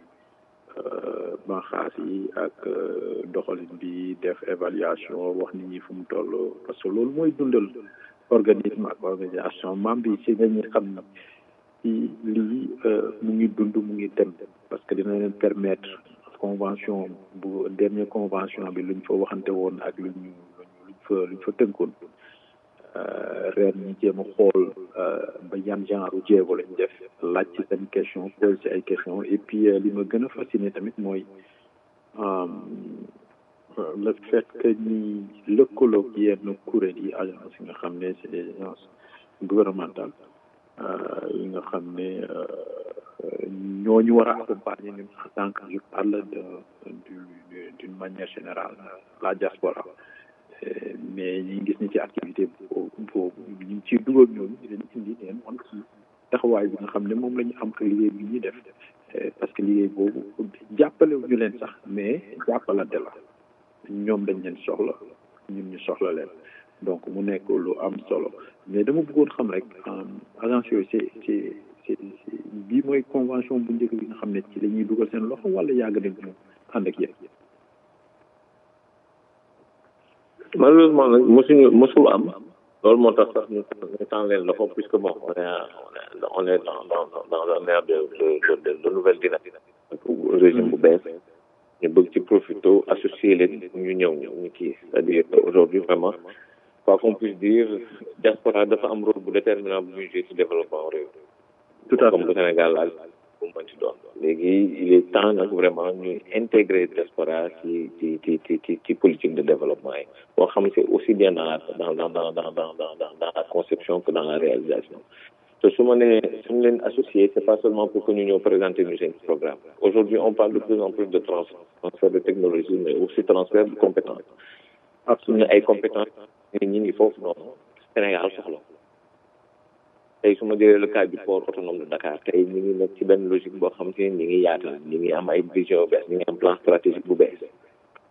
banxaas yi ak doxalin bi def évaluation wax nit ñi fu mu toll parce que loolu mooy dundal organisme ak organisation membre yi si nga ñuy xam ne ci lii mu ngi dund mu ngi dem parce que dina leen permettre convention bu dernière convention bi luñ fa waxante woon ak luñ luñ fa luñ fa tënkoon ren ñu jéem a xool ba yan genre jéego lañ def laaj ci seen question posé ci ay question et puis li ma gën a fasciné tamit mooy le fait que ñi lëkkaloog yenn kuréel yi agence yi nga xam ne c'est des agences gouvernementales yi nga xam ne ñooñu war a accompagner ñun en tant que je parle de d'une manière générale la diaspora mais ñi gis ni ci activité boobu ñu ngi ciy dugal ñooñu di leen indi leen wan ci taxawaay bi nga xam ne moom la ñu am ak liggéey bi ñuy def parce que liggéey boobu jàppale ñu leen sax mais jàppalante la ñoom dañ leen soxla ñun ñu soxla leen donc mu nekk lu am solo mais dama bëggoon xam rek agence yooyu c'est c'est c'est bii mooy convention bu njëkk bi nga xam ne ci la ñuy dugal seen loxo wala yàgg nañ ñu ànd ak yéen. malheureusement nag mosuñu mosul am loolu moo tax sax ñu ñu tànn leen loxo puisque bon on est on est dans dans dans un ère de de de de nouvelle dynamique régime bu bees ñu bëgg ci profito associer leen ñu ñëw ñu kii c'est-à-dire aujourd'hui vraiment quoi qu'on puisse dire diaspora dafa am rôle bu déterminant bu ñuy jouer ci développement réew tout à fait comme le Sénégal laaj bu mën ci doon léegi il est temps nag vraiment ñuy intégrer diaspora ci ci ci ci ci ci politique de développement yi boo xam c'est aussi bien dans la dans dans dans dans dans dans dans la conception que dans la réalisation te su ma nee suñu leen associé c'est pas seulement pour que ñu ñëw présenter ñu seen programme aujourd'hui on parle de plus en plus de transfert de technologie mais aussi transfert de compétences suñu ay compétences nit ñi ngi foofu noonu Sénégal soxla tey su ma jëlee le cas du port autonome de Dakar tey ñu ngi nekk ci benn logique boo xam te ne ñu ngi yaatal ñu ngi am ay vision bees ñu ngi am plan stratégique bu bees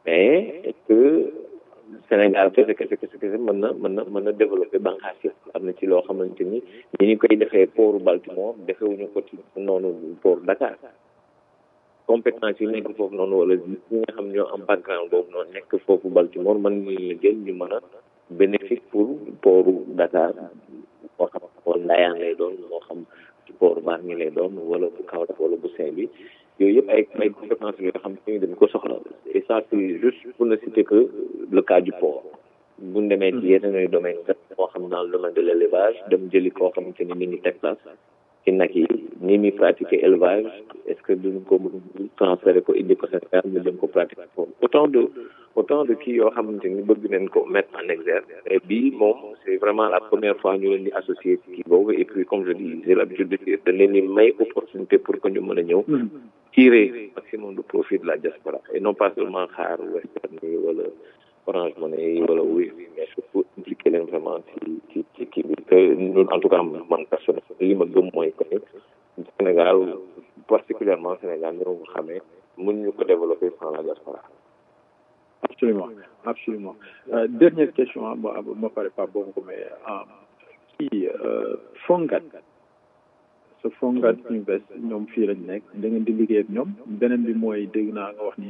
mais est-ce que Sénégal kese kese kese kese mën na mën na mën na développer bànqaas yëpp am na ci loo xamante ni ñi ñu koy defee port Baltimore defewuñu ko ci noonu port Dakar compétence yi nekk foofu noonu wala ñi nga xam ñoo am background boobu noonu nekk foofu Baltimore mën nañu la jël ñu mën a bénéfice pour portu Dakar moo xam wala Ndayane lay doon moo xam ci port Bargny lay doon wala bu Kaolack wala bu Saint-Louis yooyu yëpp ay ay compétences yoo xam ne dañ ko soxla et ça c'est juste pour ne citer que le cas du port bu ñu demee ci yeneen domaine moo xam dans le domaine de l'élevage dem jëli koo xamante ni mi ngi Texas ci nag yi ni muy pratiquer élevage est-ce que duñ ko transférer ko indi ko Sénégal ñu dem ko pratiquer foofu autant de autant de kii yoo xamante ni bëgg nañ ko mettre en exergue et bii moom c'est vraiment la première fois ñu leen di associer ci kii boobu et puis comme je dis j'ai l'habitude de dire dañ leen di may opportunité pour que ñu mën a ñëw tirer maximum de profit de la diaspora et non pas seulement xaar Western yi wala Orange Money yi wala oui mais surtout impliquer leen vraiment ci ci ci kii bi que ñun en tout cas man personnel li ma gëm mooy que ni Sénégal particulièrement Sénégal ñoo ko xamee mën ñu ko développer sans la diaspora. Absolument, absolument. Euh, dernière question, moi, moi paraît pas bon, mais qui euh, Fongat, ce Fongat Invest, ñoom fii lañ nekk da ngeen di liggéey ak ñoom beneen bi mooy dégg naa nga wax ni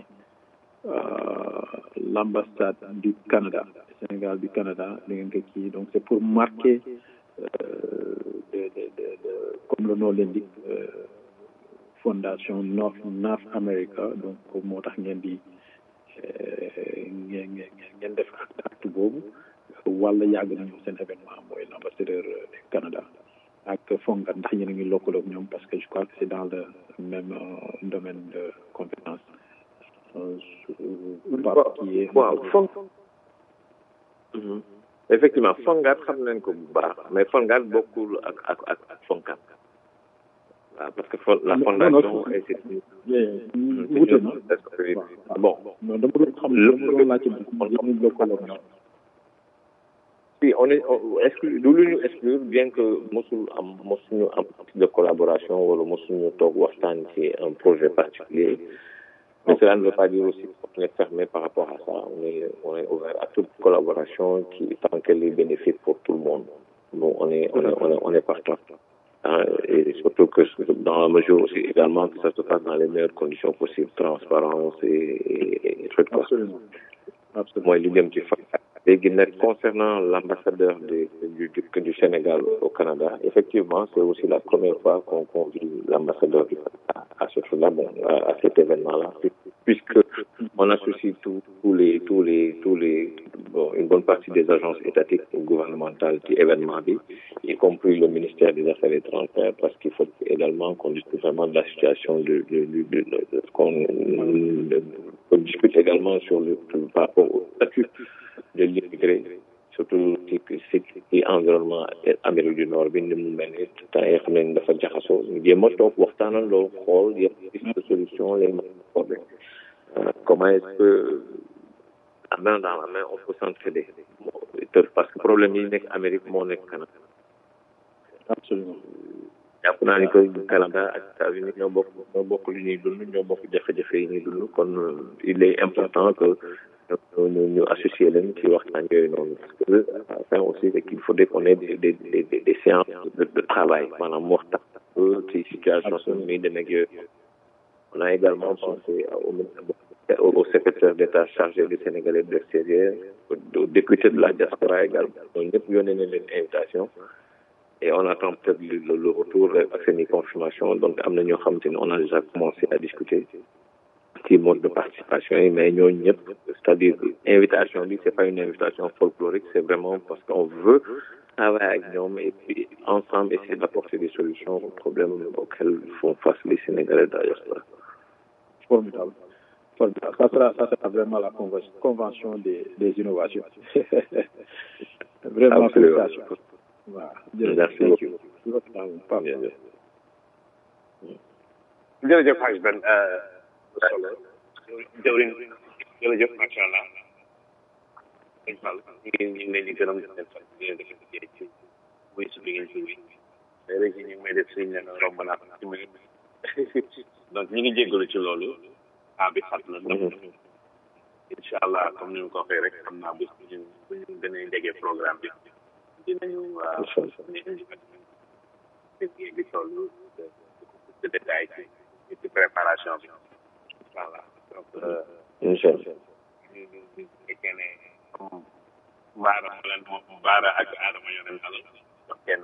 l'ambassade du Canada, Sénégal du Canada da ngeen ko kii donc c'est pour marquer euh, de, de, de, de, comme le nom l'indique euh, fondation North North America donc moo tax ngeen di ngeen ngeen def acte boobu wala yàgg nañu seen événement mooy l'ambassadeur du Canada ak Fongat ndax yéen a ngi lëkkaloo ak ñoom parce que je crois que c'est dans le même euh, domaine de compétence. waaw Fong. effectivement Fongat xam nañ ko bu baax mais Fongat bokkul ak ak ak ak Fongat. waaw parce que la fondation est wute na bon non dama doon xam dama doon laajte ñu lëkkaloo ak ñoom. si on est exclu du lu ñu exclure bien que mosul am mosuñu am de collaboration wala mosuñu toog waxtaan ci un projet particulier mais cela ne veut pas dire aussi qu'on est fermé par rapport à ça on est on est ouvert à toute collaboration qui tant qu'elle est bénéfique pour tout le monde bon on est on est on est, on est partant hein, et surtout que dans la mesure aussi également que ça se passe dans les meilleures conditions possibles transparence et et, et trucs absolument absolument mooy li dem ci fa léegi nag concernant l'ambassadeur du, du, du, du Sénégal au Canada, effectivement, c'est aussi la première fois qu'on convie l'ambassadeur du Canada à ce là bon, à, à cet événement-là, puisque on associe tous tous les tous les tous les bon, une bonne partie des agences étatiques ou gouvernementales qui événement bi, y compris le ministère des Affaires étrangères, parce qu'il faut également qu'on discute vraiment de la situation de, de, de, de, de, de qu'on de, qu'on discute également sur le par rapport au statut de l'immigré surtout ci ci ci environnement Amérique du Nord bi ni mu mel ni temps yi xam ne dafa jaxasoo ñu jéem a toog waxtaanandoo xool yëpp piste de solution les problèmes comment est-ce que à main dans la main on peut s'entraider parce que problème yi nekk Amérique moo nekk Canada. absolument jàpp naa ni que Canada ak États-Unis ñoo bokk ñoo bokk lu ñuy dund ñoo bokk jafe-jafe yi ñuy dund kon il est important que ñu ñu associer leen ci waxtaan yooyu noonu parce que enfin aussi c'est qu'il faudrait qu'on ait des des des des séances de de travail maanaam waxtaan ci situation suñu muy demee ak yooyu. On a également pensé au, au secrétaire d'État chargé du Sénégalais de l'extérieur, au député de la diaspora également. Donc ñëpp yónnee nañ leen invitation et on attend peut-être le, le, le retour ak seen i confirmation donc am na ñoo xamante ne on a déjà commencé à discuter ci mode de participation yi mais ñooñu ñëpp c'est-à-dire invitation bi c'est pas une invitation folklorique c'est vraiment parce qu'on veut travailler avec ñoom et puis ensemble essayer d'apporter des solutions aux problèmes auxquels font face les Sénégalais de la diaspora. Formidable. Formidable. Ça sera, ça sera vraiment la convention des, des innovations. Vraiment, félicitations. Voilà. Merci beaucoup. jërëjëf Hadj Ben solo jëwriñ jërëjëf macha allah dañ fal ñu ngi ñu ngi leen di gërëm di leen sant di leen def liggéey ci wuy su bi ngeen ci wuy mais rek ñu ngi may def suñ leen romb naa ci muy donc ñu ngi jéggalu ci loolu ah bi xat na donc incha allah comme ni ñu ko waxee rek xam naa bu ñu bu ñu gën a jege programme bi dinañu indi bi toll de détail ci ci préparation bi incha allah donc incha allah ñu fekkee ne comme Baara mu leen moom Baara ak Adama yore na la jox kenn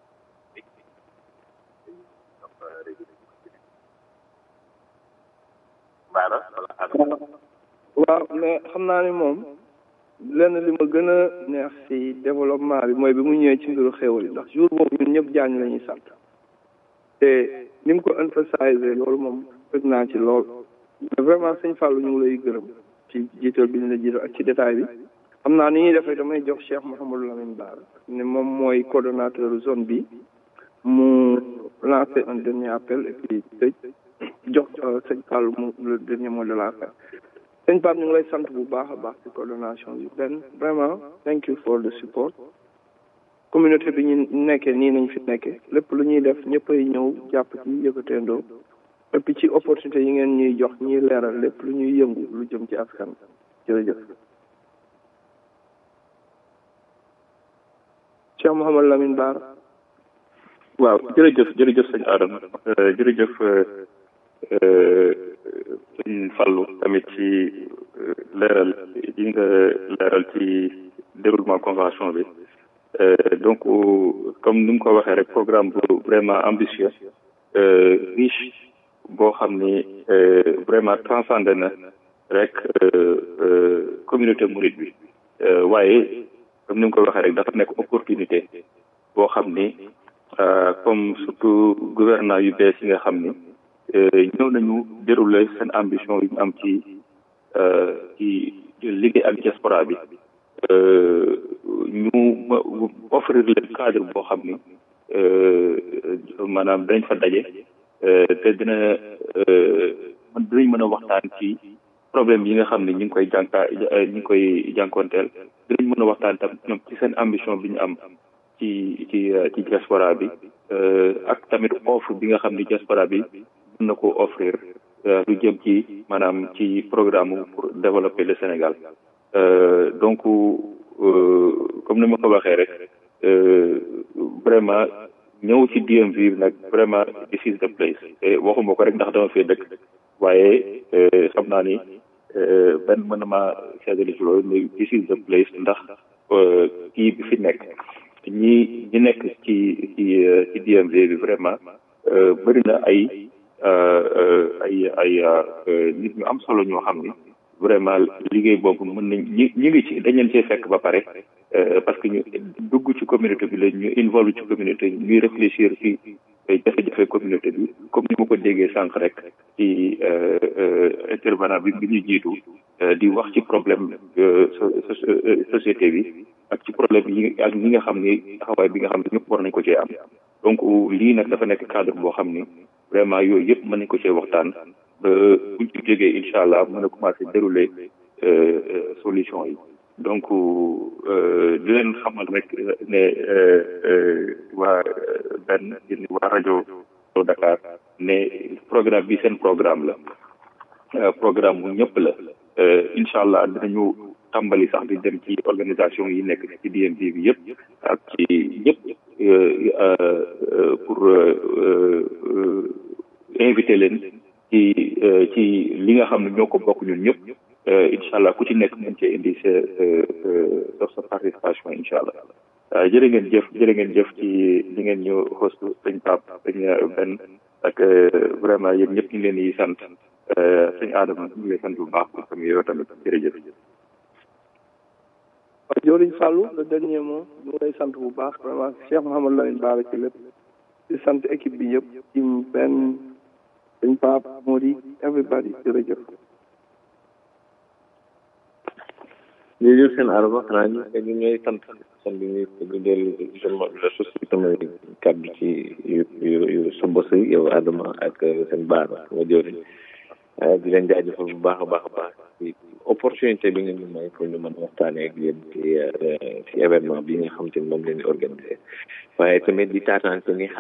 Baara wala Adama. waaw mais xam naa ni moom lenn li ma gën a neex ci développement bi mooy bi mu ñëwee ci mbiru xéwal yi ndax jour boobu ñun ñëpp jaañ la ñuy sant te ni mu ko emphasiser loolu moom bëgg naa ci lool mais vraiment sëñ Fallou ñu ngi lay gërëm ci jiital bi ñu la jiital ak ci détail bi xam naa ni ñuy defee damay jox Cheikh Mouhamadou Lamine Bara ne moom mooy coordonnateur zone bi mu lancer un dernier appel et puis tëj jox sëñ Fallou mu le dernier mot de la fin sëñ Pape ñu ngi lay sant bu baax a baax ci coordination bi benn vraiment thank you for the support communauté bi ñu nekkee nii nañ fi nekkee lépp lu ñuy def ñëppay ñëw jàpp ci yëkkateendoo et puis ci opportunité yi ngeen ñuy jox ñuy leeral lépp lu ñuy yëngu lu jëm ci askan jërëjëf Cheikh Mouhamadou Lamine Bara. waaw jërëjëf jërëjëf sëñ Adama jërëjëf sëñ Fallou tamit ci leeral yi nga leeral ci déroulement convention bi donc comme ni mu ko waxee rek programme bu vraiment ambitieux riche boo xam ni vraiment transcendé na rek communauté mouride bi waaye comme ni mu ko waxee rek dafa nekk opportunité boo xam ni comme surtout gouvernants yu bees yi nga xam ni ñëw nañu dérouler seen ambition yu ñu am ci ci liggéey ak diaspora bi ñu offrir leen cadre boo xam ni maanaam dañ fa daje te dina dinañ mën a waxtaan ci problème yi nga xam ne ñu ngi koy jànka ñu ngi koy jànkoonteel dinañ mën a waxtaan tam ñoom ci seen ambition bi ñu am ci ci ci diaspora bi ak tamit offre bi nga xam ni diaspora bi mën na ko offrir lu jëm ci maanaam ci programme pour développer le Sénégal donc comme ni ma ko waxee rek vraiment ñëw ci D M V nag vraiment this is the place te waxuma ko rek ndax dama fee dëkk waaye xam naa ni benn mën na maa seetlu ci loolu mais this is the place ndax kii bi fi nekk ñi ñi nekk ci ci ci D M V bi vraiment bëri na ay ay ay nit ñu am solo ñoo xam ni vraiment liggéey boobu mën nañ ñi ñi ngi ci dañ leen cee fekk ba pare parce que ñu dugg ci communauté bi la ñu involve ci communauté bi ñuy réfléchir ci jafe-jafe communauté bi comme ni ma ko déggee sànq rek ci intervenant bi bi ñu jiitu di wax ci problème société bi ak ci problème yi ak ñi nga xam ni taxawaay bi nga xam ne ñëpp war nañ ko cee am donc lii nag dafa nekk cadre boo xam ni vraiment yooyu yëpp mën nañ ko cee waxtaan ba buñ ci jógee incha allah mën a commencé dérouler solution yi donc di leen xamal rek ne waa benn waa rajo Dakar ne programme bi seen programme la programme bu ñëpp la incha allah dinañu tàmbali sax di dem ci organisation yi nekk ci D M V bi yëpp ak ci ñëpp pour inviter leen ci ci li nga xam ne ñoo ko bokk ñun ñëpp incha allah ku ci nekk mën cee indi sa sa sa participation incha allah jërë ngeen jëf jërë ngeen jëf ci li ngeen ñu host sëñ Pape sëñ Ben ak vraiment yéen ñëpp ñu ngi leen di sant sëñ Adama ñu ngi lay sant bu baax comme yow tamit jërëjëf. waaw jëriñ Fallou le dernier mot ñu ngi lay sant bu baax vraiment Cheikh Mouhamadou Lamine Bara ci lépp di sant équipe bi yëpp ci benn sëñ Pape Mody everybody jërëjëf. jërëjëf seen Adama xanaa ñu ñu ñooy sant sant bi ñuy ñu dellu la société tamit kàddu ci yu yu yu sa bos yi yow Adama ak seen Bara nga jëriñ di leen jaajëfal bu baax a baax a baax ci opportunité bi nga ñu may pour ñu mën a waxtaanee ak yéen ci ci événement bi nga xam te ne moom leen di organisé waaye tamit di taataan ko ngi xalaat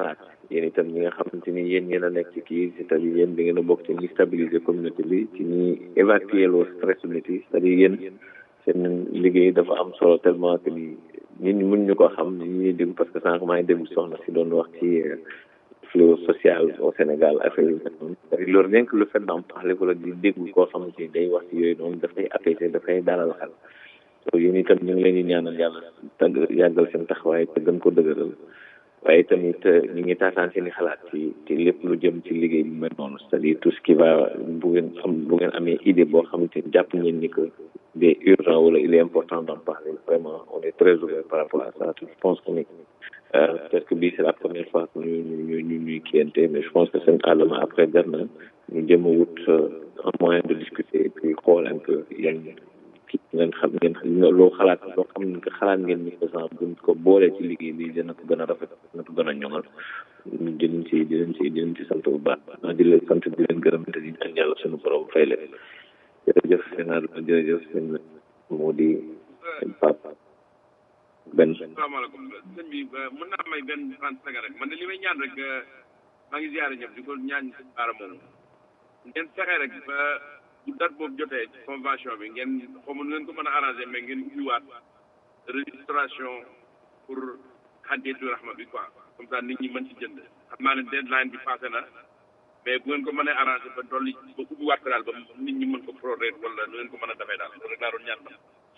yéen itam ñi nga xamante ni yéen ñeen a nekk ci kii c'est-à-dire yéen da ngeen a bokk ci ñi stabiliser communauté bi ci ñi évacuer loo stress nit yi c'est-à-dire yéen seen liggéey dafa am solo tellement que ni nit ñi mën ñu ko xam ñi ñuy déglu parce que sànq maa ngi déglu soxna si doon wax ci flot social au Sénégal affaire yu mel noonu c'est-à-dire loolu rien que le fait d'en parler wala di déglu koo xamante ni day wax ci yooyu noonu dafay apaiser dafay dalal xel so yéen itam ñu ngi leen di ñaanal yàlla tàgg yàggal seen taxawaay te gën ko dëgëral waaye tamit ñu ngi taataan seen i xalaat ci ci lépp lu jëm ci liggéey bi mel noonu c'est-à-dire tout ce qui va bu ngeen am bu ngeen amee idée boo xamante ni jàpp ngeen ni que des urgent wala il est important d'en parler vraiment on est très ouvert par rapport à ça je pense que ni peut-être que bii c'est la première fois que ñu ñu ñu ñuy kiyante mais je pense que seen àllama après jar na ñu jëm a wut un moyen de discuter et puis xool un peu yan kii ngeen xam ngeen loo xalaat loo xam ne que xalaat ngeen ni que sax buñ ko boolee ci liggéey bi dina ko gën a rafet dina ko gën a ñoŋal ñu dinañ ci dinañ ci dinañ ci sant bu baax di leen sant di leen gërëm te di ñaan yàlla suñu borom fay leen jërëjëf seen àll jërëjëf seen moo di seen papa benn. salaamaaleykum sëñ bi mën naa may benn trente secondes rek man de li may ñaan rek maa ngi ziare ñëpp di ko ñaan sëñ Baara moomu ngeen fexe rek ba bu date boobu jotee ci convention bi ngeen xaw ma nu ngeen ko mën a arrangé mais ngeen ubbiwaat registration pour Hadiyatu Rahma bi quoi comme ça nit ñi mën ci jënd xam naa ne deadline bi passé na mais bu ngeen ko mënee arrangé ba dolli ba ubbiwaat ko daal ba nit ñi mën ko prorate wala nu ngeen ko mën a defee daal loolu rek laa doon ñaan ba.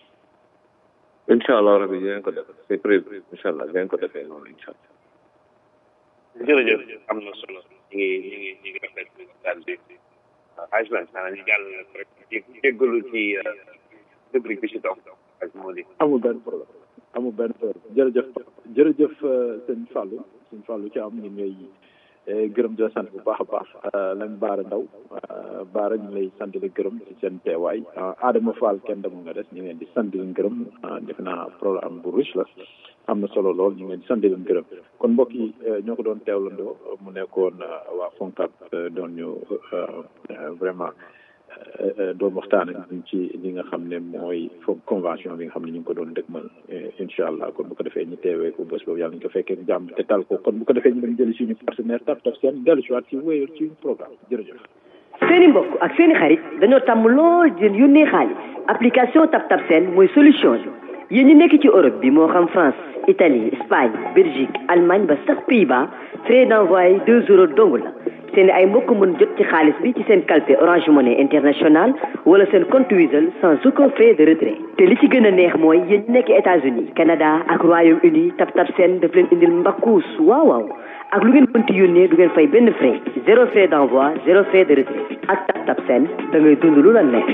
incha allah rabi dinañ ko def c'est prévu incha allah dinañ ko defee noonu incha allah. jërëjëf am na solo ñu ngi ñu ngi ñu ngi rafetlu daal di xaaj lan xanaa ñu jàll rek jéggalu ci rubrique bi ci toog ak moo di. amul benn problème amul benn problème jërëjëf jërëjëf sëñ Fallou sëñ Fallou ci am ñu ngay gërëm di la sant bu baax a baax lañ Baara Ndaw Baara ñu lay sant di gërëm ci seen teewaay Adama Fall kenn demul nga des ñu ngi leen di sant di leen gërëm def naa programme bu riche la am na solo lool ñu ngi leen di sant di leen gërëm kon mbokk yi ñoo ko doon teewlandoo mu nekkoon waa FONCAB doon ñu vraiment doon waxtaan ak ñu ci li nga xam ne mooy foog convention bi nga xam ne ñu ngi ko doon dëgmal incha allah kon bu ko defee ñu teewee ko bés boobu yàlla ñu ko fekkee jàmm te tal ko kon bu ko defee ñu dem jëli suñu partenaire tap tap seen dellu si waat ci wéyal ci programme jërëjëf. seeni mbokk ak seeni xarit dañoo tàmm lool di yónnee xaalis application tap tap seen mooy solution bi yéen ñi nekk ci Europe bi moo xam France Italie Espagne Belgique Allemagne ba sax Pays-Bas frais d'envoi deux euros dong la seen ay mbokk mën jot ci xaalis bi ci seen calpe Orange Money International wala seen compte Wizall sans aucun frais de retrait te li ci gën a neex mooy yéen ñi nekk États-Unis Canada ak Royaume-Uni tap tap seen daf leen indil mbakkuus waaw waaw ak lu ngeen mënti yónnee du ngeen fay benn frais zéro frais d'envoi zéro frais de retrait ak tap tap seen da ngay dund lu la neex.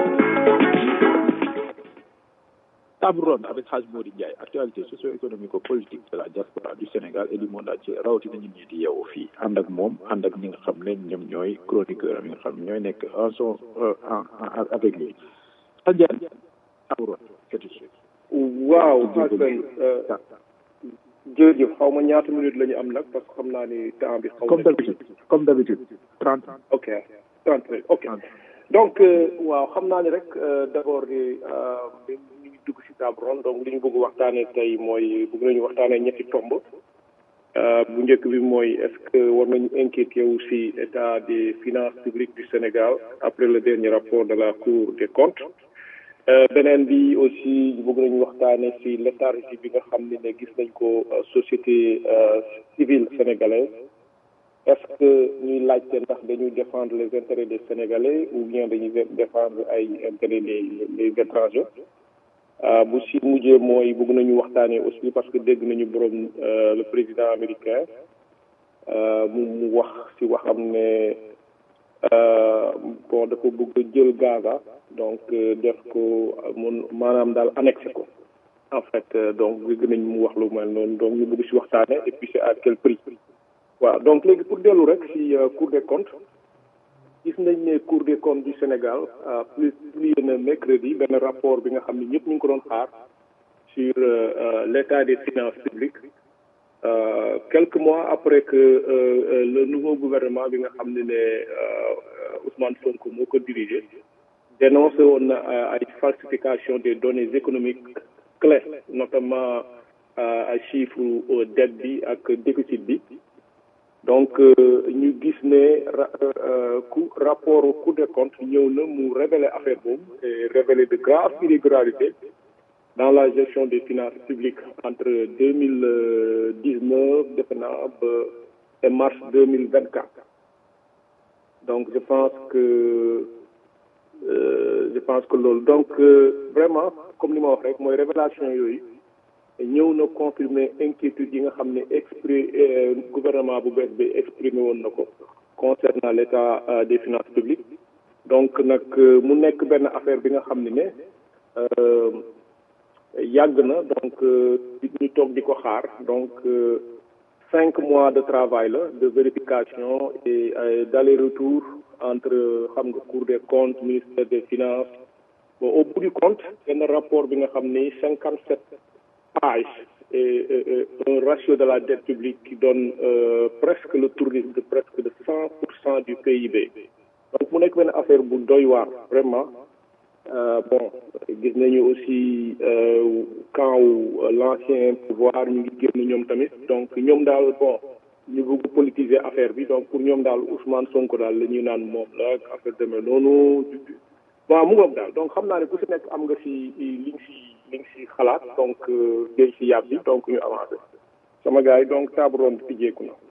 Table ronde avec Hadj Mody Ndiaye actualité socio-économico-politique de la diaspora du Sénégal et du monde entier rawatina ñun ñii di yeewoo fii ànd ak moom ànd ak ñi nga xam ne ñoom ñooy chroniqueur am yi nga xam ne ñooy nekk en son en avec lui. Hadj Ndiaye table ronde tout de suite. waaw Hassan jërëjëf xaw ma ñaata minutes la ñu am nag parce que xam naa ni temps bi. xaw comme d'habitude comme d'habitude trente. ok trente minutes ok donc waaw xam naa ni rek d'abord di. dugg ci table ronde donc li ñu bëgg waxtaanee tey mooy bëgg nañu waxtaanee ñetti tomb bu njëkk bi mooy est-ce que war nañu inquiéter aussi état des finances publiques du Sénégal après le dernier rapport de la Cour des comptes beneen bi aussi bëgg nañu waxtaanee ci léthargie bi nga xam ne ne gis nañ ko société civile sénégalaise est-ce que ñuy laajte ndax dañuy défendre les intérêts des Sénégalais ou bien dañuy défendre ay intérêts des des étrangers bu si mujjee mooy bëgg nañu waxtaanee aussi parce que dégg nañu borom le président américain mu mu wax si waxam ne bon dafa bëgg jël Gaza donc def ko mun maanaam daal annexé ko en fait donc dégg nañu mu wax lu mel noonu donc ñu bëgg si waxtaanee et puis c'est à quel prix waaw donc léegi pour dellu rek si Cour des comptes gis nañ ne Cour des comptes du Sénégal plus publié na mercredi benn rapport bi nga xam ne ñëpp ñu ngi ko doon xaar sur l'état des finances publiques quelques mois après que le nouveau gouvernement bi nga xam ne ne Ousmane Sonko moo ko dirigé dénoncé woon na ay falsification des données économiques clés notamment ay chiffres dette bi ak déficit bi donc ñu gis ne ku rapport Cour des comptes ñëw na mu révélé affaire boobu et révélé de graves irrégularités dans la gestion des finances publiques entre deux mille dix-neuf defe naa ba et mars deux mille vingt-quatre. Donc je pense que euh, je pense que loolu donc euh, vraiment comme ni ma wax rek mooy révélation yooyu ñëw na confirmer inquiétude yi nga xam ne exprimé gouvernement bu bees bi exprimé woon na ko concernant l'état euh, des finances publiques. Donc nag mu nekk benn affaire bi nga xam ne ne yàgg na donc ñu toog di ko xaar donc euh, cinq mois de travail là de vérification et euh, d'aller-retour entre xam nga Cour des comptes ministère des finances bon au bout du compte benn rapport bi nga xam ni cinquante-sept pages et, et, et un ratio de la dette publique qui donne euh, presque le tourisme de presque de cent pour cent du P I B. Donc mu nekk benn affaire bu doy waar vraiment euh, bon gis nañu aussi euh, quand euh, l'ancien pouvoir ñu ngi génn ñoom tamit donc ñoom daal bon ñu bëgg politiser affaire bi donc pour ñoom daal Ousmane Sonko daal la ñuy naan moom la affaire demee noonu waaw mu ngoog daal donc xam naa ne ku si nekk am nga si li nga si li nga si xalaat donc géej si yàb bi donc ñu avancé sama gars yi donc table ronde tijjeeku na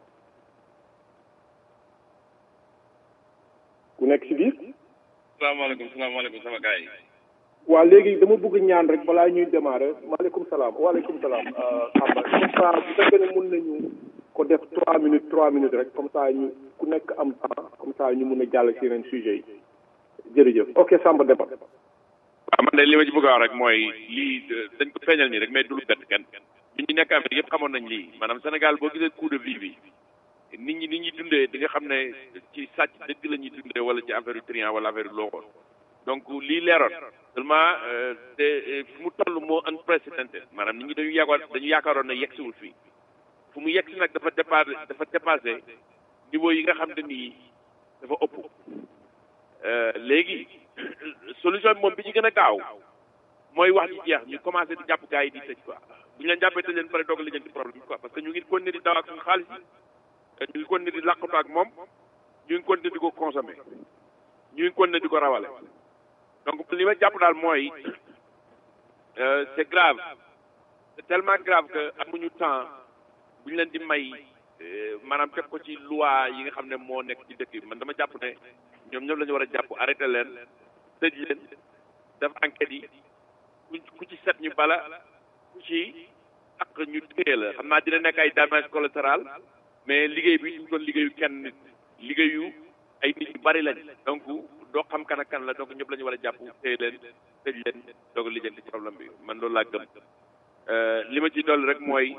ku nekk si biir. salaamaaleykum salaamaaleykum sama gars yi. waaw léegi dama bëgg ñaan rek balaa ñuy démarrer maaleykum salaam waaleykum salaam Samba comme ça bu fekkee ne mun nañu ko def trois minutes trois minutes rek comme ça ñu ku nekk am temps comme ça ñu mun a jàll si yeneen sujet yi jërëjëf ok Samba Demba. waaw man de li ma ci bëgg a wax rek mooy lii dañ ko feeñal nii rek mais du lu bett kenn ñun ñu nekk Amérique yëpp xamoon nañ lii maanaam Sénégal boo gisee coût de vie bi nit ñi nit ñi dundee di nga xam ne ci sàcc dëgg la ñuy dundee wala ci affaire yu triant wala affaire yu looxoon donc lii leeroon seulement te fu mu toll moo unprecedented maanaam nit ñi dañu yaakaar dañu yaakaaroon ne yegsiwul fii fu mu yegsi nag dafa dépassé dafa dépassé niveau yi nga xam ne nii dafa ëpp léegi solution bi moom bi ci gën a gaaw mooy wax ji jeex ñu commencé di jàpp gars yi di tëj quoi bu ñu leen jàppee tëj leen pare doog a lijjanti problème quoi parce que ñu ngi continuer di daw ak suñu xaalis yi ñu ngi continuer di làqatu ak moom ñu ngi continuer di ko consommer ñu ngi continuer di ko rawale donc li ma jàpp daal mooy c'est grave c'est tellement grave que amuñu temps bu ñu leen di may maanaam teg ko ci loi yi nga xam ne moo nekk ci dëkk bi man dama jàpp ne ñoom ñëpp la ñu war a jàpp arrêté leen tëj leen def enquête yi ku ci set ñu bala ku ci ak ñu téye la xam naa dina nekk ay damage collatéral mais liggéey bi ñu doon liggéeyu kenn nit liggéeyu ay nit yu bari lañ donc doo xam kan ak kan la donc ñëpp la ñu war a jàpp téye leen tëj leen doog a lijjanti ci problème bi man loolu laa gëm li ma ci dolli rek mooy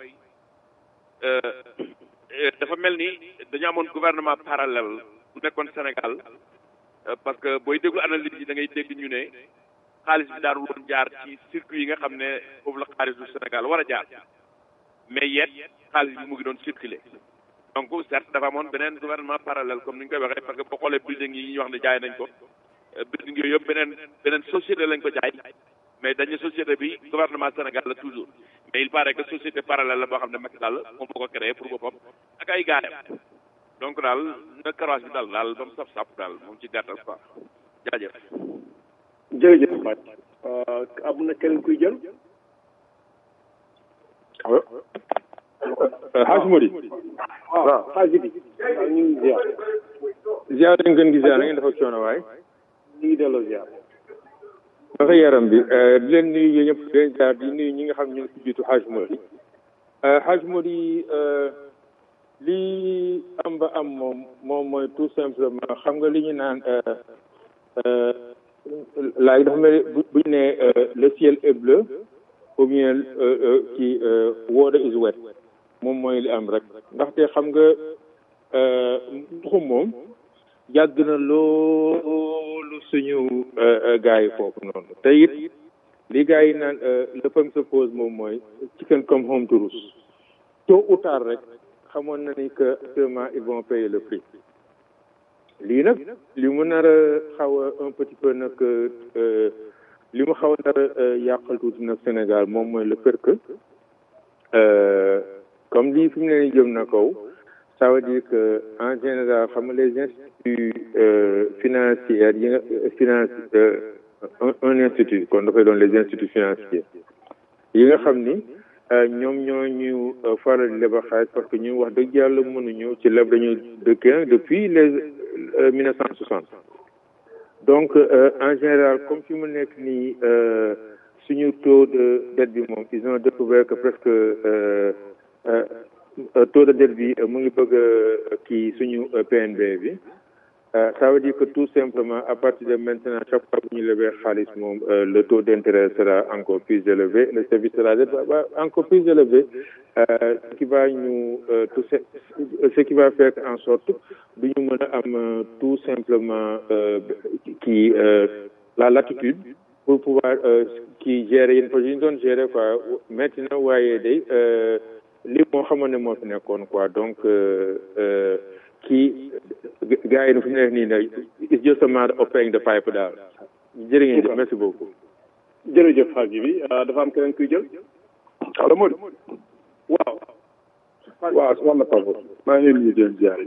dafa mel ni dañu amoon gouvernement parallèle bu nekkoon Sénégal parce que booy déglu analyse yi da ngay dégg ñu ne xaalis bi daal woon jaar ci circuit yi nga xam ne foofu la xaalisu Sénégal war a jaar mais yet xaalis bi mu ngi doon circuler donc certes dafa amoon beneen gouvernement parallèle comme ni ñu koy waxee parce que boo xoolee building yi ñu wax ne jaay nañ ko building yooyu yëpp beneen beneen société lañ ko jaay mais dañu société bi gouvernement Sénégal la toujours mais il paraît que société parallèle la boo xam ne Macky Sall moom moo ko créé pour boppam ak ay gaayam donc daal na karawaas bi daal daal ba mu saf saf daal moom ci gàttal quoi jaajëf. jërëjëf Fatou am na keneen kuy jël. allo. Hadj Mody. waaw Hadj bi. waaw ñu ngi ziar. ziar dañu gën gi ziar na ngeen def ak coono waay. ñu ngi delloo ziar. dafa yaram bi di leen nuyu yéen ñëpp di leen ziar di nuyu ñi nga xam ñu ngi si jiitu Hadj Mody. Hadj Mody lii am ba am moom moom mooy tout simplement xam nga li ñu naan laaj dafa mel bu bu ñu nee le ciel est bleu ou bien kii water is wet moom mooy li am rek ndaxte xam nga ndoxum moom yàgg na loolu suñu gars yi foofu noonu te it li gars yi naan le problème se pose moom mooy chicken come home to roost tôt ou tard rek xamoon na ni que actuellement ils vont payer le prix lii nag li mu nar a xaw a un petit peu nag li mu xaw a nar a yàqal tuuti nag Sénégal moom mooy le fait que comme lii fi mu ne nii jëm na kaw ça veut dire que en général xam nga les instituts euh, financiers yi nga finance euh, un, un institut kon dafay doon les instituts financiers yi nga xam ni ñoom ñoo ñu faral di lebal xaalis parce que ñu wax dëgg yàlla mënuñu ci leb dañu dëkk depuis les mille neuf cent soixante donc euh, en général comme fi mu nekk nii euh, suñu taux de dette bi moom ils ont découvert que presque euh, euh, taux de dette bi mu ngi bëgg a kii suñu P N B bi Euh, ça veut dire que tout simplement, à partir de maintenant, chaque fois que nous levons Khalis, euh, le taux d'intérêt sera encore plus élevé, le service sera encore plus élevé, euh, ce qui va nous, euh, tout ce, ce qui va faire en sorte que nous avons tout simplement euh, qui, euh, la latitude pour pouvoir euh, qui gérer une position, gérer quoi. Maintenant, vous voyez, euh, les mots quoi. Donc, euh, euh, kii gars yi fi ñu nekk nii nag it's just a matter of paying the pipe daal jërë ngeen jëf merci beaucoup. jërëjëf Hadji bi dafa am keneen kuy jël. allo Modou. waaw. waaw su ma la Pape maa ngi leen di leen ziare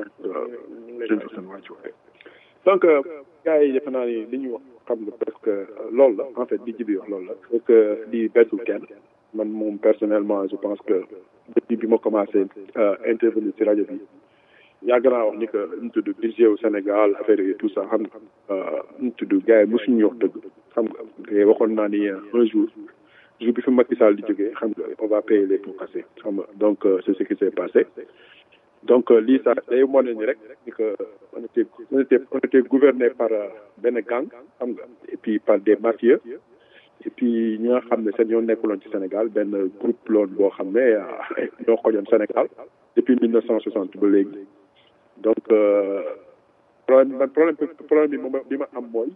ñëpp. donc gars yi defe naa ni li ñu wax xam nga presque loolu la en fait li ji bi wax loolu la c'est que di bettul kenn man moom personnellement je pense que depuis bi ma commencé intervenir ci rajo bi. yàgg naa wax ni que ñu tudd budget au Sénégal affaire yi tout ça xam nga ñu tudd gars yi mosuñu wax dëgg xam nga te waxoon naa ni un jour jour bi fi Macky Sall di jógee xam nga on va payer les pots cassés xam nga donc c'est ce qui s'est passé donc lii sax day wane ni rek ni que on était on était on était gouverné par benn gang xam nga et puis par des mafieux et puis ñi nga xam ne seen yoon nekkuloon ci Sénégal benn groupe loon boo xam ne ñoo xojoon Sénégal depuis mille neuf cent soixante ba léegi. donc problème man problème problème bi moom bi ma am mooy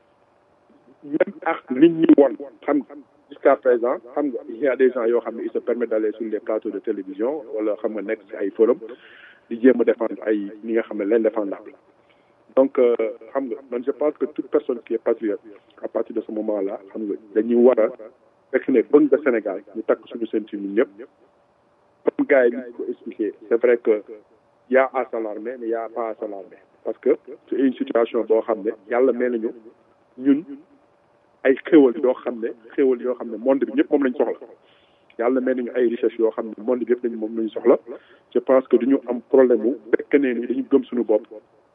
même ak nit ñi won xam nga jusqu'à présent xam nga il y a des gens yoo xam ne ils se permettent d'aller sur les plateaux de télévision wala xam nga nekk ci ay forum di jéem a défendre ay ñi nga xam ne l'indéfendable donc xam nga man je pense que toute personne qui est patriote à partir de ce moment là xam nga dañuy war a fekk ne bëgg nga Sénégal ñu takk suñu ceinture ñun ñëpp comme gars yi ñu ko expliqué c'est vrai que il y a à s'alarmer mais il y a pas à s'alarmer parce que c'est une situation boo xam ne yàlla mel nañu ñun ay xéwal yoo xam ne xéwal yoo xam ne monde bi ñëpp moom lañ soxla yàlla mel nañu ay richesse yoo xam ne monde bi yëpp lañ moom lañ soxla je pense que duñu am problème mu fekk ne ni dañu gëm suñu bopp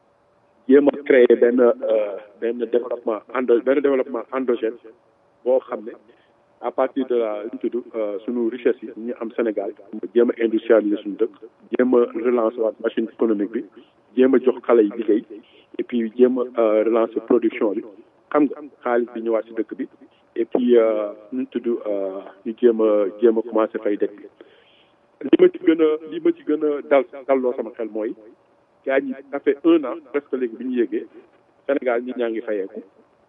jéem a créer benn benn développement endo benn développement endogène boo xam ne à partir de la li ñu tudd suñu richesse yi ñu am Sénégal jéem a industrialiser suñu dëkk jéem a relancer waat machine économique bi jéem a jox xale yi liggéey et puis jéem a relancer production bi xam nga xaalis bi ñëwaat si dëkk bi et puis ñu tudd ñu jéem a jéem a commencer fay dëkk bi li ma ci gën a li ma ci gën a dal dalloo sama xel mooy gaa ñi ça fait un an presque léegi bi ñu yéegee Sénégal ñi ñaa ngi fayeeku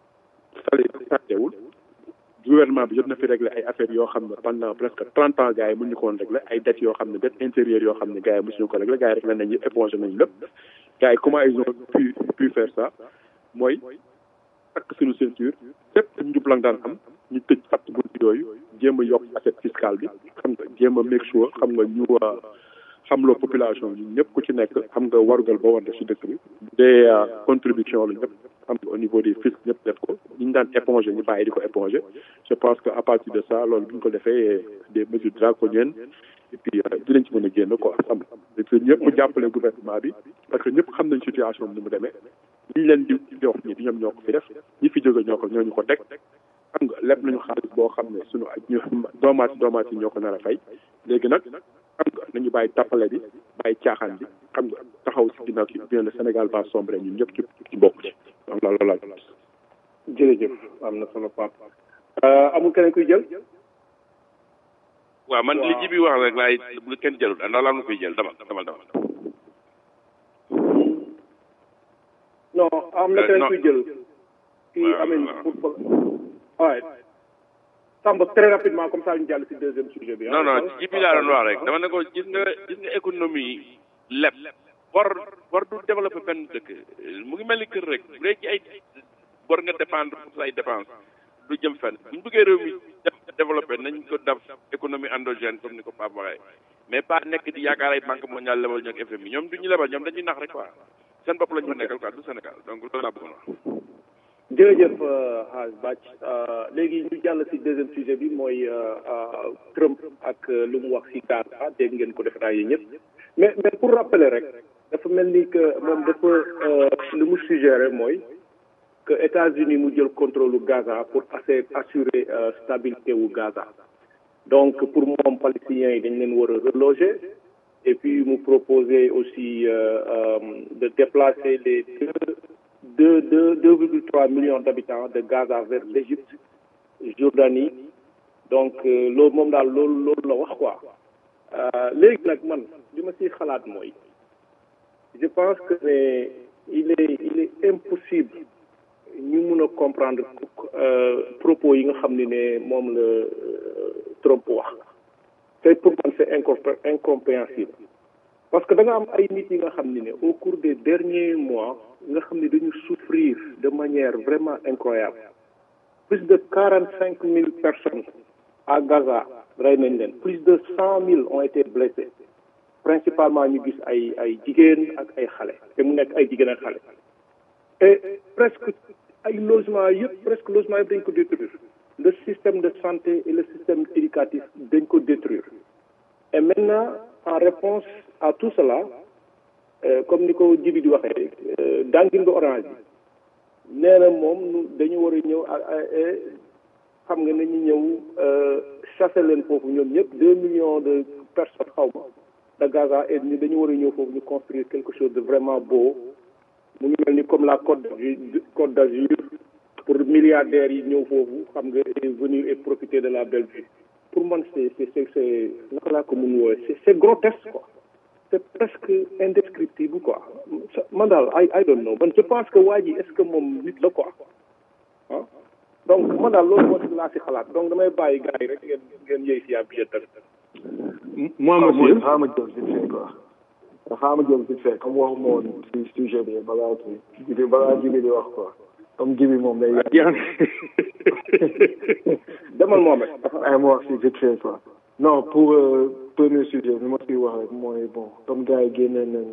salaire yi tàttewul gouvernement bi jot na fi régler ay affaires yoo xam ne pendant presque trente ans gars yi mënuñu ko woon régler ay dettes yoo xam ne dettes intérieures yoo xam ne gars yi mësuñu ko régler gars yi régler nañu épongé nañu lépp gars yi comment ils ont pu pu faire ça mooy takk suñu ceinture fépp njublang daan am ñu tëj fatt bunt yooyu jéem a yokk assiette fiscale bi xam nga jéem a make sure xam nga ñu xamloo population bi ñëpp ku ci nekk xam nga warugal boo war def si dëkk bi des contributions la ñëpp xam nga au niveau des fiscs ñëpp def ko ñu ñu daan éponger ñu bàyyi di ko éponger je pense que à partir de ça loolu bu ñu ko defee des mesures draconiennes et puis dinañ ci mën a génn quoi xam nga et puis ñëpp jàppale gouvernement bi parce que ñëpp xam nañ situation bi ni mu demee ñi leen di di wax ñi ñoom ñoo ko fi def ñi fi jóge ñoo ko ñoo ñu ko teg xam nga lépp nañu xaalis boo xam ne suñu ak ñu doomaati doomaati ñoo ko nar a fay léegi nag xam nga nañu bàyyi tappale bi bàyyi caaxaan bi xam nga taxaw si ginnaaw ki bien le Sénégal va sombrer ñun ñëpp ci ci bokk ci donc la loolu la jërëjëf am na solo Pape amul keneen kuy jël waaw man li ji bi wax rek laay bu kenn jëlul ndax la am na kuy jël dama dama dama non am na keneen kuy jël kii amee pour waaye Samba très rapidement comme ça ñu jàll si deuxième sujet bi. non non ji bi laa doon wax rek dama ne ko gis nga gis nga économie leb bor bor du développé benn dëkk mu ngi mel ni kër rek bu dee ci ay bor nga dépendre pour say dépense du jëm fenn bu ñu bëggee réew mi développé nañ ko def économie endogène comme ni ko Pape waxee mais pas nekk di yaakaar ay banque mondiale lebal ñoog F M I ñoom du ñu lebal ñoom dañuy nax rek quoi seen bopp lañ fa nekkal quoi du Sénégal donc loolu laa bëggoon wax. jërëjëf Hadj Bathie léegi ñu jàll si deuxième sujet bi mooy Trump ak lu mu wax si Gaza dégg ngeen ko def naa yéen ñëpp mais mais pour rappeler rek dafa mel ni que moom dafa lu mu suggéré mooy que États-Unis mu jël contrôle Gaza pour assez assurer stabilité wu Gaza donc pour moom palestiniens yi dañ leen war a reloger et puis mu proposer aussi de déplacer les deux deux deux virgule trois millions d'habitants de Gaza vers l'Égypte Jordanie donc loolu moom daal loolu loolu la wax quoi léegi nag man li ma siy xalaat mooy je pense que ne il est il est impossible ñu mun a comprendre propos yi nga xam ne ne moom la Trump wax te pour man c'est incompréhensible parce que da nga am ay nit yi nga xam ne ne au cours des derniers mois nga xam ne dañu souffrir de manière vraiment incroyable plus de quarante cinq mille personnes à Gaza rey nañ leen plus de cent mille ont été blessés principalement ñu gis ay ay jigéen ak ay xale te mu nekk ay jigéen ak xale et presque ay logement yëpp presque logement yëpp dañ ko détruire le système de santé et le système éducatif dañ ko détruire et maintenant en réponse à tout cela euh, comme ni ko Djibi di waxee euh, dangin nga orange bi nee na moom dañu war a ñëw xam nga nañu ñëw chasser leen foofu ñoom ñëpp deux millions de personnes xaw ma de Gaza et ni dañu war a ñëw foofu ñu construire quelque chose de vraiment beau mu ngi mel ni comme la Côte Côte d'Azur pour milliardaires yi ñëw foofu xam nga venir et profiter de la belle vie pour man c'est c'est c'est c'est naka laa ko mun woowe c'est c'est grotesque quoi c'est presque indescriptible quoi man daal I I don't know man je pense que waa ji est-ce que moom nit la quoi ah donc man daal loolu moo ci laa si xalaat donc damay bàyyi gars yi rek ngeen ngeen yëy si yaa bi tamit. moi monsieur xaaral ma jël vite fait quoi xaaral ma jël vite fait comme waxuma woon si sujet bi balaa kii jibi balaa jibi di wax quoi comme jibi moom day yàq demal moom ay ma wax si vite fait quoi non pour premier sujet bi ma siy wax rek mooy bon comme gars yi génnee nañ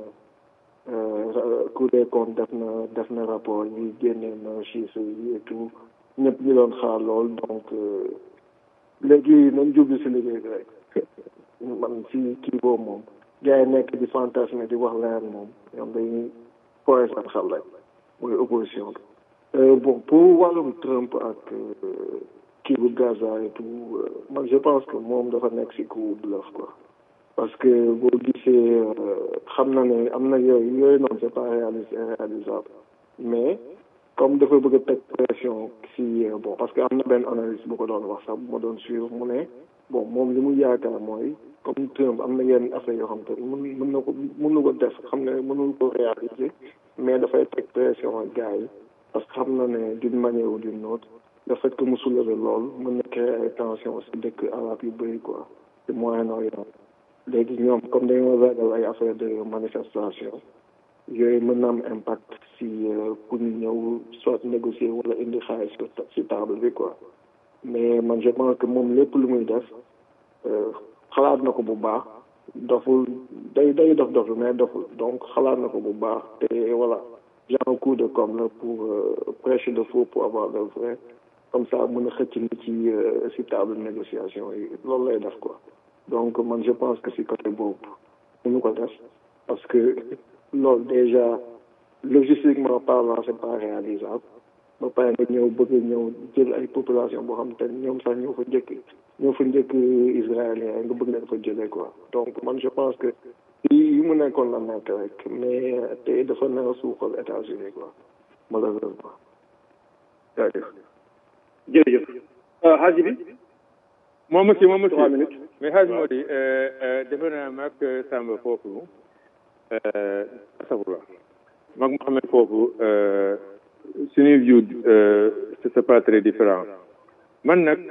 Cour des comptes def na def na rapport ñuy génnee na chiffres yi et tout ñëpp ñu doon xaar lool donc léegi nañ jublu si liggéey bi rek man si kii boobu moom gars yi nekk di fantasme di wax leneen moom ñoom dañuy foye seen xel rek mooy opposition bi bon pour wàllum Trump ak kii bu Gaza et tout man je pense que moom dafa nekk si coup bluff quoi parce que boo gisee xam na ne am na yooyu yooyu noonu c'est pas réaliste réalisable mais comme dafa bëgg a teg pression si bon parce que am na benn analyste bu ko doon wax sax bu ma doon suivre mu ne bon moom li mu yaakaar mooy comme Trump am na yenn affaire yoo xam te mën mën na ko mën na ko def xam ne mënul ko réaliser mais dafay teg pression ak gars yi parce que xam na ne d'une manière ou d'une autre le fait que mu soulever lool mën na créer ay tension si dëkk arabe yu bëri quoi te Moyen-Orient léegi ñoom comme dañoo ragal ay affaire de manifestation yooyu mën na am impact si pour ñu ñëw soit négocier wala indi xaalis si table bi quoi mais man je pense que moom lépp lu muy def xalaat na ko bu baax doful day day dof dof mais doful donc xalaat na ko bu baax te voilà genre coup de com la pour prêcher le faux pour avoir le vrai comme ça mën a xëcc ni ci si table négociation yi loolu lay def quoi donc man je pense que si côté boobu mënu ko def parce que loolu déjà logistiquement parlant c'est pas réalisable ba pare nga ñëw bëgg ñëw jël ay population boo xam te ñoom sax ñoo fa njëkk ñoo fa njëkk israélien nga bëgg leen fa jëlee quoi donc man je pense que yi mu nekkoon la nekk rek mais te dafa nar a suuxal États-Unis quoi malheureusement jaajëf jërëjëf Hadji bi moom monsieur moom monsieur mais Hadji moo di defe naa maag Samba foofu asafura maag Mohamed foofu suñuy view c'est pas très différent man nag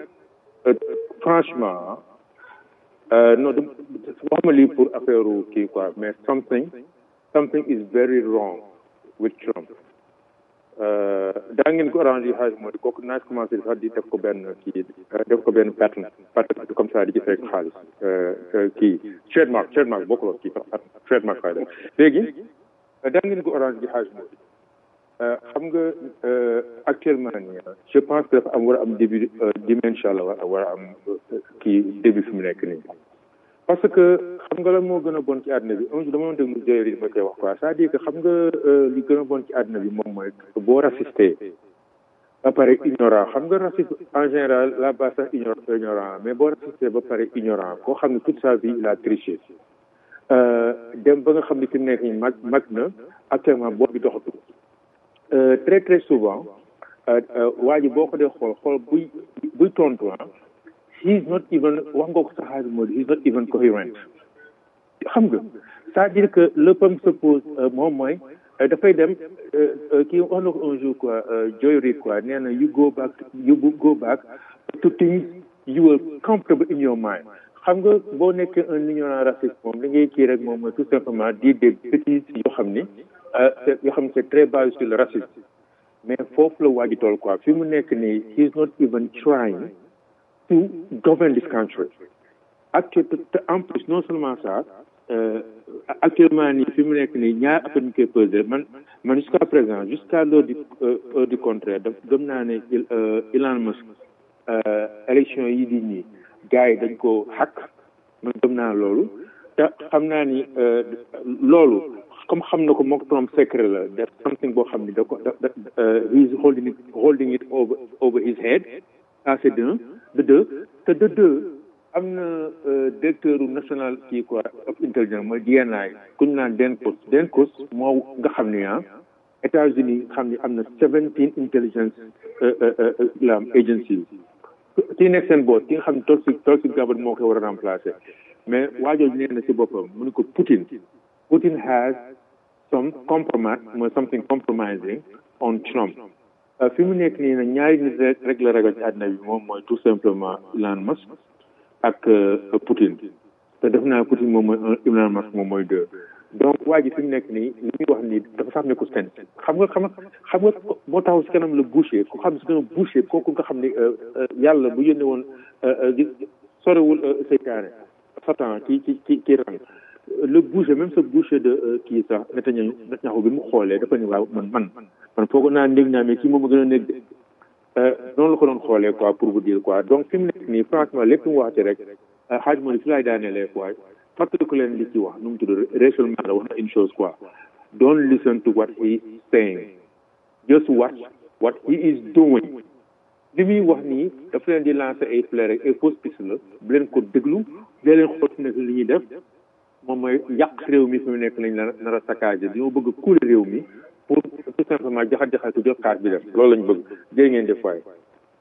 franchement non waxuma lii pour affaire kii quoi mais something something is very wrong with Trump daa ngeen ko orange yi xaalis moo di kooku naa commencé di sax di def ko benn kii def ko benn pattern pattern comme ça di ci fekk xaalis kii trademark trademark bokkuloo kii sax trademark xaalis léegi daa ngeen ko orange yi xaalis moo di xam nga actuellement nii je pense que dafa am war a am début dimension la war a am kii début fi mu nekk nii parce que xam nga lan moo gën a bon ci àddina bi un jour dama doon déglu jëyër yi ma koy wax quoi c'est-à-dire que xam nga li gën a bon ci àddina bi moom mooy boo raciste ba pare ignorant xam nga raciste en général la base sax ignorant mais boo raciste ba pare ignorant koo xam ne toute sa vie il a triché dem ba nga xam ne fi mu nekk nii mag mag na actuellement boo bi doxatul très très souvent waa ji boo ko dee xool xool buy buy tontu he's not even wax nga ko sa xaalis moo di he's not even coherent xam nga c'est-à-dire que le problème se pose moom mooy dafay dem kii wax na ko un jour quoi Joy quoi nee na you go back you go back to things you were comfortable in your mind xam nga boo nekkee un ignorant raciste moom li ngay kii rek moom mooy tout simplement dire des bêtises yoo xam ni yoo xam ne c'est très basé sur le racisme mais foofu la waa ji toll quoi fi mu nekk nii he's not even trying to govern this country. Actuellement, en plus, non seulement ça, euh, actuellement, ni fi mu nekk nii ñaar affaire ñu koy peser man man jusqu'à présent jusqu'à l'heure du euh, du contraire daf gëm naa ne Elon Musk élection yi di ñii gars yi dañ ko hack man gëm naa loolu te xam naa ni loolu comme xam na ko moom Trump secret la def something boo xam ni da ko da he's holding it holding it over over his head ça c'est d'un de deux te de deux am na directeur national kii quoi of intelligence mooy D N I ku ñu naan DENCOS DENCOS moo nga xam ni ah États-Unis xam ni am na seventeen intelligence la agency kii nekk seen boot ki nga xam ne toog si toog si gabar moo koy war a remplacer mais waajooju nee na si boppam mu ne ko Putin Putin has some compromise mooy something compromising on Trump fi mu nekk nii nag ñaari nit rek la ragal ci àddina bi moom mooy tout simplement Elon Musk ak Poutine te def naa Poutine moom mooy un Elon Musk moom mooy deux donc waa ji fi mu nekk nii li muy wax nii dafa sax nekku sten xam nga xam nga xam nga moo taxaw si kanam la boucher ku xam si kanam boucher kooku nga xam ne yàlla bu yónnee woon sorewul seytaane satan ci ci ci ci rang le boucher même ce boucher de kii sax Netanyahu Netanyahu bi mu xoolee dafa ni waaw man man man foog naa néeg naa mais kii moom a gën a néeg de noonu la ko doon xoolee quoi pour vous dire quoi donc fi mu nekk nii franchement lépp mu waxte rek xaaj moo ni fi laay daanelee quoi fàttali ko leen li ci wax nu mu tudd récemment la wax na une chose quoi don't listen to what he is saying just watch what he is doing li muy wax nii dafa leen di lancer ay fleurs rek ay fausses pistes la bu leen ko déglu dee leen xool si nekk li ñuy def moom mooy yàq réew mi fi mu nekk lañ la nar a saccagé dañoo bëgg a couler réew mi pour tout simplement jaxat-jaxat ko jot xaas bi def loolu lañ bëgg jërë ngeen def waaye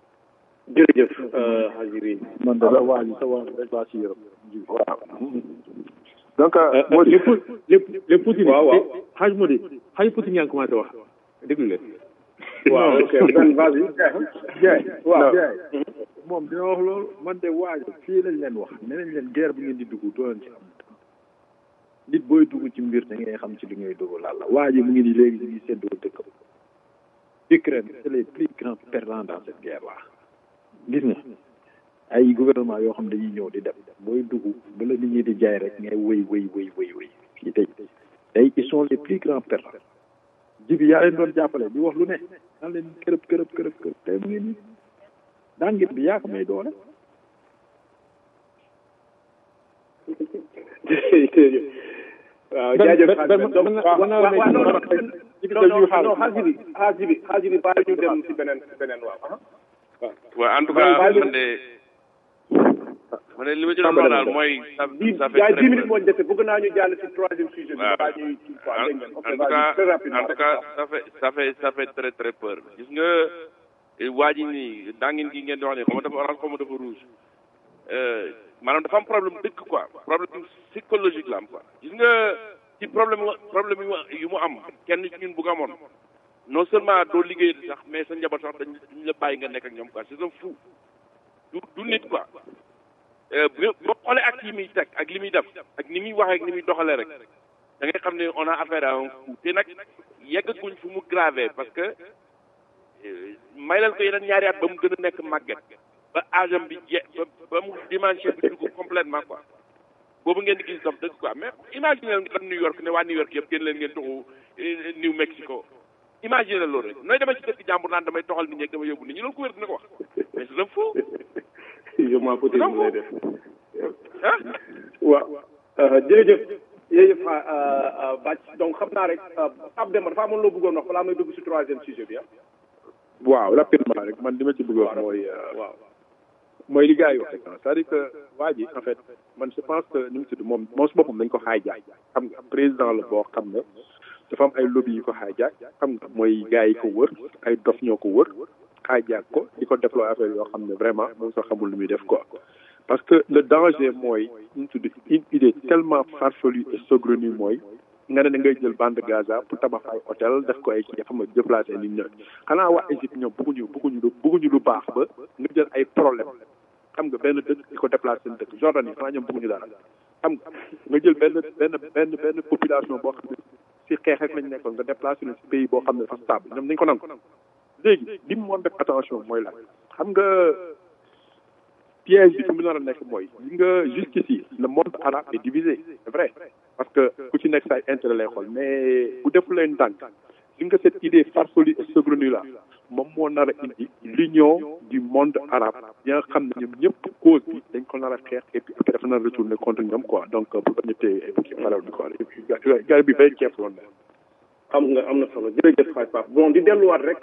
jërëjëf Hadjiri man de la waa ji sa waa rek laa ci yërëm waaw donc moo les les les Poutine waaw waaw xaaj moo di xaaj Poutine yaa ngi commencé wax déglu leen waaw ok ben vas-y jaay waaw jaay moom dina wax loolu man de waa ji fii lañ leen wax ne nañ leen guerre bi ngeen di dugg doo leen ci am nit booy dugg ci mbir da ngay xam ci li ngay dugg laal la waa ji mu ngi nii léegi ñu ngi séddoo dëkk Ukraine c'est les plus grands perdants dans cette guerre là gis nga ay gouvernement yoo xam dañuy ñëw di def booy dugg bala nit ñi di jaay rek ngay wëy wëy wëy wëy wëy fii tey tey ils sont les plus grands perdants ji bi yaa leen doon jàppale di wax lu ne daan leen kërëb kërëb kërëb kërëb tey mu ngi nii daan ngeen bi yaa ko may doole waaw jaajëf non xaaji bi xaaji bi xaaji bi bàyyi ñu dem si beneen si beneen waaw waaw en tout cas man de man de li ma ci doon wax daal mooy ça fait yaay dix minutes moo ñu dese bëgg naa ñu jàll si troisième sujet bi waaw en tout cas en tout cas ça fait ça fait ça fait très très peur gis nga waa ji nii dangeen gi ngeen di wax ne xaw ma dafa orange xaw ma dafa rouge maanaam dafa am problème dëkk quoi problème psychologique la am quoi gis nga ci problème problème yu mu am kenn ci ñun bu ko amoon non seulement doo liggéey sax mais sa njaboot sax dañ dañ la bàyyi nga nekk ak ñoom quoi c'est un fou du du nit quoi boo xoolee ak yi muy teg ak li muy def ak ni muy waxee ak ni muy doxalee rek da ngay xam ne on a affaire à un fou te nag yeggaguñ fu mu grave parce que may leen ko yeneen ñaari at ba mu gën a nekk màgget ba âge am bi je ba ba mu dimension bi dugg complètement quoi boobu ngeen di gis dof dëgg quoi mais imagine leen nga New York ne waa New York yëpp génn leen ngeen toxu New Mexico imagine leen loolu rek nooy demee ci dëkk jàmbur naan damay toxal nit ñi damay yóbbu nit ñi loolu ku wér dina ko wax mais c'est un fou. je m'en foutais ñu lay def ah waaw jërëjëf jërëjëf Bac donc xam naa rek Pape Demba dafa amoon loo bëggoon wax balaa may dugg si troisième sujet bi ah. waaw rapidement rek man li ma ci bëgg wax mooy waaw mooy li gars yi wax rek c'est-à-dire que waa ji en fait man je pense que ni mu tudd moom moom su boppam dañ ko xaay jaay xam nga président la boo xam ne dafa am ay lobby yu ko xaay jaay xam nga mooy gars yi ko wër ay dof ñoo ko wër xaay jaay ko di ko déployer affaire yoo xam ne vraiment moom sax xamul lu muy def quoi parce que le danger mooy ni mu tudd une idée tellement farfelue et saugrenue mooy nga ne da ngay jël bande Gaza pour tabax ay hôtel def ko ay kii xam nga déplacer nit ñi xanaa waa Égypte ñoom bëgguñu bëgguñu lu bëgguñu lu baax ba nga jël ay problème xam nga benn dëkk di ko déplacer seen dëkk Jordan yi xanaa ñoom bëgguñu dara xam nga nga jël benn benn benn benn population boo xam ne si xeex rek lañ nekkoon nga déplacer leen si pays boo xam ne dafa stable ñoom nañ ko nangu léegi li mu mën def attention mooy la xam nga piège bi fi mu nar a nekk mooy li nga jusqu'ici le monde arabe est divisé c'est vrai parce que ku ci nekk say intérêt lay xool mais bu defu leen ndànk li nga cette idée farfelue et saugrenue là moom moo nar a indi l'union du monde arabe bi nga xam ne ñoom ñëpp cause bi dañ ko nar a xeex et puis après dafa nar a retourner contre ñoom quoi donc pour bañ a téye ci falaw bi quoi et puis gars bi bay ceeb loolu am nga am na solo jërëjëf Faye Pape bon di delluwaat rek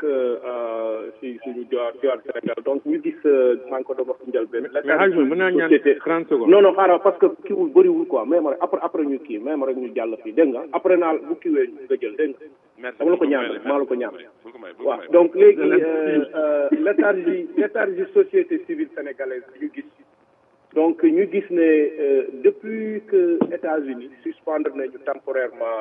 si suñu diwaan diwaan Sénégal donc ñu gis maa ngi ko doon wax njëlbeen. mais xaalis mën naa ñaan trente secondes. non non xaaral parce que kii wul bëriwul quoi même rek après après ñu kii même rek ñu jàll fii dégg nga après naa bu kiiwee nga jël dégg nga. dama la ko ñaan maa la ko ñaan. waaw donc léegi léthargie léthargie société civile sénégalaise ñu gis. donc ñu gis ne depuis que États-Unis suspendre nañu temporairement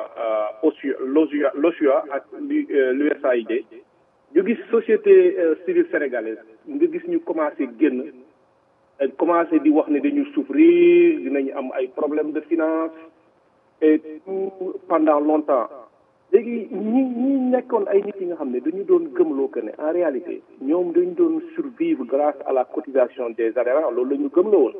l'OSUA l'OSUA ak l'U S A I D ñu gis société civile sénégalaise nga gis ñu commencé génn commencé di wax ne dañu souffrir dinañu am ay problèmes de finance et tout pendant longtemps léegi ñi ñi nekkoon ay nit yi nga xam ne dañu doon gëmloo que ne en réalité ñoom dañu doon survivre grâce à la cotisation des adhérents loolu la ñu gëmloo woon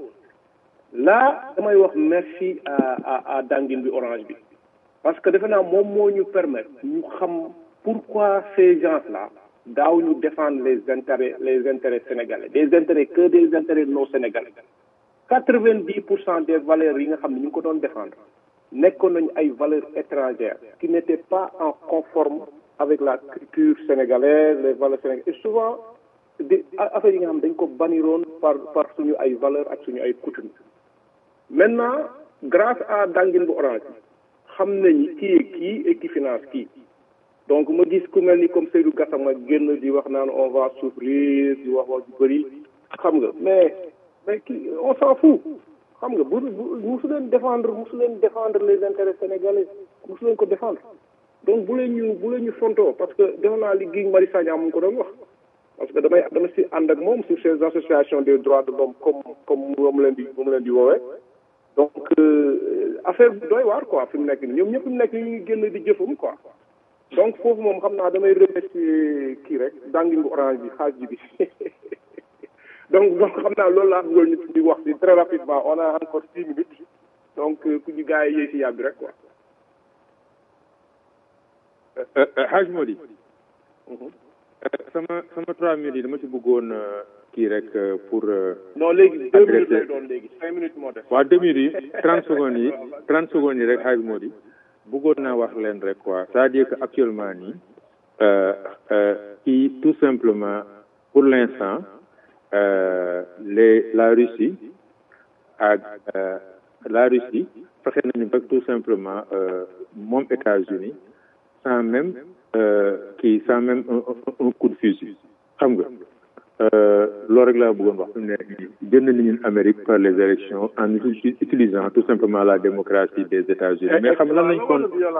là damay wax merci à à à Danguine bi Orange bi parce que defe naa moom moo ñu permettre ñu xam pourquoi ces gens-là daaw ñu défendre les intérêts les intérêts sénégalais des intérêts que des intérêts non sénégalais quatre-vingt-dix pour cent des valeurs yi nga xam ne ñu ngi ko doon défendre nekkoon nañu ay valeurs étrangères qui n'étaient pas en conforme avec la culture sénégalaise les valeurs sénégalaises et souvent des affaires yi nga xam dañ ko baniroon par par suñu ay valeurs ak suñu ay coutumes maintenant grâce à Danguine bu Orange xam nañu kii kii et qui finance kii donc ma gis ku mel ni comme Seydou Gassama génn di wax naan on va souffrir di wax wax ju bëri xam nga mais mais kii on s'en fout xam nga bu bu musu leen défendre musu leen défendre les intérêts sénégalais musu leen ko défendre donc bu leen ñu bu leen ñu fontoo parce que defe naa li Guy Marius Sagna mu ngi ko doon wax parce que damay dama si ànd ak moom sur ces associations des droits de l'homme comme comme moom leen di moom leen di woowee donc affaire bi doy waar quoi fi mu nekk nii ñoom ñëpp mu nekk ñu ngi génn di jëfam quoi donc foofu moom xam naa damay remercier kii rek Danguine bu Orange bi xaaj ji bi donc donc xam naa loolu laa bëggoon ñu di wax di très rapidement on a encore six minutes donc ku ñu gars yi yéey si yàbbi rek quoi. Hadj Mody sama sama trois minutes yi dama ci bëggoon kii rek pour. non léegi deux minutes lay doon léegi cinq minutes moo def. waaw deux minutes yi trente secondes yi trente secondes yi rek Hadj Mody bëggoon naa wax leen rek quoi c'est-à-dire que actuellement nii kii tout simplement pour l'instant les la Russie ak la Russie fexe nañu ba tout simplement moom États-Unis sans même kii sans même un un coup de fusil xam nga loolu rek laa bëggoon wax fi mu nekk nii jënd nañu Amérique par les élections en utilisant tout simplement la démocratie des États-Unis mais xam lan lañ kon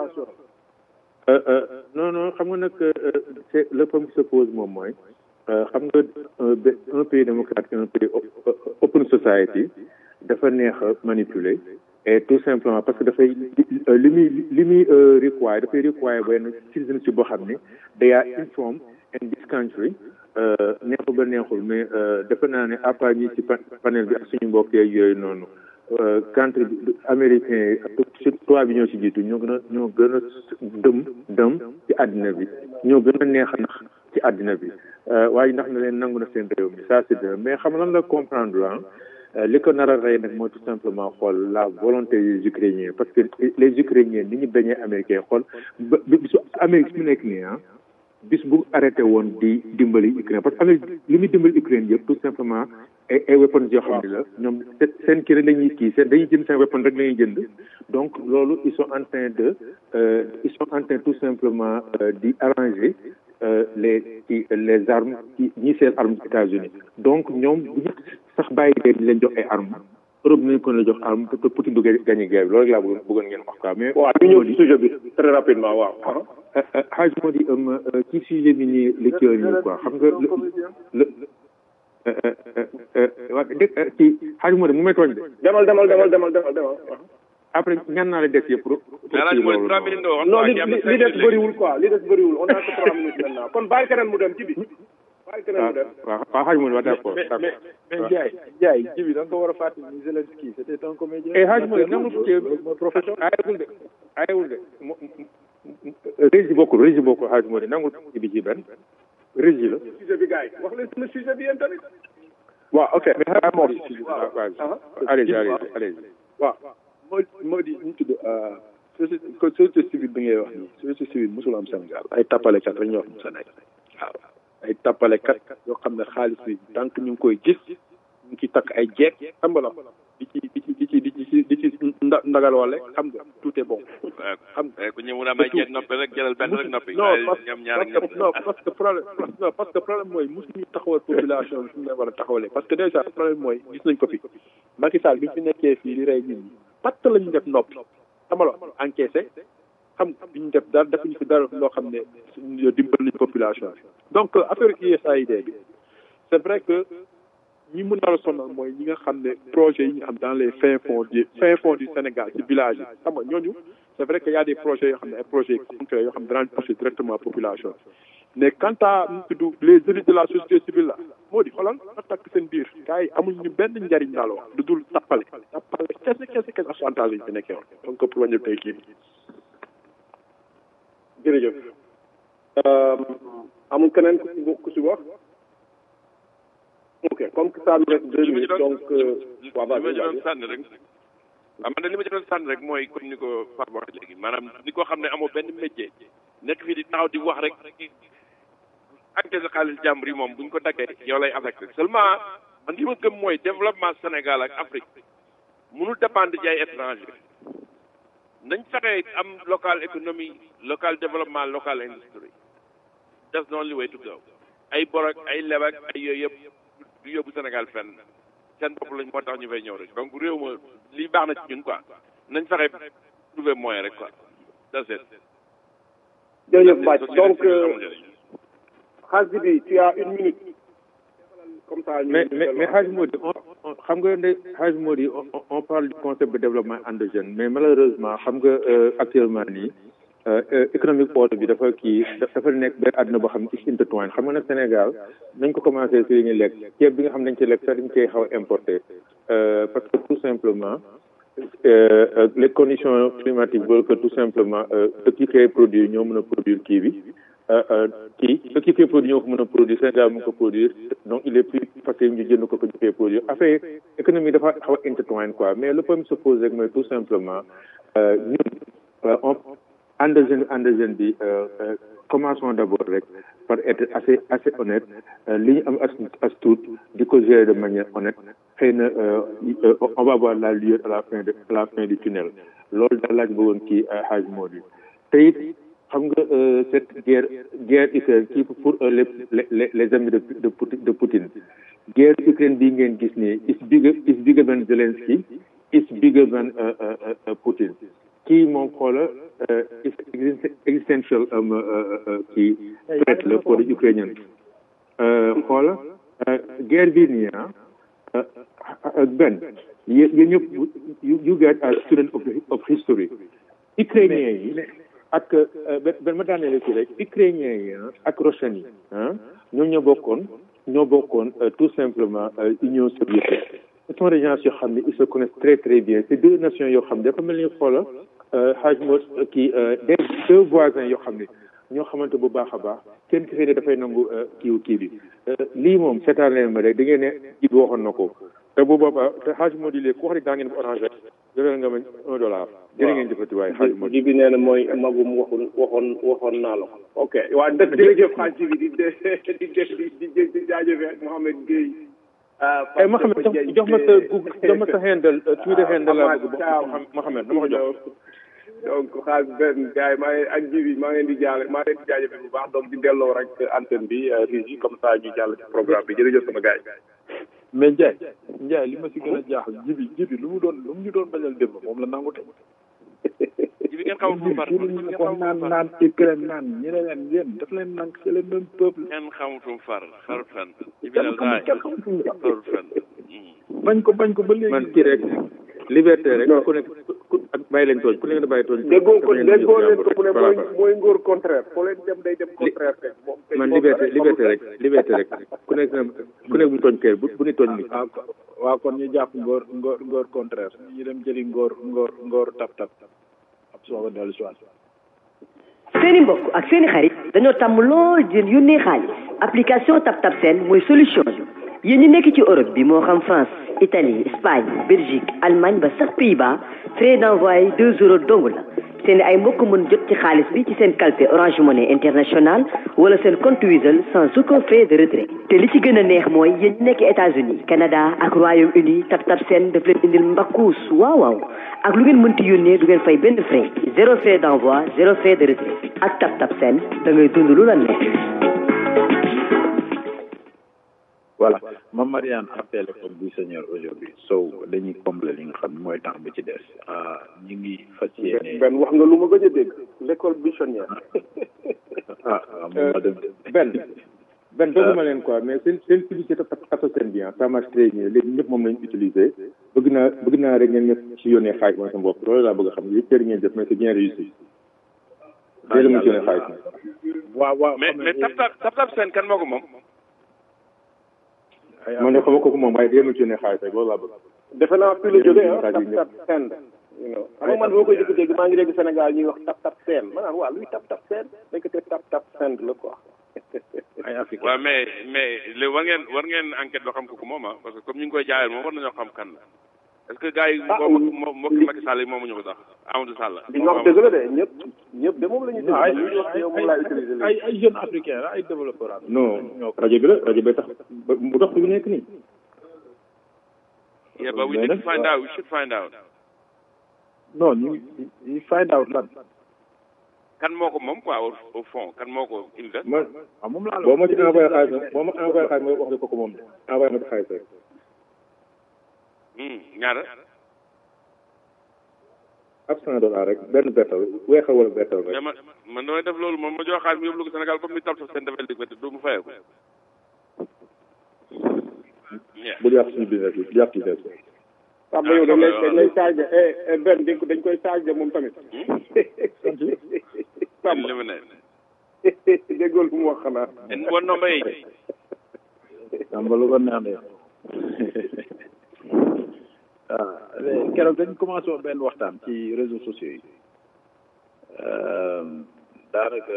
non non xam nga nag c'est le problème qui se pose moom mooy xam nga un pays démocratique un pays open society dafa neex a manipuler et tout simplement parce que dafay li muy li muy require dafay require benn citizenship boo xam ne they are informed in this country neexul ba neexul mais defe naa ne à part ñi ci panel bi ak suñu mbokk yooyu noonu country américain yi tubaab bi ñoo ci jiitu ñoo gën a ñoo gën a dëm dëm ci àddina bi ñoo gën a neex a nax ci àddina bi waaye ndax na leen nangu na seen réew mi ça c'est bien mais xam lan la comprendre ah li ko nar a rey nag mooy tout simplement xool la volonté des Ukrainiens parce que les Ukrainiens ni ñu bañee américain xool ba bisu Amérique mu nekk nii ah bis bu arrêté woon di dimbali Ukraine parce que Amérique li muy dimbali Ukraine yëpp tout simplement ay ay weapons yoo xam ne la ñoom seen kii rek la ñuy kii seen dañuy jënd seen weapon rek la ñuy jënd donc loolu ils sont en train de ils sont en train tout simplement di arranger les ci les armes ci ñi seen armes États-Unis donc ñoom bu ñu sax bàyyi leen leen jox ay armes Europe nañu ko la jox arme te Poutine du gagné guerre bi loolu laa bëggoon bëggoon ngeen wax quoi mais waaw ñu ñëw ci sujet bi très rapidement waaw xaaj moo di ci sujet bi nii li ci nii quoi xam nga le waa dégg ci xaaj moo di mu may tooñ de demal demal demal demal demal demal après ñaan naa la des yëpp pour non li li des bëriwul quoi li des bëriwul on a que trois minutes maintenant kon bàyyi keneen mu dem ci bi bàyyi keneen mu dem waaw waaw xaaj moo di waa d'accord mais mais Ndiaye Ndiaye ji bi da nga ko war a fàttali ni Zelensky c'était un comédien et xaaj moo di nangu profession ayewul de ayewul de régi bokkul régi bokkul xaaj moo di nangul ci bi ci benn régi la sujet bi gars yi wax leen sama sujet bi yéen tamit waaw ok mais xaaj moo di allez allez allez waaw moo moo di ñu tudd société société civile bi ngay wax nii société civile mosul am Sénégal ay tappalekat rek ñoo wax mu Sénégal waaw ay tappalekat yoo xam ne xaalis bi tant que ñu ngi koy gis ñu ngi ciy takk ay jeeg xam nga la di ci di ci di ci di ci di ci nda ndagal wale xam nga tout est bon. xam nga ku ñëw na may jeeg noppi rek jëlal benn rek noppi. non parce non parce que problème non parce que problème mooy mosuñu taxawal population bi suñu leen war a taxawalee parce que déjà problème mooy gis nañ ko fi Macky Sall bi fi nekkee fii di rey nit ñi patt lañu def noppi xamalo encaissé xam nga bi ñu def dara defuñu fi dara loo xam ne suñu dimbali population bi donc affaire U S A I D bi c'est vrai que ñi mën a la sonal mooy ñi nga xam ne projets yi ñu am dans les fins fonds du fin fonds du Sénégal ci village yi xam nga ñooñu c'est vrai que y a des projets yoo xam ne ay projets concrets yoo xam ne danaan toucher directement population mais quant à ñu tudd les élites de la société civile la moo di xoolal na takk seen biir gars yi amuñ ñu benn njariñ daal wax lu dul tappale tappale kese kese kese avantage yi ñu fi nekkee woon donc pour wañu tey kii jërëjëf amul keneen ku si ku si wax ok comme que ça nous reste deux minutes donc waaw li ma ci doon sànni rek waaw man de li ma ci doon sànni rek mooy comme ni ko Pape waxee léegi maanaam ni ko xam ne amoo benn métier nekk fii di taxaw di wax rek encaissé xaalis jàmbur yi moom buñ ko daggee yow lay affecté seulement man li ma gëm mooy développement Sénégal ak Afrique mënul dépendre ci ay étranger nañ fexe am local économie local développement local industrie that's the only way to go ay bor ak ay leb ak ay yooyu yëpp du yóbbu Sénégal fenn seen bopp lañ moo tax ñu fay ñëw rek donc réew ma lii baax na ci ñun quoi nañ fexe trouver moyen rek quoi that's it. jërëjëf Bac donc xaaj bi tu as une minute. comme ça mais mais mais Hadj Mody on xam nga ne Hadj Mody on parle du concept de développement endogène mais malheureusement xam nga actuellement nii économique pôle bi dafa kii dafa nekk benn àdduna boo xam ne ci intertwine xam nga nag Sénégal nañ ko commencé si li ñuy lekk ceeb bi nga xam ne dañ ci lekk sax dañ koy xaw a importé parce que tout simplement les conditions climatiques veulent que tout simplement dëkk yi koy produire ñoo mën a produire kii bi kii dëkk yi koy produire ñoo ko mën a produire Sénégal mën ko produire donc il est plus facile ñu jënd ko que ñu koy produire affaire économie dafa xaw a intertwine quoi mais le problème se pose rek mooy tout simplement ñun on endogène endogène bi commençons d'abord rek par être assez assez honnête li ñu am as as tuut di ko gérer de manière honnête xëy na on va voir la lueur à la fin de à la fin du tunnel loolu daal laaj bëggoon kii Hadj Mody te it xam nga cette guerre guerre Ukraine kii pour les les les amis de de Poutine de Poutine guerre Ukraine bii ngeen gis nii is bigger is bigger than Zelensky is bigger than Poutine kii moom xoola existential kii threat la pour les Ukrainiens xoola guerre bii nii ah benn yéen yéen ñëpp you guys are student of of history ukrainiens yi ak benn ma daaneel ci rek ukrainien yi ak russen yi ah ñoom ñoo bokkoon ñoo bokkoon tout simplement Union soviétique. Ce sont des gens yoo xam ne ils se connaissent très très bien c'est deux nations yoo xam ne dafa mel ni xoola xaaj mo kii des deux voisins yoo xam ne ñoo xamante bu baax a baax kenn ki xëy ne dafay nangu kiiw kii bi lii moom seetaan leen ma rek da ngeen ne ji bi waxoon na ko te bu boobaa te xaaj moo di léegi ku wax rek daa ngeen ko orange jëlal nga ma un dollar jërë ngeen jëfati waaye xaaj moo ji bi nee na mooy magum waxoon waxoon waxoon naa la ko ok waa dëkk jërëjëf xaaj ji bi di di di di di jaajëfee Mohamed Gueye ah Mohamed jox ma sa Google jox ma sa handle Twitter handle laa bëgg Mohamed dama ko jox donc xaaj benn gars yi maa ngi ak ji bi maa ngi leen di jaale maa ngi leen di jaajëfee bu baax donc di delloo rek antenne bi régie comme ça ñu jàll ci programme bi jërëjëf sama gars yi mais Ndiaye Ndiaye li ma si gën a jaaxal jibi jibi lu mu doon lu mu ñu doon bañal démb moom la nangu tey jibi ngeen xamul fu far ko naan naan Ukraine naan ñi ne leen yéen daf leen nank c'est le même peuple ngeen xamul fu far farut fen jibi la daay farut fen bañ ko bañ ko ba léegi man kii rek liberté rek ku nekk ak bàyyi leen tooñ ku nekk da bàyyi tooñ déggoo ko déggoo leen ko mu ne mooy mooy ngóor contraire foo leen dem day dem contraire rek moom man liberté liberté rek liberté rek ku nekk ku nekk bu tooñ kër bu bu ni tooñ ni waaw kon ñu jàpp ngóor ngóor ngóor contraire ñu dem jëli ngóor ngóor ngóor tap tap ab sooga dellu si waat seeni mbokk ak seeni xarit dañoo tàmm lool di yónnee xaalis application tap tap seen mooy solution bi yéen ñi nekk ci Europe bi moo xam France Italie Espagne Belgique Allemagne ba sax Pays-Bas frais d'envoi deux euros dong la seen ay mbokk mën jot ci xaalis bi ci seen calpe Orange Money International wala seen compte Wizall sans aucun frais de retrait te li ci gën a neex mooy yéen ñi nekk États-Unis Canada ak Royaume-Uni tap tap seen daf leen indil mbakkuus waaw waaw ak lu ngeen mënti yónnee du ngeen fay benn frais zéro frais d'envoi zéro frais de retrait ak tap tap seen da ngay dund lu la neex. voilà ma Marianne appelé comme du Seigneur aujourd'hui so dañuy combler li nga xam ne mooy temps bi ci des ñu ngi fas yéene benn wax nga lu ma gëj a dégg l'école buissonnière ah ma dem benn benn dooguma leen quoi mais seen seen publicité tato seen bien ça marche très bien léegi ñëpp moom lañu utiliser bëgg naa bëgg naa rek ngeen ñëpp ci yónnee xaaj mooy sa bopp loolu laa bëgg a xam yëpp ngeen def mais c'est bien réussi dee mu ci yónnee xaaj waaw waaw mais mais tap tap tap tap seen kan moo ko moom man ne xama kooku moom waaye dee mu ci yónnee xaaj rek loolu laa bëgg defe naa fi la jógee ah tap tap send you know xam nga man boo koy dégg dégg maa ngi dégg Sénégal ñuy wax tap tap send ma naan waa luy tap tap send nekk te tap tap send la quoi ay Afrique waaw mais mais léegi war ngeen war ngeen enquête ba xam ko ko moom ah parce que comme ñu ngi koy jaayal moom war nañoo xam kan la est-ce que gars yi moom mbokk Macky Sall yi moomuñu ko sax Amadou Sall li nga wax dëgg la de ñëpp ñëpp de moom la ñuy dégg li wax yow moom laa utiliser ay ay jeunes africains la ay développeurs non rajo bi la rajo bi tax mu dox bi nekk nii yeah but we need to find out we should find out non ñu ñu find out lan kan moo ko moom quoi au fond kan moo ko invest man ah moom laa la boo ma ci envoyé xaalis boo ma envoyé xaalis ma wax ne ko ko moom de envoyé ma ci xaalis rek ñaara ab cent dollars rek benn bertal weexal wala bertal rek man man damay def loolu moom ma jox xaalis mi yóbbu ko Sénégal comme ni tap tap seen defal lig du mu fayee ko bu yàq suñu business bi bu yàq business bi Samba yow dañ lay dañ lay chargé eh benn dañ ko dañ koy chargé moom tamit Samba li mu ne déggoon fu mu wax xanaa one number eight Samba lu ko neex de ah keroog dañ commencé woon benn waxtaan ci réseaux sociaux yi daanaka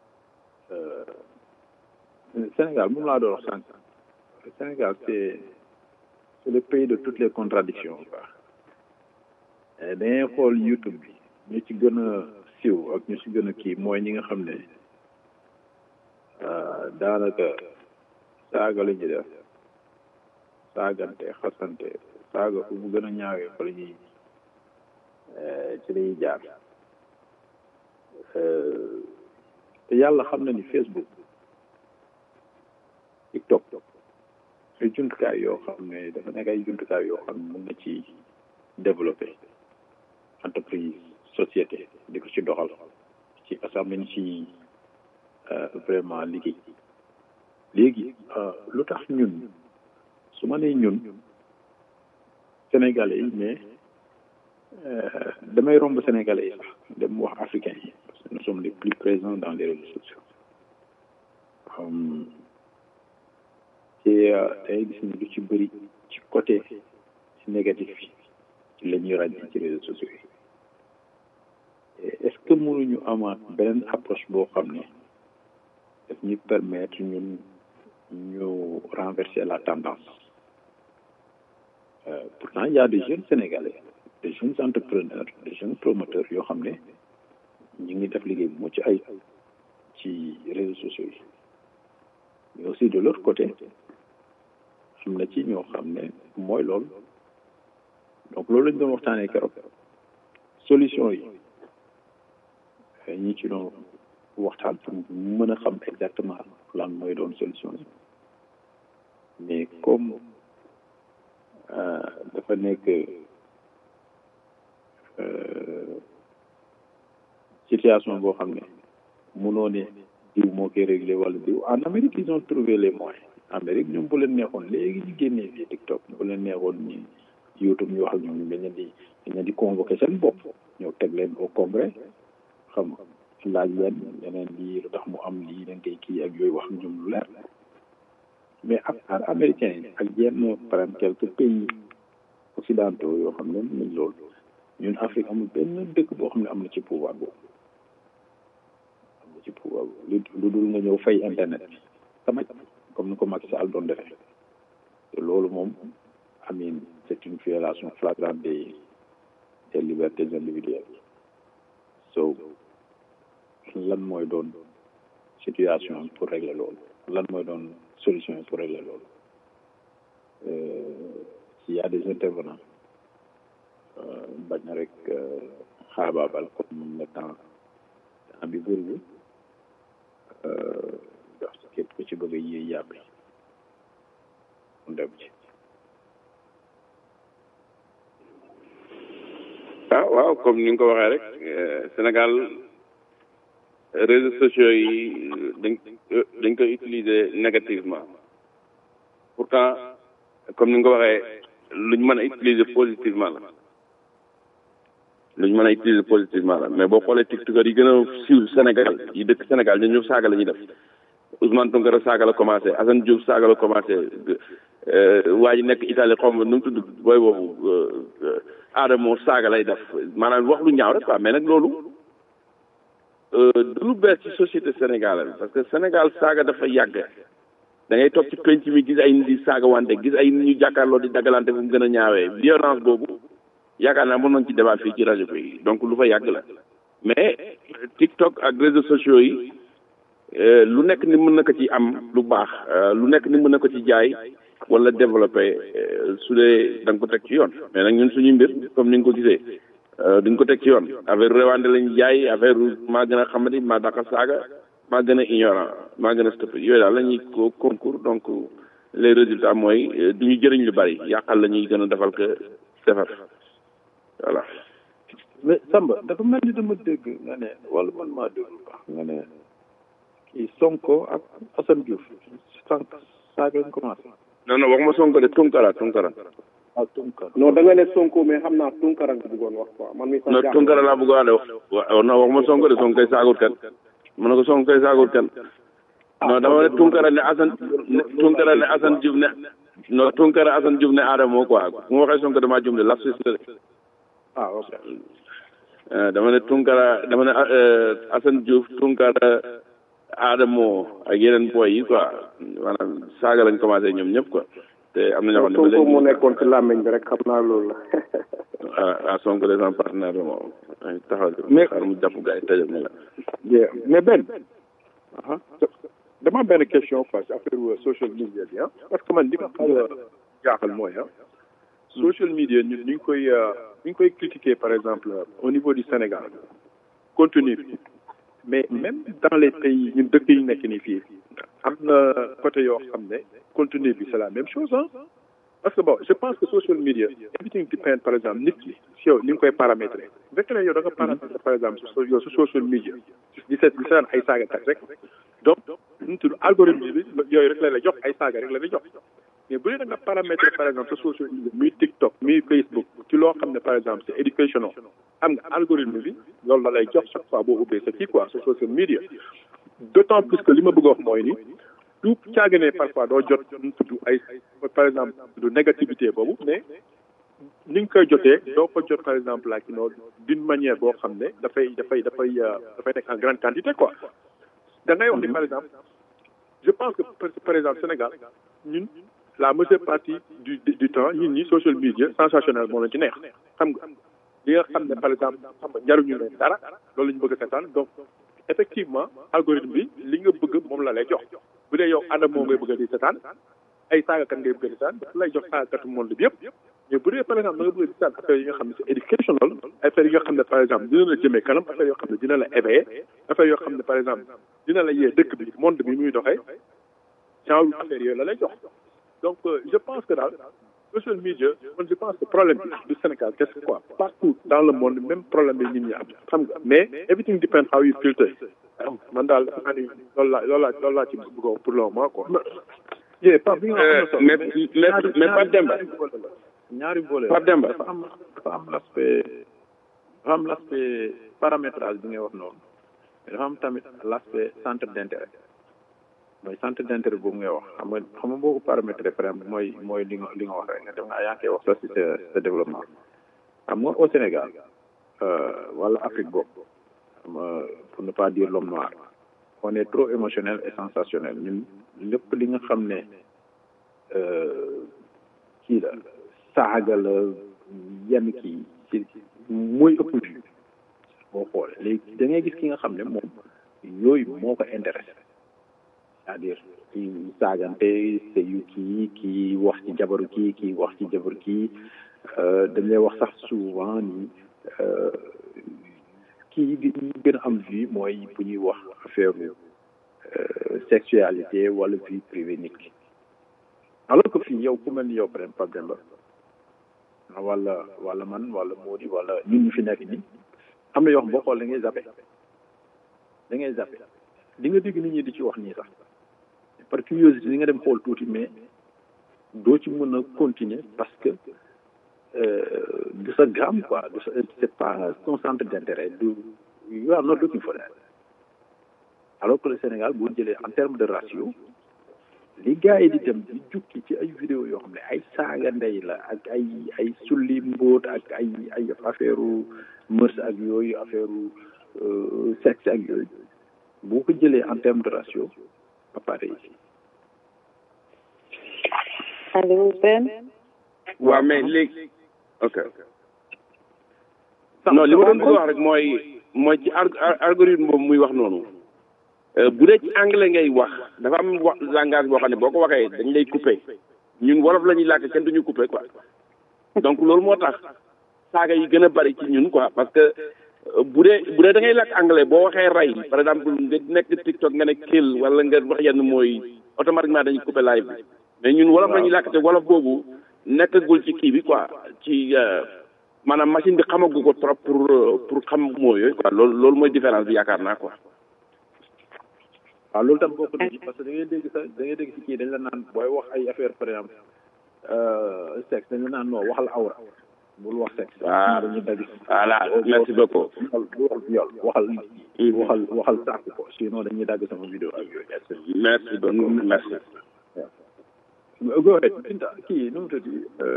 Sénégal moom laa doon wax sànq Sénégal c'est c'est le pays de toutes les contradictions quoi da ngay xool YouTube bi ñu ci gën a siiw ak ñu ci gën a kii mooy ñi nga xam ne daanaka saaga la ñuy def saagante xasante saaga fu mu gën a ñaawee fa la ñuy ci la ñuy jaar te yàlla xam na ni Facebook TikTok ay jumtukaay yoo xam ne dafa nekk ay jumtukaay yoo xam ne mën na ci développé entreprise société di ko ci doxal ci assemblée ni ci vraiment liggéey léegi lu tax ñun su ma nee ñun sénégalais yi mais damay romb sénégalais yi sax dem wax africain yi nous sommes les plus présents dans les réseaux sociaux te day gis ni lu ci bëri ci côté ci négatif ci la ñuy ràññee ci réseaux sociaux yi est-ce que mënuñu amaat beneen approche boo xam ne daf ñuy permettre ñun ñu renverser la tendance euh, pourtant il y a des jeunes Sénégalais des jeunes entrepreneurs des jeunes promoteurs yoo xam ne ñu ngi def liggéey bu mucc ay ci réseaux sociaux yi mais aussi de l'autre côté am na ci ñoo xam ne mooy loolu donc loolu lañ doon waxtaanee keroog solution yi ñi ci doon waxtaan pour mën a xam exactement lan mooy doon solution yi mais comme dafa nekk situation boo xam ne mënoo ne diw moo koy réglé wala diw en Amérique ils ont trouvé les moyens Amérique ñoom bu leen neexoon léegi ñu génnee fii TikTok bu leen neexoon ñi YouTube ñu wax ak ñoom dañ leen di dañ leen di convoqué seen bopp ñëw teg leen au congrès xam nga laaj leen yeneen lii lu tax mu am lii dañ koy kii ak yooyu wax ñoom lu leer mais ak ak américain yi ak yenn par exemple quelques pays occidentaux yoo xam ne nañ loolu ñun Afrique amul benn dëkk boo xam ne am na ci pouvoir boobu am na ci pouvoir boobu lu lu dul nga ñëw fay internet bi tamit comme ni ko Macky Sall doon defee te loolu moom amin c'est une violation flagrante des des libertés individuelles so lan mooy doon situation pour régler loolu lan mooy doon solution pour régler loolu s'il y a des intervenants bañ na rek xaabaabal comme le temps temps bi bëriwul jox ci képp ku ci bëgg a yéey yàbbi mu dem ci ah waaw comme ni nga ko waxee rek Sénégal réseaux sociaux yi dañ dañ koy utiliser négativement pourtant comme ni nga ko waxee luñ mën a utiliser positivement la luñ mën a utiliser positivement la mais boo xoolee tiktokeur yi gën a siiw Sénégal yi dëkk Sénégal ñun ñëpp saaga la ñuy def Ousmane Tounkara saaga la commencé Assane Diouf saaga la commencé waa ji nekk Italie xaw ma nu mu tudd booy boobu Adamo saaga lay def maanaam wax lu ñaaw rek quoi mais nag loolu du lu bees ci société sénégalaise parce que Sénégal saaga dafa yàgg da ngay toog ci penc mi gis ay nit di saaga wante gis ay nit ñu jàkkaarloo di dagalante fu mu gën a ñaawee violence boobu yaakaar naa mën nañ ci débat fii ci rajo bi donc lu fa yàgg la mais TikTok ak réseaux sociaux yi lu nekk ni mën na ko ci am lu baax lu nekk ni mën na ko ci jaay wala développé su dee da nga ko teg ci yoon mais nag ñun suñuy mbir comme ni nga ko gisee duñ ko teg ci yoon affaire réewande lañu jaay affaire maa gën a xamadi maa dàqa saaga maa gën a ignorant maa gën a stupide yooyu daal la ñuy ko concours donc les résultats mooy du ñu jëriñ lu bari yàqal la ñuy gën a defal que defar voilà. mais Samba dafa mel ni dama dégg nga ne wala man maa dégg lu baax nga ne kii Sonko ak Assane Diouf sànq saaga lañ commencé. non non waxuma Sonko de Tounkara Tounkara. ah Tounkara. non da nga ne Sonko mais xam naa Tounkara nga bëggoon wax quoi man mi. non Tounkara laa bëggoon a wax waaw non waxuma Sonko de Sonko kay saagut kan ma ne ko Sonko kay saagut kan. non dama ne Tounkara ne Assane Tounkara ne Assane Diouf ne non Tounkara Assane Diouf ne Adamo quoi bu ma waxee Sonko damaa jum de lapsus la de. ah ok. dama ne Tounkara dama ne Assane Diouf Tounkara Adamo ak yeneen boy yi quoi maanaam saaga lañ commencé ñoom ñëpp quoi te am na ñoo xam ne ba léegi Sonko moo nekkoon ci làmmiñ bi rek xam naa loolu la. ah ah Sonko des en partenaire la moom taxaw mais xaar mu jàpp gars yi tëjal na la. mais Ben. dama am benn question quoi ci affaire social media bi ah parce que man li ma xaw a jaaxal mooy ah. social media ñun ñu ngi koy ñu ngi koy critiquer par exemple au niveau du Sénégal contenu bi mais même dans les pays ñun dëkk yi nekk nii fii am na côté yoo xam ne contenu bi c'est la même chose ah parce que bon je pense que social media everything depend par exemple nit ki si yow ni nga koy paramétrer bu fekkee ne yow da nga paramétrer par exemple yow su social media di seet di seetaan ay saaga tak rek donc ñu tudd algorithme bi yooyu rek la lay jox ay saaga rek la lay jox mais bu dee da nga paramétrer par exemple sa social media muy TikTok muy Facebook ci loo xam ne par exemple c'est educational xam nga algorithme bi loolu la lay jox chaque fois boo ubbee sa kii quoi sa social media d'autant plus que li ma bëgg a wax mooy ni du caagane parfois doo jot ñu tudd ay par exemple du négativité boobu mais ni nga koy jotee doo ko jot par exemple like you know d'une manière boo xam ne dafay dafay dafay dafay nekk en grande quantité quoi da ngay wax ni par exemple je pense que par exemple Sénégal ñun la majeure partie du du temps ñun ñi social media sensationnel moo leen ci neex xam nga li nga xam ne par exemple xam nga njaruñu leen dara loolu la ñu bëgg a seetaan donc effectivement algorithme bi li nga bëgg moom la lay jox bu dee yow adam moo ngay bëgg a di seetaan ay saagakat ngay bëgg a di seetaan dafa lay jox saagakatu monde bi yëpp mais bu dee par exemple da nga bëgg a di seetaan affaire yi nga xam ne c'est educational affaire yi nga xam ne par exemple dina la jëmee kanam affaire yoo xam ne dina la éveiller affaire yoo xam ne par exemple dina la yee dëkk bi monde bi muy doxee genre affaire yooyu la lay jox donc je pense que daal social media man je pense que problème bi du Sénégal qu'est-ce que quoi partout dans le monde même problème bi nit ñi am xam nga mais everything depends how you filter man daal dafa naa ni loolu laa loolu laa loolu laa ci bëgg pour le moment quoi. jërëjëf Pape bi nga xam mais mais mais Pape Demba ñaari volet Pape Demba dafa am dafa am l'aspect dafa am l'aspect paramétrage bi ngay wax noonu mais dafa am tamit l'aspect centre d'intérêt mooy centre d'intérêt boobu ngay wax xam nga xam nga boo ko paramétrer par exemple mooy mooy li nga li nga wax rek nga dem nga yaa ngi koy wax sax ci sa sa développement xam nga au Sénégal wala Afrique boobu xam nga pour ne pas dire l'homme noir on est trop émotionnel et sensationnel ñun lépp li nga xam ne kii la saaga la yenn kii ci mooy ëpp vue boo xoolee léegi da ngay gis ki nga xam ne moom yooyu moo ko intéressé c'est-à-dire kii saagante sëyu kii kii wax ci jabaru kii kii wax ci jabaru kii dañ lay wax sax souvent ni kii bi gën a am vie mooy bu ñuy wax affaire sexualité wala vie privée nit ki alors que fii yow ku mel ni yow par exemple Pape Demba wala wala man wala Mody wala ñun ñu fi nekk nii am na yoo xam boo xool da ngay zappé da ngay zappé di nga dégg nit ñi di ci wax nii sax par curiosité di nga dem xool tuuti mais doo ci mën a continuer parce que du sa gamme quoi du sa c'est pas ton centre d'intérêt du you are not looking for that alors que le Sénégal boo jëlee en termes de ratio li gars yi di dem di jukki ci ay vidéo yoo xam ne ay saaga ndey la ak ay ay sulli mbóot ak ay ay affaire mœurs ak yooyu affaire sexe ak yooyu boo ko jëlee en termes de ratio pas pareil ici. allo Ben. waaw mais léegi ok non li ma doon bëgg wax rek mooy mooy ci algorithme boobu muy wax noonu bu dee ci anglais ngay wax dafa am wax langage boo xam ne boo ko waxee dañ lay couper ñun wolof la ñuy làkk kenn duñu couper quoi donc loolu moo tax saaga yi gën a bari ci ñun quoi parce que bu dee bu dee da ngay làkk anglais boo waxee rey par exemple nga nekk TikTok nga ne kill wala nga wax yenn mooy automatiquement dañuy couper live bi mais ñun wolof la ñuy làkk te wolof boobu nekkagul ci kii bi quoi ci maanaam machine bi xamagu ko trop pour pour xam moo yooyu quoi loolu loolu mooy différence bi yaakaar naa quoi. waaw loolu tam bokk na ci parce que da ngay dégg sax da ngay dégg ci kii dañ la naan booy wax ay affaire par exemple sexe dañ la naan non waxal awra bul wax sexe. waaw voilà merci beaucoup. bul wax viol waxal waxal waxal sàkk ko sinon dañuy dagg sama vidéo ak yooyu. merci beaucoup merci. waaw go ahead Binta kii nu mu tudd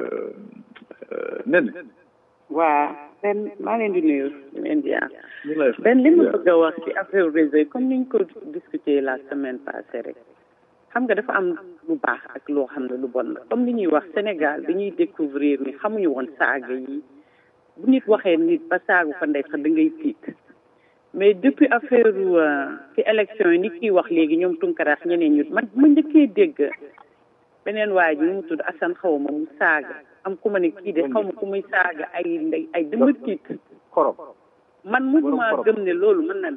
nen. waa Ben maa leen di nuyu di leen di Ben li ma bëgg a wax ci affaire réseau yi comme ni ñu ko discuté la semaine passée rek xam nga dafa am lu baax ak loo xam ne lu bon la comme li ñuy wax Sénégal dañuy découvrir ni xamuñu woon saaga yi bu nit waxee nit ba saagu ko ndey sax da ngay tiit mais depuis affaire ci élection yi ni kiy wax léegi ñoom Tunkara ñeneen ñu man ma njëkkee dégg beneen waay ji mu tudd Assane xaw ma mu saaga am ku ma ne kii de xaw ma ku muy saaga ay ndey ay dama tiit xorom man mosuma gëm ne loolu mën na ne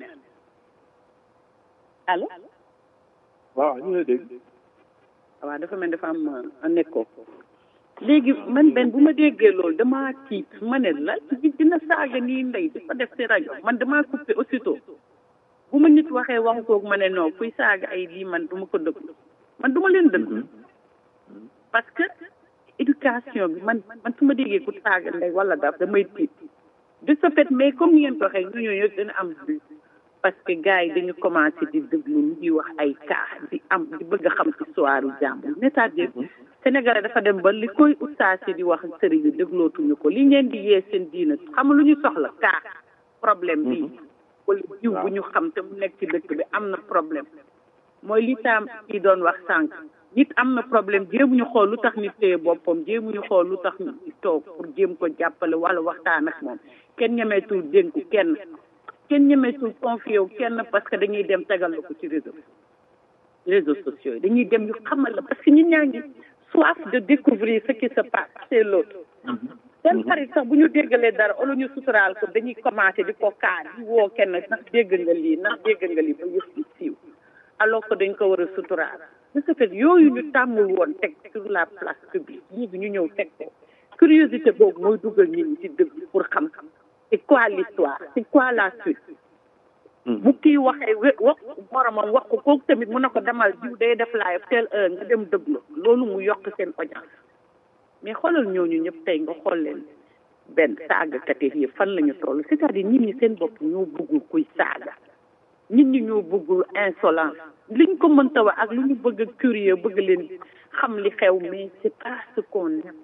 allo waaw ñu ngi dégg waaw dafa mel dafa am a nekkoo léegi man Ben bu ma déggee loolu damaa tiit ma ne la ci dina saaga nii ndey dafa def si rajo man damaa coupé aussitôt bu ma nit waxee waxu kooku ma ne non kuy saaga ay lii man du ma ko dëgg man du ma leen dëgg parce que éducation bi man man su ma déggee ku saaga ndey wala daf damay tiit de ce fait mais comme ni ngeen ko waxee ñu ñooñu dina am parce que gars yi dañu commencé di déglu lu ñuy wax ay cas di am di bëgg a xam histoire u jàmbur c'est-à-dire Sénégal dafa dem ba li koy ustaas di wax sëriñ yi déglootuñu ko li ngeen di yee seen diina xam lu ñu soxla cas problème bi wala jiw bu ñu xam te mu nekk ci dëkk bi am na problème mooy li taam kii doon wax sànq nit am na problème jéemuñu xool lu tax nit téye boppam jéemuñu xool lu tax nit toog pour jéem ko jàppale wala waxtaan ak moom kenn ñemeetul dénku kenn kenn ñemeetul confié wu kenn parce que dañuy dem tegal la ko ci réseau réseaux sociaux yi dañuy dem ñu xamal la parce que ñi ñaa ngi soif de découvrir ce qui se passe c'est l'autre seen xarit sax bu ñu déggalee dara olu ñu suturaal ko dañuy commencé di ko kaar di woo kenn ndax dégg nga lii ndax dégg nga lii ba yëf ci siiw alors que dañ ko war a suturaal de ce fait yooyu ñu tàmmul woon teg sur la place publique léegi ñu ñëw teg ko curiosité boobu mooy dugal nit ñi ci dëgg pour xam c'est quoi l'histoire c'est quoi la suite bu kii waxee wax moromam wax ko kooku tamit mun na ko demal jiw day def live telle heure nga dem déglu loolu mu yokk seen audience mais xoolal ñooñu ñëpp tey nga xool leen benn saagakat yi fan la ñu toll c'est-à-dire nit ñi seen bopp ñoo bëggul kuy saaga nit ñi ñoo bëggul insolence liñ ko mënta wax ak lu ñu bëgg a curieux bëgg leen xam li xew mais c'est pas ce qu'on aime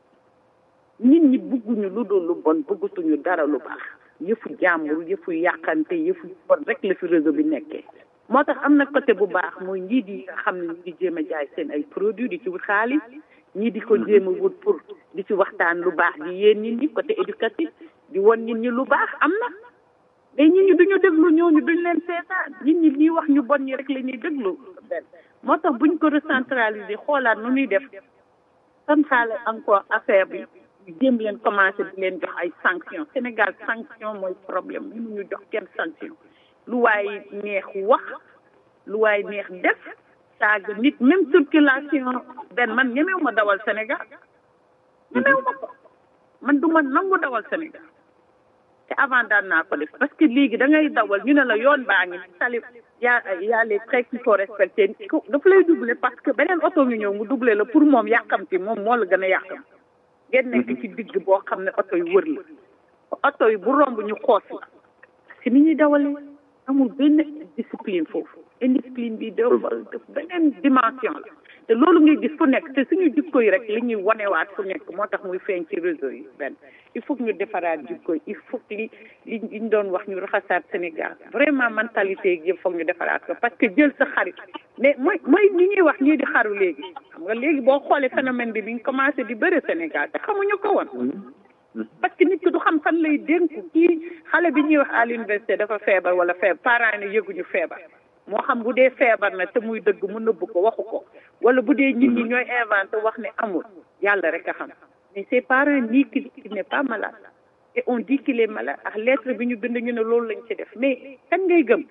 nit ñi bëgguñu lu dul lu bon bëggatuñu dara lu baax yëfu jàmbur yëfu yàqante yëfu bon rek la fi réseau bi nekkee moo tax am na côté bu baax mooy njiit yi nga xam ne ñu ngi jéem a jaay seen ay produits di ci wut xaalis ñii di ko jéem a wut pour di ci waxtaan lu baax di yéen nit ñi côté éducatif di won nit ñi lu baax am na mais nit ñi duñu déglu ñooñu duñ leen seetaan nit ñi ñuy wax ñu bon ñi rek la ñuy déglu benn moo tax buñ ko recentraliser xoolaat nu ñuy def centrale encore affaire bi jéem leen commencé di leen jox ay sanctions Sénégal sanction mooy problème mënuñu jox kenn sanction lu waay neex wax lu waay neex def saaga nit même circulation benn man ñemewu ma dawal Sénégal ñemewu ma ko man du ma nangu dawal Sénégal te avant daan naa ko def parce que léegi da ngay dawal ñu ne la yoon baa ngi tali yaa yaa les traits qu'il faut respecter dafa lay doubler parce que beneen oto ngi ñëw mu doubler la pour moom yàkkamti moom moo la gën a yàkkam ngeen nekk ci digg boo xam ne oto yi wër la oto yi bu romb ñu xoos la si ni ñuy dawalee amul benn discipline foofu indiscipline bi dafa def beneen dimension la te loolu ngay gis fu nekk te suñu jikko yi rek li ñuy wanewaat fu nekk moo tax muy feeñ ci réseau yi benn il faut que ñu defaraat jikko yi il faut que li li ñu doon wax ñu raxasaat Sénégal vraiment mentalité yi yëpp foog ñu defaraat ko parce que jël sa xarit mais mooy mooy ñi ñuy wax ñii di xaru léegi xam nga léegi boo xoolee phénomène bi bi ñu commencé di bëre Sénégal te xamuñu ko woon parce que nit ki du xam fan lay dénku kii xale bi ñuy wax à l'université dafa feebar wala feebar parents yi ne yëguñu feebar moo xam bu dee feebar na te muy dëgg mu nëbb ko waxu ko wala bu dee nit ñi ñooy inventé wax ne amul yàlla rek a xam mais ses parents nii qu'il n'est pas malade et on dit qu'il est malade ak lettre bi ñu bind ñu ne loolu lañ ci def mais kan ngay gëm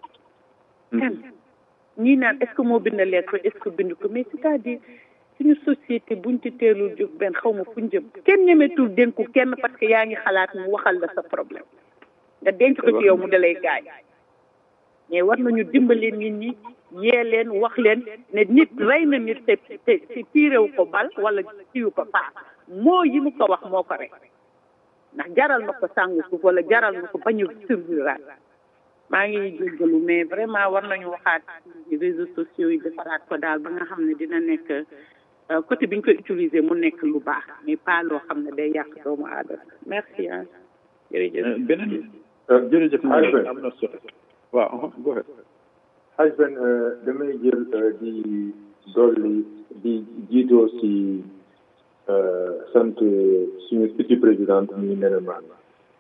kan ñii naan est-ce que moo bind lettre est-ce que bind ko mais c'est-à-dire suñu société buñ ci teelul jóg benn xaw ma fuñ jëm kenn ñemetul dénku kenn parce que yaa ngi xalaat mu waxal la sa problème nga denc ko ci yow mu dalay gaañ mais war nañu dimbali nit ñi yee leen wax leen ne nit rey na nit te te te tiirewu ko bal wala tiiwu ko paas moo yi mu ko wax moo ko rek ndax jaral na ko sàng suuf wala jaral na ko bañu survivre maa ngi jéggalu mais vraiment war nañu waxaat ci réseaux sociaux yi defaraat ko daal ba nga xam ne dina nekk côté bi ñu koy utiliser mu nekk lu baax mais pas loo xam ne day yàq doomu aadama merci ah jërëjëf beneen jërëjëf am na solo waaw go ahead Haj Ben damay jël di dolli di jiitoo si sant suñu petit présidente muy Néné Mané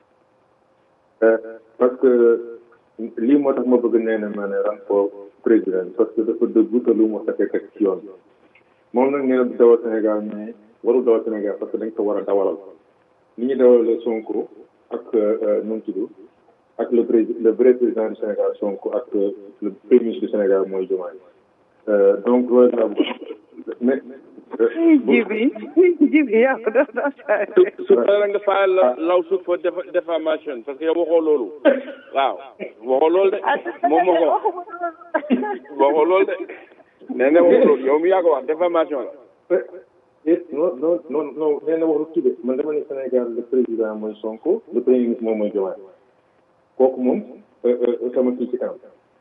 parce que lii moo tax ma bëgg Néné Mané ran ko président parce que dafa dëggu te lu mu sa teg ci yoon moom nag nee na du dawal Sénégal mais warul dawal Sénégal parce que dañ ko war a dawalal ni ñu dawal Sonko ak nu mu tudd ak le président le vrai président du Sénégal Sonko ak le premier ministre du Sénégal mooy Diomaye donc loolu laa mais. jibi jibi yaa ko doon su su fekkee nga fayal la law suuf fa déformation parce que yow waxoo loolu waaw waxoo loolu de moom moo ko wax waxoo loolu de nee na waxoo loolu yow mi yaa ko wax déformation la. et non non non non nee na waxu kii de man dama ne Sénégal le président mooy Sonko le premier ministre moom mooy Diomaye kooku moom sama kii ci kanam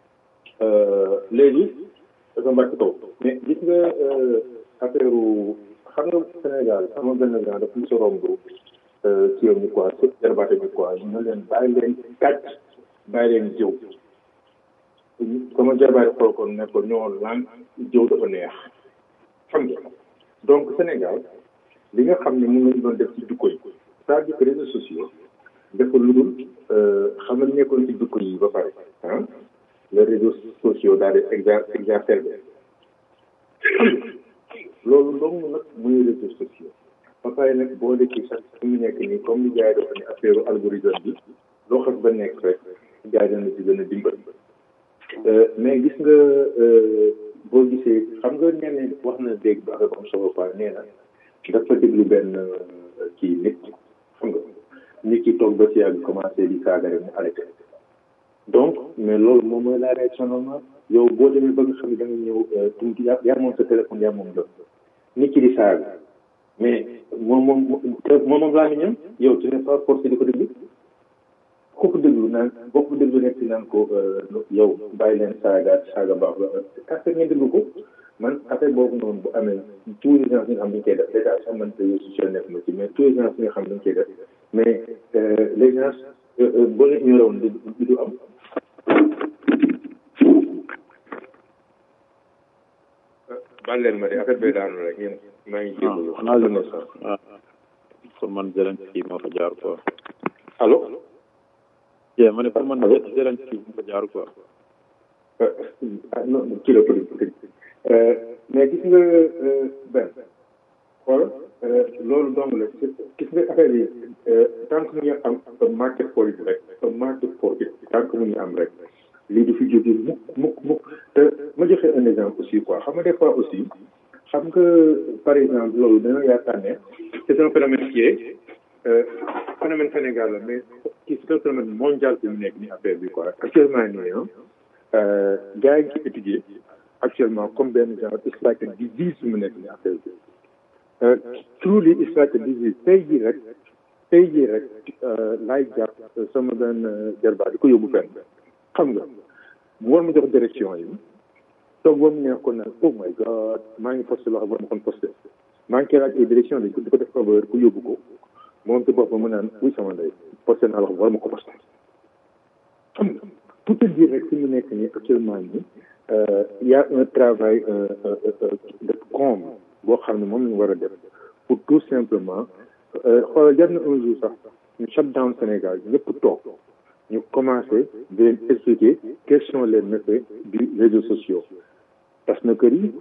léegi dafa mbàcc kaw mais gis nga affaire xam nga Sénégal sama benn grand dafa mos a romb ci yow ni quoi sëpp jarbaate ni quoi ñu ne leen bàyyi leen kàcc bàyyi leen jëw sama jarbaate xool ko ne ko ñoo lan jëw dafa neex xam nga donc Sénégal li nga xam ne mun nañu doon def ci jukko yi c'est-à-dire que réseaux sociaux dafa lu dul xam nga nekkoon ci jukko yi ba pare ah les réseaux sociaux daal di exa exacerbé loolu dong nag muy réseaux sociaux ba pare nag boo dekkee sax fi mu nekk nii comme ni gars yi dafa ne affaire algorithme bi loo xas ba nekk rek gars yi dana ci gën a dimbal mais gis nga boo gisee xam nga nee na wax na dégg ba affaire am solo quoi nee na dafa déglu benn kii nit xam nga nit ki toog ba si yàgg commencé di saaga rek mu arrêté donc mais loolu moom mooy la réaction normale yow boo demee ba nga xam ne da nga ñëw tuuti yaa yaa moom sa téléphone yaa moom jot nit ki di saaga mais moom moom moom moom laa mi ñam yow tu n'es pas forcé di ko déglu ko ko déglu naan boo ko déglu nekk si naan ko yow bàyyi leen saaga saaga baax la affaire ngeen déglu ko man affaire boobu noonu bu amee tous les gens yi nga xam dañ koy def déjà sax man réseaux sociaux nekk na ci mais tous les gens yi nga xam dañ koy def mais les gens boo leen ignoré woon du du am baal leen ma de affaire bi daanu rek yéen maa ngi jégalu xanaa la ne sax pour man Zelensky moo fa jaar quoi allo yeah ma ne pour man Zelensky moo fa jaar quoi non kii la mais gis nga benn xool loolu dong la gis nga affaire yi tant que mu ngi am market for it rek market for it tant que mu ngi am rek lii du fi jóge mukk mukk mukk te ma joxe un exemple aussi quoi xam nga des fois aussi xam nga par exemple loolu dañoo yaakaar ne c'est un phénomène qui est phénomène Sénégal la mais qui c'est un phénomène mondial bi mu nekk ni affaire bi quoi actuellement nii ah gars yi ngi ci étudier actuellement comme benn genre it's like a disease bi mu nekk ni affaire bi truly it's like a disease tey jii rek tey jii rek laay jàpp sama benn jarbaat di ko yóbbu fenn xam nga mu war ma jox direction yi toog ba mu neex ko naan oh my god maa ngi posté loo xam war ma kon posté maa ngi koy laaj ay direction dañ ko di ko def faveur ku yóbbu ko moom ci boppam mu naan oui sama ndey posté naa loo xam war ma ko posté xam nga pour te dire rek fi mu nekk nii actuellement nii y a un travail de com boo xam ne moom lañu war a def pour tout simplement xoolal jar na un jour sax ñu shut down Sénégal ñëpp toog ñu commencé di leen expliquer quels sont les méfaits du réseaux sociaux tas na kër yi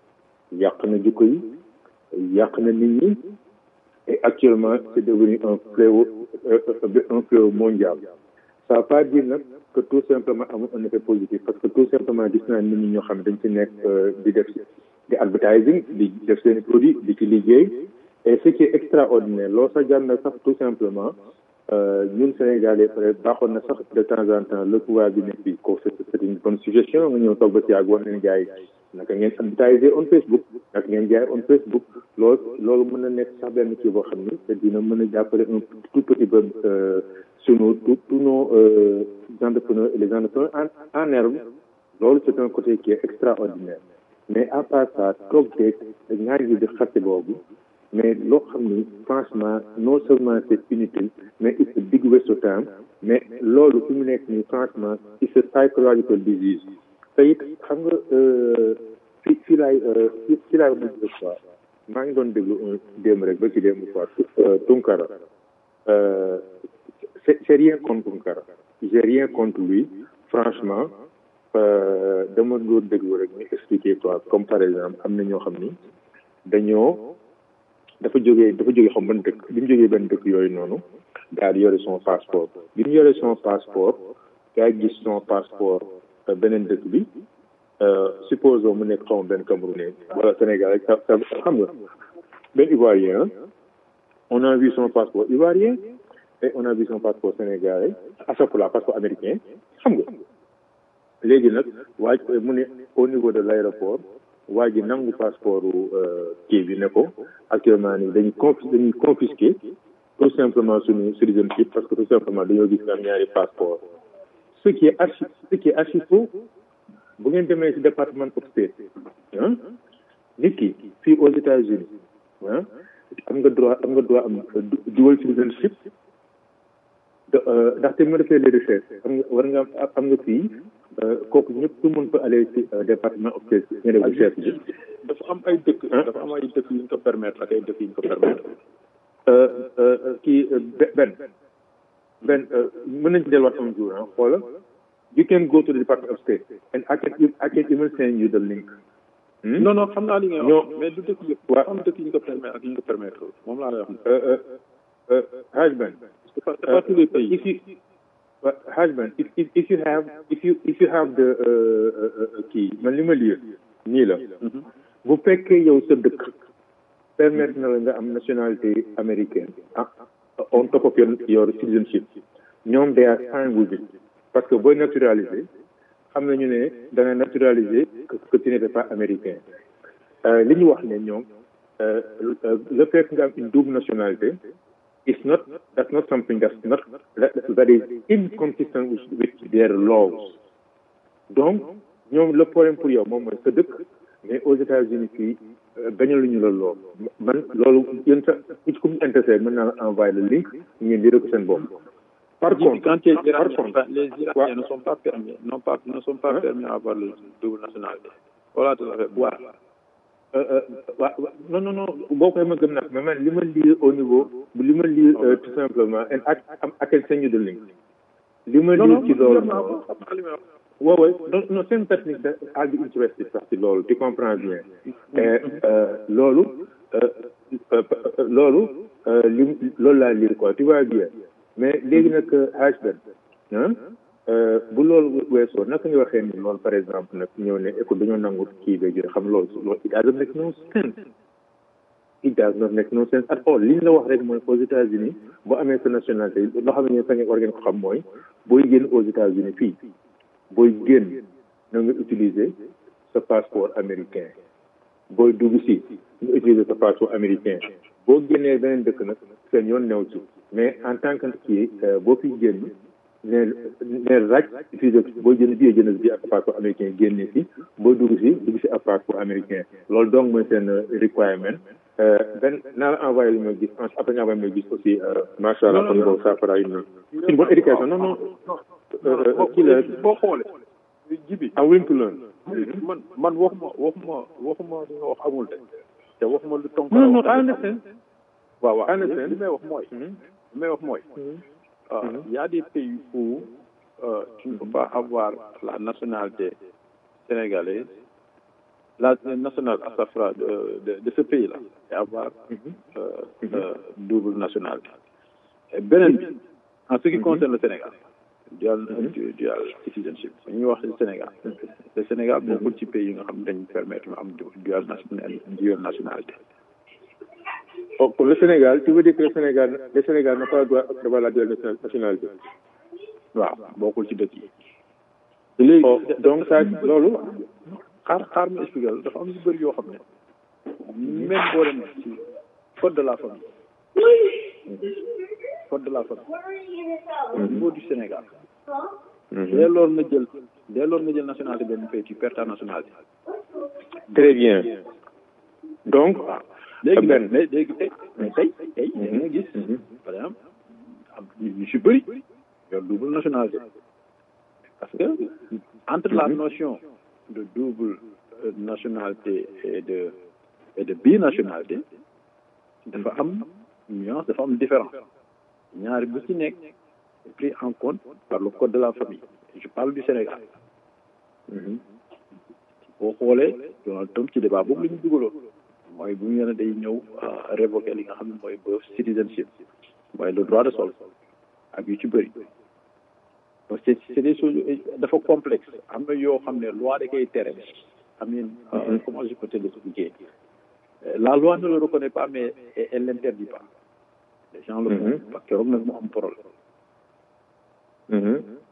yàq na jikko yi yàq na nit ñi et actuellement c'est devenu un fléau un fléau mondial ça veut pas dire nag que tout simplement amul un effet positif parce que tout simplement gis naa nit ñi ñoo xam ne dañ ci nekk di def di advertising di def seen produit di ci liggéey et ce qui est extraordinaire loolu sax jar na sax tout simplement ñun Sénégalais peut-être baaxoon na sax de temps en temps le pouvoir bi nekk fii ko c'est une bonne suggestion nga ñëw toog ba si ak wax leen gars yi naka ngeen advertiser on Facebook naka ngeen jaay on Facebook loolu loolu mën na nekk sax benn kii boo xam ni te dina mën a jàppale un tout petit peu sunu tous tous nos entrepreneurs et les entrepreneurs en en herbe loolu c'est un côté qui est extraordinaire mais à part ça toog deeg ñaari yi di xarte boobu mais loo xam ni franchement non seulement c'est inutile mais it's a big waste of time mais loolu fi mu nekk nii franchement it's a psychological disease te it xam nga fi fi laay fi fi laay mujj quoi maa ngi doon déglu démb rek ba ci démb quoi Tunkara c'est c'est rien contre Tunkara j'ai rien contre lui franchement dama doon déglu rek ñu expliquer quoi comme par exemple am na ñoo xam ni dañoo dafa jógee dafa jógee xam ban dëkk bi mu jógee benn dëkk yooyu noonu daal di yore son passeport bi mu yore son passeport gaa gis son passeport beneen dëkk bi supposons mu nekk xaw benn Camerounais wala Sénégal rek xam nga benn Ivoirien on a vu son passeport ivoirien et on a vu son passeport sénégalais astafurlah passeport américain xam nga léegi nag waaye mu ne au niveau de l'aéroport waa ji nangu passeport kii bi ne ko actuellement nii dañuy confi dañuy confisquer tout simplement suñu citizenship parce que tout simplement dañoo gis nga am ñaari passeport ce qui est archi ce qui est archi faux bu ngeen demee ci département of state ah nit ki fii aux États-Unis ah am nga droit am nga droit am dual citizenship ndaxte ma defee les recherches am nga war nga am nga fii kooku ñëpp tout le monde peut aller ci département of state nga def recherche bi dafa am ay dëkk dafa am ay dëkk yu ñu ko permettre ak ay dëkk yu ñu ko permettre kii benn benn mën nañ ci delluwaat un jour ah xoola you can go to the department of state and I can I can even send you the link non non xam naa li nga wax mais du dëkk yëpp waaw am dëkk yu ñu ko permettre ak yu ñu ko permettre moom laa lay wax husband pas tous les pays if you husband if if if you have if you if you have the kii man li ma lire nii la bu fekkee yow sa dëkk permettre na la nga am nationalité américaine ah on top of your your citizenship ñoom they are fine with it parce que booy naturalisé xam nañu ne da nga naturalisé que tu n'étais pas américain li ñu wax ne ñoom le fait nga am une double nationalité it's not that's not something that's not that is inconsistent with, with their laws donc ñoom le problème pour yow moom mooy sa dëkk mais aux États-Unis fii bañaluñu la lool man loolu yéen sax nit ku mu intéressé mën naa la envoyer le link ngeen di ko seen bopp. Par contre, quand les Iraniens, les Iraniens ne sont pas permis, non pas, ne sont pas permis à avoir le double nationalité. Voilà tout à fait. waaw non non non boo koy ma gëm nag mais man li ma lire au niveau li ma lire tout simplement and I I can send you the link. li ma lire ci loolu. waaw waaw non non c'est une technique da I'll be interested sax ci loolu tu comprends bien. loolu loolu li loolu laa lire quoi tu vois bien mais léegi nag H Ben ah bu loolu weesoo naka nga waxee ni loolu par exemple nag ñëw ne écoute dañoo nangu kii beeg yooyu xam loolu loolu it doesn't make no sense it does not make no sense at all li ñu la wax rek mooy aux États-Unis boo amee sa nationalité loo xam ne sa ngeen war ngeen ko xam mooy booy génn aux États-Unis fii booy génn na nga utiliser sa passeport américain booy dugg si nga utiliser sa passeport américain boo génnee beneen dëkk nag seen yoon new ci mais en tant que kii boo fi génn ne ne raj utiliser booy jënd billet jënd bi ak passeport américain génne si boo dugg si dugg si ak passeport américain loolu donc mooy seen requirement benn naa la envoyé li ma gis après nga envoyé ma gis aussi macha allah kon boobu ça fera une une bonne éducation non non kii la boo xoolee jibi am willing to learn man man waxuma waxuma waxuma li nga wax amul de te waxuma lu tonk non non I understand waaw waaw I understand li may wax mooy li may wax mooy il y a des pays où euh, tu ne peux pas avoir la nationalité sénégalaise, la nationale Safra de, de, de ce pays-là, et avoir euh, euh, double nationalité. Et Benin, en ce qui concerne le Sénégal, dual, dual citizenship, ñu wax le Sénégal. Le Sénégal, beaucoup de pays qui nous permettent de dual nationalité. Oh, pour le Sénégal, tu veux dire que le Sénégal, le Sénégal n'a pas le droit d'avoir la dual nationalité? waaw bokkul ci dëkk yi. léegi donc ça loolu. xaar xaar ma expliqué la dafa am yu bëri yoo xam ne même boo demee ci code de la famille. code de la famille. au niveau du Sénégal. dès lors nga jël dès lors nga jël nationalité benn pays tu perds ta nationalité. très bien donc. léegi benn mais léegi tey mais tey tey da nga gis par exemple am ñu si bëri yor double nationalité parce que entre la notion de double nationalité et de et de binationalité dafa am nuance dafa am différence ñaari bu ci nekk pris en compte par le code de la famille je parle du Sénégal boo xoolee Donald Trump ci débat boobu la ñu dugaloon mooy bu ñu ne day ñëw révoquer li nga xam ne mooy birth citizenship mooy le droit de sol ak yu ci bëri parce que c'est des choses dafa complexe am na yoo xam ne loi da koy tere am nañ comment je peux te l'expliquer la loi ne le reconnaît pas mais elle l'interdit pas les gens le font parce que roog nag mu am problème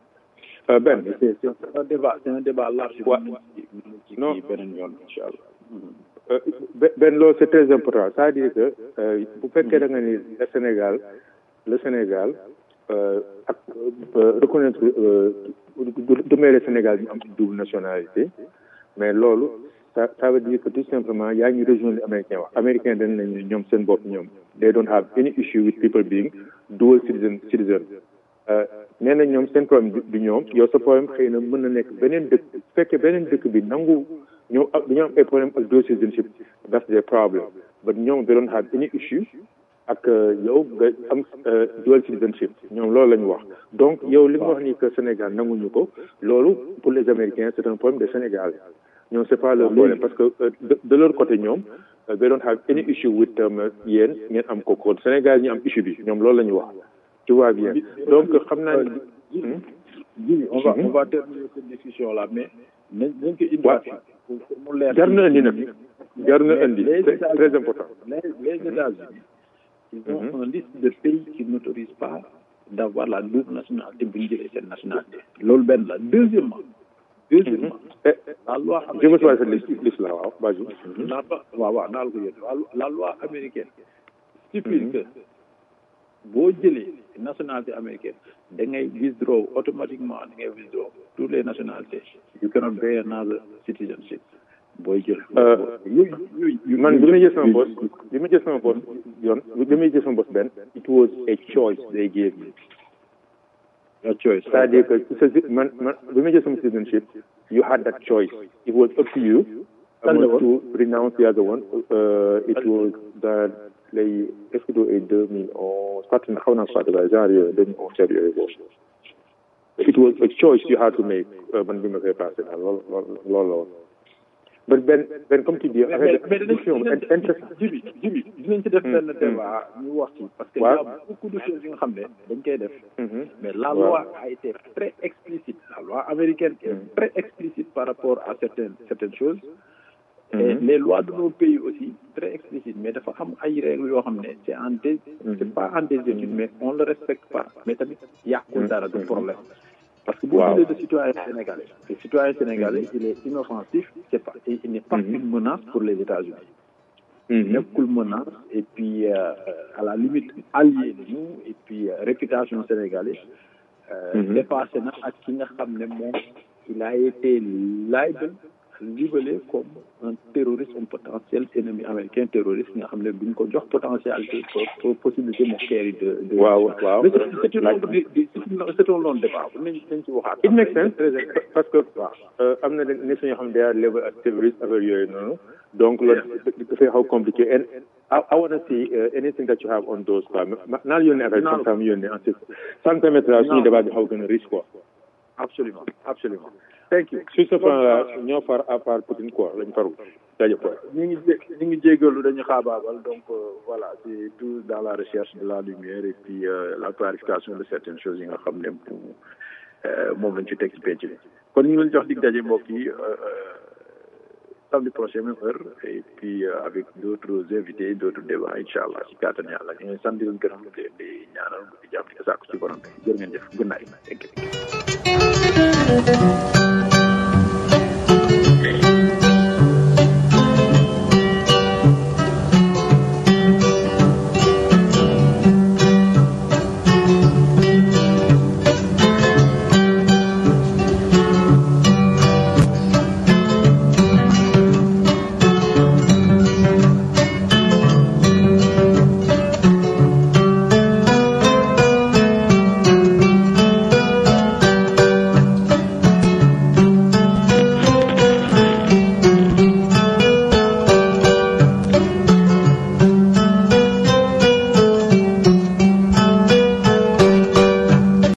Ben c'est un débat c'est un débat large ci ci beneen yoon incha allah benn loolu c'est très important c'est-à-dire que bu fekkee da nga ni le Sénégal le Sénégal ak reconnaître du may le Sénégal ñu am double nationalité mais loolu ça ça veut dire que tout simplement yaa ngi rejoindre les américains wax américain dañ nañ ñoom seen bopp ñoom they don't have any issue with people being dual citizen citizen nee na ñoom seen problème du ñoom yow sa problème xëy na mën na nekk beneen dëkk bu fekkee beneen dëkk bi nangu ñoom ak dañoo am ay problème ak dual citizenship that's their problem but ñoom they don't have any issue ak yow nga am dual citizenship ñoom loolu la ñu wax donc yow li nga wax ni que Sénégal nanguñu ko loolu pour les Américains c'est un problème de Sénégal ñoom c'est pas leur problème parce que de, de leur côté ñoom they don't have any issue with yéen ngeen am ko kon Sénégal ñu am issue bi ñoom loolu la ñu wax tu vois bien donc xam naa ni on va on va terminer cette discussion là mais nañ nañ ko indiwaat pour mu leer jar na indi nag jar na indi c'est très important les les États-Unis ils ont mmh. une liste de pays qui n'autorisent pas d'avoir la double nationalité bu ñu jëlee seen nationalité loolu benn la deuxièmement deuxièmement la loi je me souviens cette liste liste là waaw vas-y naa ba waaw waaw naa la ko yëg la loi américaine stipule que boo jëlee nationalité américaine da ngay withdraw automatiquement da ngay withdraw toutes les nationalités you cannot bear another citizenship booy jël yooyu yooyu man bi ma jël sama boss bi ma jël sama boss yoon bi ma jël sama boss benn it was a choice they gave me a choice c'est-à-dire que man man bi ma jël sama citizenship you had that choice it was up to you to renounce the other one uh, it was that lay est-ce que ay deux mille onze fàttali na xaw naa fàttali waaye genre yooyu deux mille onze yooyu boobu it was a choice you had to make man bi ma koy passé daal loolu loolu loolu la woon mais benn benn comme tu dis mais mais dinañ jibi jibi dinañ ci def benn débat ñu wax ci parce que y a beaucoup de choses yi nga xam ne dañ koy def mais la loi a été très explicite la loi américaine est très explicite par rapport à certaines certaines choses et les lois de nos pays aussi très explicites mais dafa am ay règles yoo xam ne c'est en dés c'est pas en désuétude mais on le respecte pas mais tamit yàqul dara du problème parce que boo jëlee de citoyen sénégalais le citoyen sénégalais il est inoffensif c'est pas il n'est pas une menace pour les États-Unis nekkul menace et puis euh, à la limite allié de nous et puis euh, réputation sénégalaise euh, dépassé na ak ki nga xam ne moom il a été label libellé comme un terroriste un potentiel ennemi américain terroriste nga xam ne duñ ko jox potentialité pour possibilité mu xeeri de de waaw waaw mais c'est une longue c'est un long débat nañ nañ ci waxaat it makes sense parce que waaw am na nation yoo xam ne day label as terroriste affaire yooyu noonu donc loolu dafay xaw compliqué and I, I want to see uh, anything that you have on those quoi naa la yónnee affaire comme ça mu yónnee en sans permettre suñu débat bi xaw gën a riche quoi absolument absolument thank you sur ce point là ñoo far à part Poutine quoi lañ farul jaajëf quoi ñu ngi jé ñu ngi jégalu dañu xaabaabal donc euh, voilà c'est tout dans la recherche de la lumière et puis euh, la clarification de certaines choses yi nga xam ne moom lañ ci teg ci penc bi kon ñu ngi leen jox dig daje mbokk yi samedi prochain même heure et puis euh, avec d'autres invités d'autres débats inchallah ci kàttan yàlla ñu ngi sant di leen gërëm di ñaanal di jàmm di sàkku ci borom bi jërë ngeen jëf good night thank you